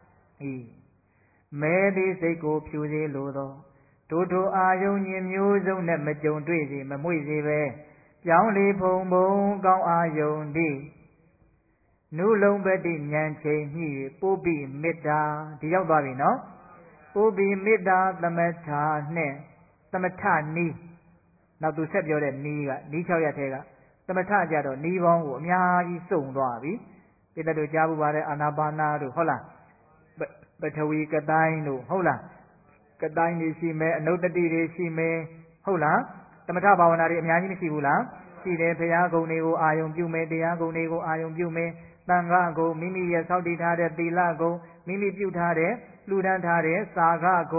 မဲသည်စိတ်ကိုဖြူစေလိုသောထိုအာယုံညင်မျိုးစုံနဲ့မကြုံတွေ့စေမမွေ့စေပဲပြောင်းလေဖုံကောင်းအာယုံသည်နုလုံးပတိဉာဏ်ချိန်ညှိပို့ပြီးမေတ္တာဒီရောက်သွားပြီနော်ပို့ပြီးမေတ္တာသမထနဲ့သမထနီးနောက်သူဆက်ပြောတဲ့နီးကနီး6ရက်ထဲကသမထကြတော့နီးပေါင်းကိုအများကြီးစုံသွားပြီပိတ္တတို့ကြားဘူးပါတဲ့အာနာပါနာတို့ဟုတ်လားပထဝီကတိုင်းတို့ဟုတ်လားကတိုင်းတွေရှိမယ်အနုတ္တိတွေရှိမယ်ဟုတ်လားသမထဘာဝနာတွေအများကြီးမရှိဘူးလားရှိတယ်ဘုရားဂုဏ်တွေကိုအာယုံပြုမယ်တရားဂုဏ်တွေကိုအာယုံပြုမယ်သံဃာဂုဏ်မိမိရဲ့စောင့်တည်ထားတဲ့သီလဂုဏ်မိမိပြုထားတဲ့လှူဒန်းထားတဲ့စာဃဂုဏ်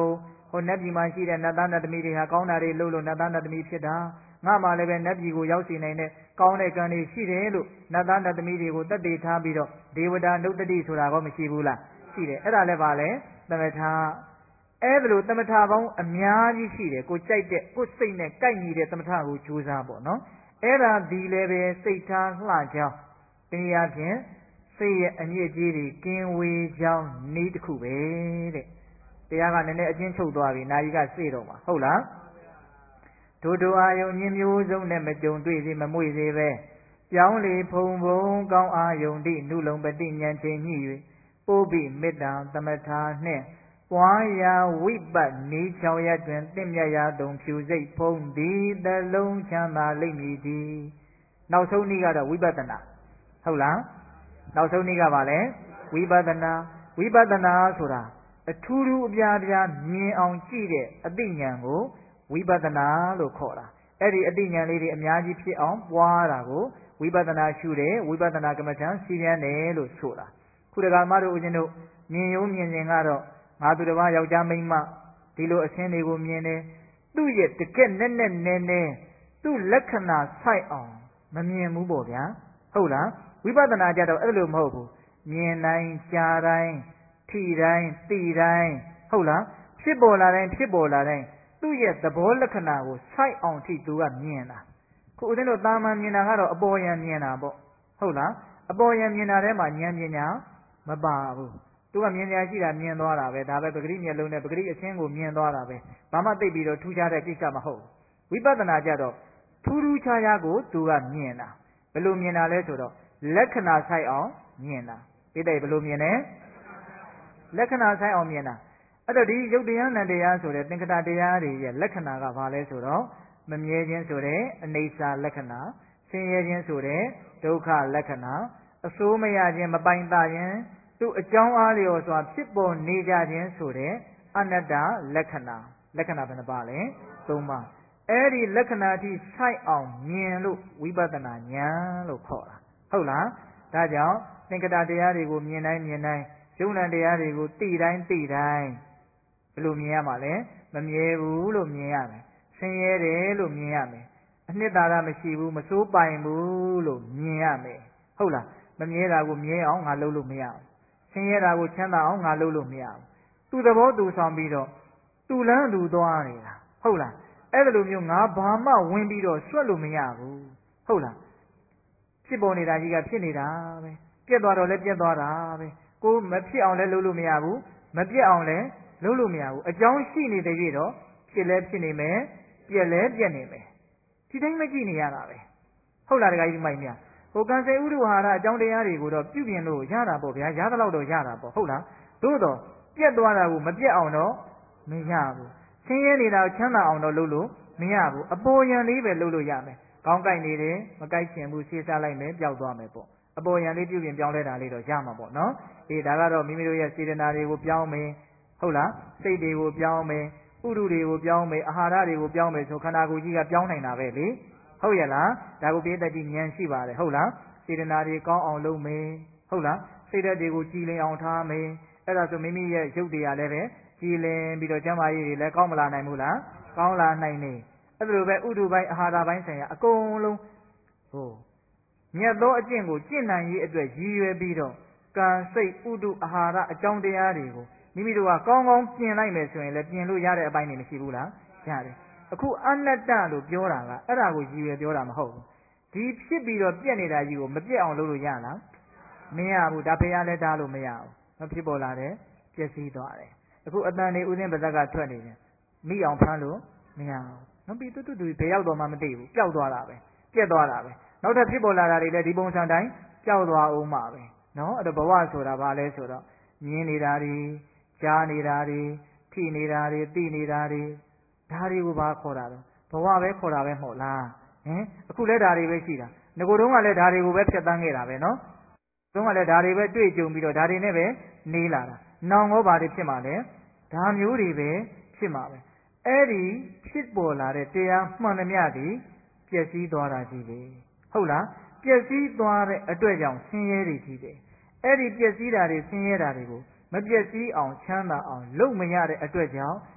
ဟိုနတ်ပြည်မှာရှိတဲ့နတ်သားနတ်သမီးတွေဟာကောင်းတာတွေလုပ်လို့နတ်သားနတ်သမီးဖြစ်တာငါမှလည်းပဲနတ်ပြည်ကိုရောက်စီနိုင်တဲ့ကောင်းတဲ့ကံတွေရှိတယ်လို့နတ်သားနတ်သမီးတွေကိုတတ်သိထားပြီးတော့ဒေဝတာနုတ္တိဆိုတာကောမရှိဘူးလားရှိတယ်အဲ့ဒါလည်းပါလေသမထအဲ့ဒါလို့သမထပေါင်းအများကြီးရှိတယ်ကိုကြိုက်တဲ့ကိုစိတ်နဲ့ကိုက်ညီတဲ့သမထကိုကြိုးစားပေါ့နော်အဲ့ဒါဒီလည်းပဲစိတ်ထားလှကြောင်းတရားဖြင့်စိတ်ရဲ့အမြင့်ကြီးတွေကင်းဝေးကြောင်းနည်းတစ်ခုပဲတဲ့တရားကနည်းနည်းအချင်းချုပ်သွားပြီနာယီကစေ့တော့မှာဟုတ်လားတို့အာယုံမြင်မျိုးစုံနဲ့မကြုံတွေ့စေမမွေစေပဲပြောင်းလေဖုံဖုံကောင်းအာယုံတိနုလုံပတိဉာဏ်ချိန်ညှိ၍ပို့ပြီးမေတ္တာသမထာနှင့်ပွားရာဝိပတ်နေချောင်ရတွင်တင့်မြတ်ရာသုံးဖြူစိတ်ဖုံးသည်တလုံးချမ်းသာလိမ့်မည်သည်နောက်ဆုံးနည်းကတော့ဝိပဿနာဟုတ်လားနောက်ဆုံးနည်းကပါလေဝိပဿနာဆိုတာအထူးထူးအပြားပြားမြင်အောင်ကြည့်တဲ့အသိဉာဏ်ကိုဝိပဿနာလို့ခေါ်တာအဲ့ဒီအသိဉာဏ်လေးတွေအများကြီးဖြစ်အောင်ပွားတာကိုဝိပဿနာရှုတယ်ဝိပဿနာကမ္မဋ္ဌာန်းစီရင်တယ်လို့ဆိုတာခုတကမတို့ဦးဇင်းတို့မြင်ရုံမြင်စဉ်ကတော့ငါသူတစ်ပါးယောက်ျားမိန်းမဒီလိုအဆင်းတွေကိုမြင်တယ်သူ့ရဲ့တကက်နဲ့နဲ့သူ့လက္ခဏာဆိုင်အောင်မမြင်ဘူးပေါ့ဗျာဟုတ်လားဝိပဿနာကြတော့အဲ့လိုမဟုတ်ဘူးမြင်တိုင်းကြားတိုင်းထိတိုင်းသိတိုင်းဟုတ်လားဖြစ်ပေါ်လာတိုင်းသူ့ရဲ့သဘောလက္ခဏာကိုစိုက်အောင်ထိသူကမြင်တာခုဦးဇင်းတို့တာမန်မြင်တာကတော့အပေါ်ယံမြင်တာပေါ့ဟုတ်လားအပေါ်ယံမြင်တာထဲမှာဉာဏ်ပညာမပါဘူးသူကမြင်ညာရှိတာမြင်သွားတာပဲဒါပဲပဂရိမျက်လုံးနဲ့ပဂရိအချင်းကိုမြင်သွားတာပဲဘာမှသိပြီးတော့ထူးခြားတဲ့ကိစ္စမဟုတ်ဝိပဿနာကြတော့ထူးထူးခြားခြားကိုသူကမြင်တာဘယ်လိုမြင်တာလဲဆိုတော့လက္ခဏာဆိုင်အောင်မြင်တာဒီတဲ့ဘယ်လိုမြင်လဲလက္ခဏာဆိုင်အောင်မြင်တာအဲ့တော့ဒီယုတ်တရားနံတရားဆိုတဲ့သင်္ခတတရားတွေရဲ့လက္ခဏာကဘာလဲဆိုတော့မမြဲခြင်းဆိုတဲ့အနိစ္စလက္ခဏာဆင်းရဲခြင်းဆိုတဲ့ဒုက္ခလက္ခဏာအစိုးမရခြင်းမပိုင်တာခြင်းသူအကြောင်းအားလျော်စွာဖြစ်ပေါ်နေကြခြင်းဆိုတဲ့အနတ္တလက္ခဏာဘယ်နှပါလဲ၃ပါးအဲ့ဒီလက္ခဏာထိဆိုင်အောင်မြင်လို့ဝိပဿနာဉာဏ်လို့ခေါ်တာဟုတ်လားဒါကြောင့်သင်္ခတတရားတွေကိုမြင်တိုင်းယုံ nant တရားတွေကိုသိတိုင်းဘယ်လိုမြင်ရမှာလဲမမြဲဘူးလို့မြင်ရမယ်ဆင်းရဲတယ်လို့မြင်ရမယ်အနှစ်သာရမရှိဘူးမစိုးပိုင်ဘူးလို့မြင်ရမယ်ဟုတ်လားမမြဲတာကိုမြဲအောင်ငါလုပ်လို့မရဘူးဆင်းရဲတာကိုချမ်းသာအောင်ငါလုပ်လို့မရဘူးသူသဘောသူဆောင်ပြီးတော့သူလန်းသူသွားနေတာဟုတ်လားအဲ့ဒါလိုမျိုးငါဘာမှဝင်ပြီးတော့ဆွတ်လို့မရဘူးဟုတ်လားဖြစ်ပေါ်နေတာကြီးကဖြစ်နေတာပဲပြက်သွားတော့လည်းပြက်သွားတာပဲကိုမဖြစ်အောင်လည်းလုပ်လို့မရဘူးမပြက်အောင်လည်းလုပ်လို့မရဘူးအကြောင်းရှိနေတဲ့ပြည့်တော့ဖြစ်လဲဖြစ်နေမယ်ပြက်လဲပြက်နေမယ်ဒီတိုင်းမကြည့်နေရတာပဲဟုတ်လားတခါကြီးမိုက်မြဟိုကံစေဥဒ္ဓဟာရအကြောင်းတရားတွေကိုတော့ပြုပြင်လို့ရတာပေါ့ဗျာရသလောက်တော့ရတာပေါ့ဟုတ်လားသို့တော့ပြက်သွားတာကိုမပြက်အောင်တော့မရဘူးဆင်းရဲနေတာကိုချမ်းသာအောင်တော့လုပ်လို့မရဘူးအပေါ်ယံလေးပဲလုပ်လို့ရမယ်ကောင်းကြိုက်နေတယ်မကြိုက်ချင်ဘူးဆေးစားလိုက်မယ်ပျောက်သွားမယ်ပေါ့အပေါ်ယံလေးပြုပြင်ပြောင်းလဲတာလေးတော့ရမှာပေါ့နော်အေးဒါကတော့မိမိတို့ရဲ့စေတနာတွေကိုပြောင်းမယ်ဟုတ်လားစိတ်တွေကိုပြောင်းမယ်ဥဒုတွေကိုပြောင်းမယ်အာဟာရတွေကိုပြောင်းမယ်ဆိုခန္ဓာကိုယ်ကြီးကပြောင်းနိုင်တာပဲလေဟုတ်ရဲ့လားဒါကိုပြည့်တတ်ကြည်ဉာဏ်ရှိပါတယ်ဟုတ်လားစေတနာတွေကောင်းအောင်လုပ်မယ်ဟုတ်လားစိတ်ဓာတ်တွေကိုကြည်လင်အောင်ထားမယ်အဲ့ဒါဆိုမိမိရဲ့ရုပ်တရားလည်းပဲကြည်လင်ပြီးတော့ကျမ်းမာရေးတွေလည်းကောင်းမလာနိုင်ဘူးလားကောင်းလာနိုင်နေအဲ့လိုပဲဥဒုပိုင်းအာဟာရပိုင်းဆိုင်ရာအကုန်လုံးမြတ်သောအကျင့်ကိုကျင့်နိုင်ရေးအတွက်ရည်ရွယ်ပြီးတော့ကံစိတ်ဥဒုအာဟာရအကြောင်းတရားတွေကိုမိမိတို့ကကောင်းကောင်းပြင်လိုက်မယ်ဆိုရင်လည်းပြင်လို့ရတဲ့အပိုင်းတွေမရှိဘူးလားရတယ်အခုအနတ္တလို့ပြောတာကအဲ့ဒါကိုရည်ရွယ်ပြောတာမဟုတ်ဘူးဒီဖြစ်ပြီးတော့ပြက်နေတာကြီးကိုမပြက်အောင်လုပ်လို့ရလားမရဘူးဒါဖေရလဲတားလို့မရဘူးမဖြစ်ပေါ်လာတယ်ပျက်စီးသွားတယ်အခုအတန်နေဥစဉ်ပါဇက်ကထွက်နေတယ်မိအောင်ဖမ်းလို့မရဘူးနော်ပြီးတူဘယ်ရောက်တော့မှမသိဘူးပျောက်သွားတာပဲပြက်သွားတာပဲနောက်ထပ်ဖြစ်ပေါ်လာတာတွေလည်းဒီပုံစံတိုင်းပျောက်သွားအောင်မှာပဲနော်အဲ့တော့ဘဝဆိုတာဘာလဲဆိုတော့မြင်နေတာတွေကြားနေတာတွေထိနေတာတွေသိနေတာတွေဒါတွေကိုဘာခေါ်တာလဲဘဝပဲခေါ်တာပဲမဟုတ်လားအခုလဲဒါတွေပဲရှိတာငကိုယ်တုန်းကလည်းဒါတွေကိုပဲဖြတ်တန်းခဲ့တာပဲနော်တုန်းကလည်းဒါတွေပဲတွေ့ကြုံပြီးတော့ဒါတွေနဲ့ပဲနေလာတာနောင်ဟောဘာတွေဖြစ်မှာလဲဒါမျိုးတွေပဲဖြစ်မှာပဲအဲ့ဒီဖြစ်ပေါ်လာတဲ့တရားမှန်သမျှသည်ပျက်စီးသွားတာကြီးပဲဟုတ်လားပျက်စီးသွားတဲ့အတွက်ကြောင့်ဆင်းရဲတွေကြီးတယ်အဲ့ဒီပျက်စီးတာတွေဆင်းရဲတာတွေကိုမပျက်စီးအောင်ချမ်းသာအောင်လုပ်မရတဲ့အတွက်ကြောင့်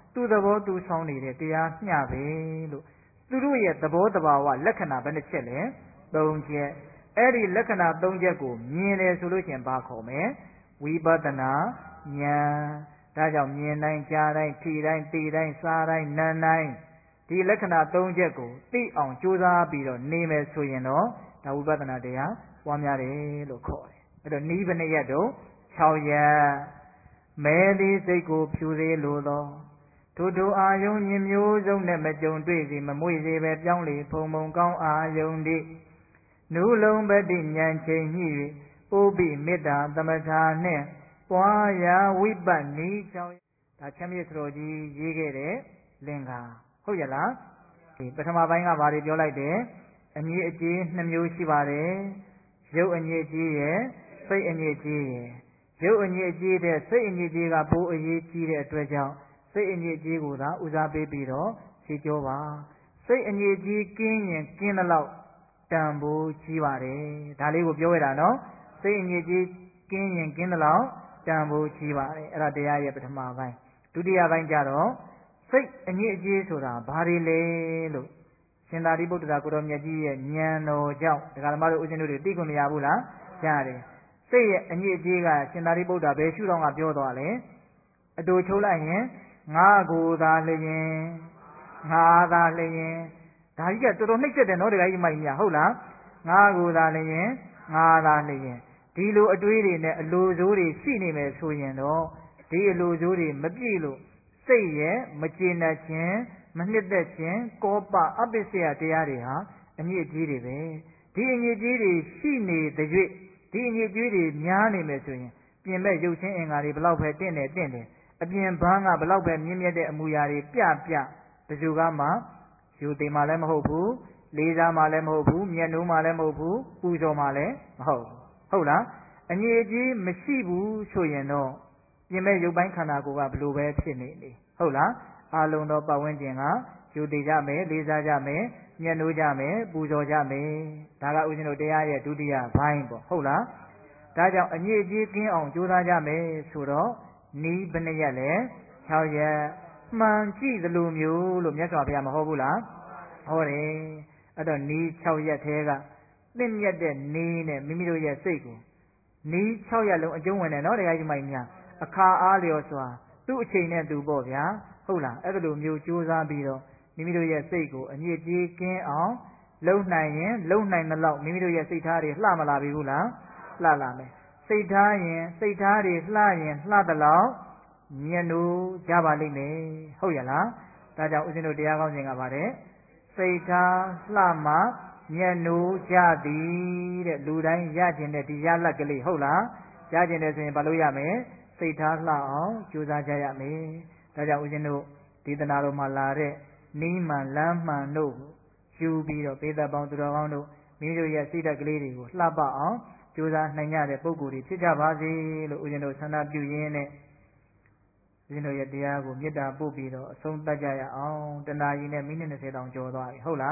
သူသဘောသူဆောင်နေတဲ့တရားမျှပဲလို့သူတို့ရဲ့သဘောတဘာဝလက္ခဏာဘယ်နှချက်လဲ၃ချက်အဲ့ဒီလက္ခဏာ၃ချက်ကိုမြင်တယ်ဆိုလို့ရှိရင်ဘာခေါ်မလဲဝိပဿနာဉာဏ်ဒါကြောင့်မြင်တိုင်းကြားတိုင်းထိတိုင်းသိတိုင်းစားတိုင်းနားတိုင်းဒီလက္ခဏာ၃ချက်ကိုသိအောင်ကြိုးစားပြီးတော့နေမယ်ဆိုရင်တော့ဒါဝိပဿနာတရားပွားများတယ်လို့ခေါ်တယ်အဲ့တော့နီးဘယ်နှရက်တော့6ရက်မဲသည်စိတ်ကိုဖြူသေးလို့သောထိုအာယုံညင်မျိုးစုံနဲ့မကြုံတွေ့စီမမွေစေပဲပြောင်းလေဖုံဖုံကောင်းအာယုံသည်နုလုံးပတိဉာဏ်ချိန်ညှိ၍ပုပ္ပိမေတ္တာသမထာနှင့်ပွားရာဝိပတ်နီးကြောင်းဒါချမ်းမြေစတော်ကြီးရေးခဲ့တဲ့လင်္ကာဟုတ်ရလားဒီပထမပိုင်းကဘာတွေပြောလိုက်တယ်အငြိအကျေး2မျိုးရှိပါတယ်ရုပ်အငြိအကျေးရဲ့စိတ်အငြိအကျေးရဲ့ရုပ်အငြိအကျေးတဲ့စိတ်အငြိအကျေးကပိုအရေးကြီးတဲ့အတွက်ကြောင့်စိတ်အငြိအကျေးကိုသာဦးစားပေးပြီးတော့ရှင်းပြောပါစိတ်အငြိအကျေးကင်းရင်ကင်းသလောက်တန်ဖိုးကြီးပါတယ်ဒါလေးကိုပြောရတာနော်စိတ်အငြိအကျေးကင်းရင်ကင်းသလောက်တန်ဖိုးကြီးပါတယ်အဲ့ဒါတရားရဲ့ပထမပိုင်းဒုတိယပိုင်းကျတော့စိတ်အငြိအကျေးဆိုတာဘာတွေလဲလို့ရှင်သာရိပုတ္တရာကိုတော်မြတ်ကြီးရဲ့ဉာဏ်တော်ကြောင့်ဒကာဓမ္မတို့ဦးဇင်းတို့တွေသိခွင့်မရဘူးလားကြားတယ်စိတ်ရဲ့အငြိအကျေးကရှင်သာရိပုတ္တရာဘယ်ရှုထောင့်ကပြောသွားလဲအတူချိုးလိုက်ရင်ငါကိုယ်သာလျင်ငါသာလျင်ဒါကြီးကတော်တော်နှိမ့်ဆက်တယ်နော်ဒကာကြီးမိုင်မြဟုတ်လားငါကိုယ်သာလျင်ငါသာလျင်ဒီလိုအတွေးတွေနဲ့အလိုစိုးတွေရှိနေမယ်ဆိုရင်တော့ဒီအလိုစိုးတွေမပြည့်လို့စိတ်ရဲ့မကျေနပ်ခြင်းမနှစ်သက်ခြင်းကောပအပစ္စယတရားတွေဟာအညစ်အကြေးတွေပဲဒီအညစ်အကြေးတွေရှိနေတဲ့၍ဒီအညစ်အကြေးတွေများနေမယ်ဆိုရင်ပြင်မဲ့ရုပ်ချင်းအင်္ဂါတွေဘလောက်ပဲတင့်တယ်အပြင်ဘန်းကဘလောက်ပဲမြင့်မြတ်တဲ့အမူအရာတွေပြဘယ်သူကမှယူသေးမှလည်းမဟုတ်ဘူးလေးစားမှလည်းမဟုတ်ဘူးမျက်နှာမှလည်းမဟုတ်ဘူးပူဇော်မှလည်းမဟုတ်ဟုတ်လားအငြိအကျေးမရှိဘူးဆိုရင်တော့ပြင်မဲ့ရုပ်ပိုင်းခန္ဓာကိုယ်ကဘလို့ပဲဖြစ်နေဟုတ်လားအလုံးသောပတ်ဝန်းကျင်ကယူသေးကြမယ်လေးစားကြမယ်မျက်နှာကြမယ်ပူဇော်ကြမယ်ဒါကဥစဉ်တို့တရားရဲ့ဒုတိယဘိုင်းပေါ့ဟုတ်လားဒါကြောင့်အငြိအကျေးကင်းအောင်ကြိုးစားကြမယ်ဆိုတော့နီးဘယ်နှရက်လဲ6ရက်မှန်ကြည့်သလိုမျိုးလို့မြတ်စွာဘုရားမဟောဘူးလားဟောတယ်အဲ့တော့နီး6ရက်သေးကသင့်မြတ်တဲ့နီးနဲ့မိမိတို့ရဲ့စိတ်ကိုနီး6ရက်လုံးအကျုံးဝင်တယ်နော်တရားကြီးမိုင်များအခါအားလျော်စွာသူ့အချိန်နဲ့သူပေါ့ဗျာဟုတ်လားအဲ့လိုမျိုးကြိုးစားပြီးတော့မိမိတို့ရဲ့စိတ်ကိုအညစ်အကြေးကင်းအောင်လုံနိုင်ရင်လုံနိုင်သလောက်မိမိတို့ရဲ့စိတ်ထားတွေလှမလာပြီဘူးလားလှလာမယ်စိတ်ထားရင်စိတ်ထားတွေလှရင်လှသလောက်မြတ်လို့ကြပါလိမ့်မယ်ဟုတ်ရလားဒါကြောင့်ဦးဇင်းတို့တရားကောင်းစဉ်ကပါတယ်စိတ်ထားလှမှမြတ်လို့ကြသည်တဲ့လူတိုင်းရကျင်တဲ့ဒီရလက်ကလေးဟုတ်လားရကျင်တယ်ဆိုရင်ဘာလို့ရမလဲစိတ်ထားလှအောင်ကြိုးစားကြရမယ်ဒါကြောင့်ဦးဇင်းတို့ဒီတနာတော်မှာလာတဲ့နီးမှန်လမ်းမှန်တို့ယူပြီးတော့ပေသက်ပေါင်းသူတော်ကောင်းတို့မိမိတို့ရဲ့စိတ်ဓာတ်ကလေးတွေကိုလှပအောင်ကြိုးစားနိုင်ကြတဲ့ပုဂ္ဂိုလ်တွေဖြစ်ကြပါစေလို့ဦးဇင်းတို့ဆန္ဒပြုရင်းနဲ့ဦးဇင်းတို့ရဲ့တရားကိုမေတ္တာပို့ပြီးတော့အဆုံးသတ်ကြရအောင်တဏှာကြီးနဲ့မိနစ်20တောင်ကျော်သွားပြီဟုတ်လား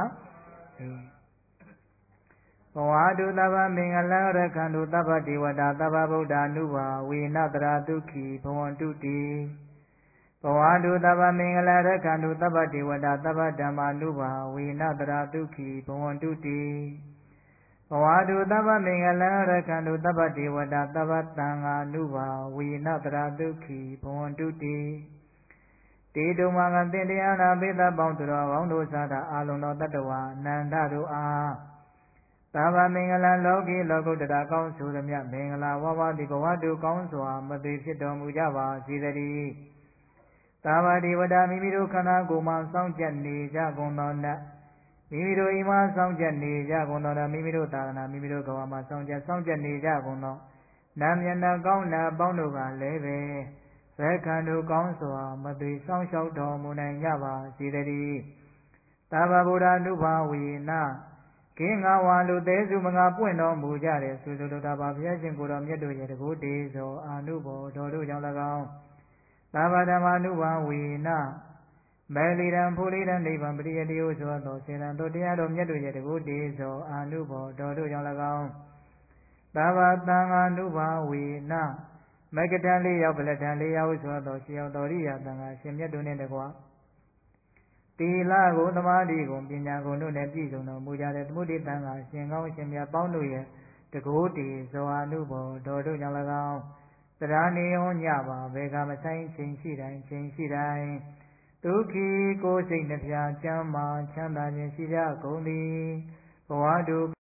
ဘဝတုသဗ္ဗမင်္ဂလရခန္တုသဗ္ဗဒေဝတာသဗ္ဗဗုဒ္ဓ ानु ဘာဝေနတရာဒုက္ခိဘဝန္တုတိဘဝတုသဗ္ဗမင်္ဂလရခန္တုသဗ္ဗဒေဝတာသဗ္ဗဓမ္မာနုဘာဝေနတရာဒုက္ခိဘဝန္တုတိဘဝတုသဗ္ဗမင်္ဂလရခန္တုသဗ္ဗဒေဝတာသဗ္ဗသံဃာနုဘာဝေနတရာဒုက္ခိဘဝန္တုတိတေတုံမကသင်တရားနာပိသပေါင်းသူတော်ကောင်းတို့သာသာအာလုံသောတတ္တဝါအနန္တတို့အားသဗ္ဗမင်္ဂလလောကီလောကုတ္တရာကောင်းဆိုသမျှမင်္ဂလာဝဝတိဘဝတုကောင်းစွာမသွေဖြစ်တော်မူကြပါစေတည်းသဗ္ဗဒေဝတာမိမိတို့ခန္ဓာကိုယ်မှာစောင့်ကြနေကြကုန်သောနတ်မိမိတို့အိမ်မှာစောင့်ကြနေကြကုန်သောမိမိတို့သာသနာမိမိတို့ကဘာမှာစောင့်ကြနေကြကုန်သောနာမျက်နှာကောင်းနာပေါင်းတို့ကလည်းပဲဘယ်ခန္ဓုကောင်းစွာမသွေစောင့်ရှောက်တော်မူနိုင်ကြပါစေတည်းသဗ္ဗဗုဒ္ဓ ानु ဘာဝေနကင်းငါဝါလူသေးစုမငါပွင့်တော်မူကြတဲ့သုသုတ္တဘာဘုရားရှင်ကိုတော်မြတ်တို့ရဲ့တကုတေဇောအာနုဘောတော်တို့ကြောင့်၎င်းသဗ္ဗဓမ္မာနုဘာဝေနမေလီရန်ဖိုလီရန်နိဗ္ဗာန်ပရိယတိဟုဆိုသောစေရန်တို့တရားတော်မြတ်တို့ရဲ့တကုတေဇောအာနုဘောတော်တို့ကြောင့်၎င်းသဗ္ဗသံဃာနုဘာဝေနမကတံ၄ယောက်ပလတံ၄ယောက်ဆိုသောရှေးရောက်တော်ရိယသံဃာရှင်မြတ်တို့နှင့်တကွသီလကိုသမာဓိကိုပညာကိုတို့နဲ့ပြည့်စုံတော်မူကြတဲ့သမုဒိသံဃာရှင်ကောင်းရှင်မြတ်ပေါင်းတို့ရဲ့တကိုးတည်ဇောအနုဘော်တော်တို့ကြောင့်၎င်းတရားနေရောညပါဘေကမဆိုင်ချိန်ရှိတိုင်းဒုက္ခိကိုယ်စိတ်နှပြချမ်းမာချမ်းသာခြင်းရှိကြကုန်သည်ဘဝတို့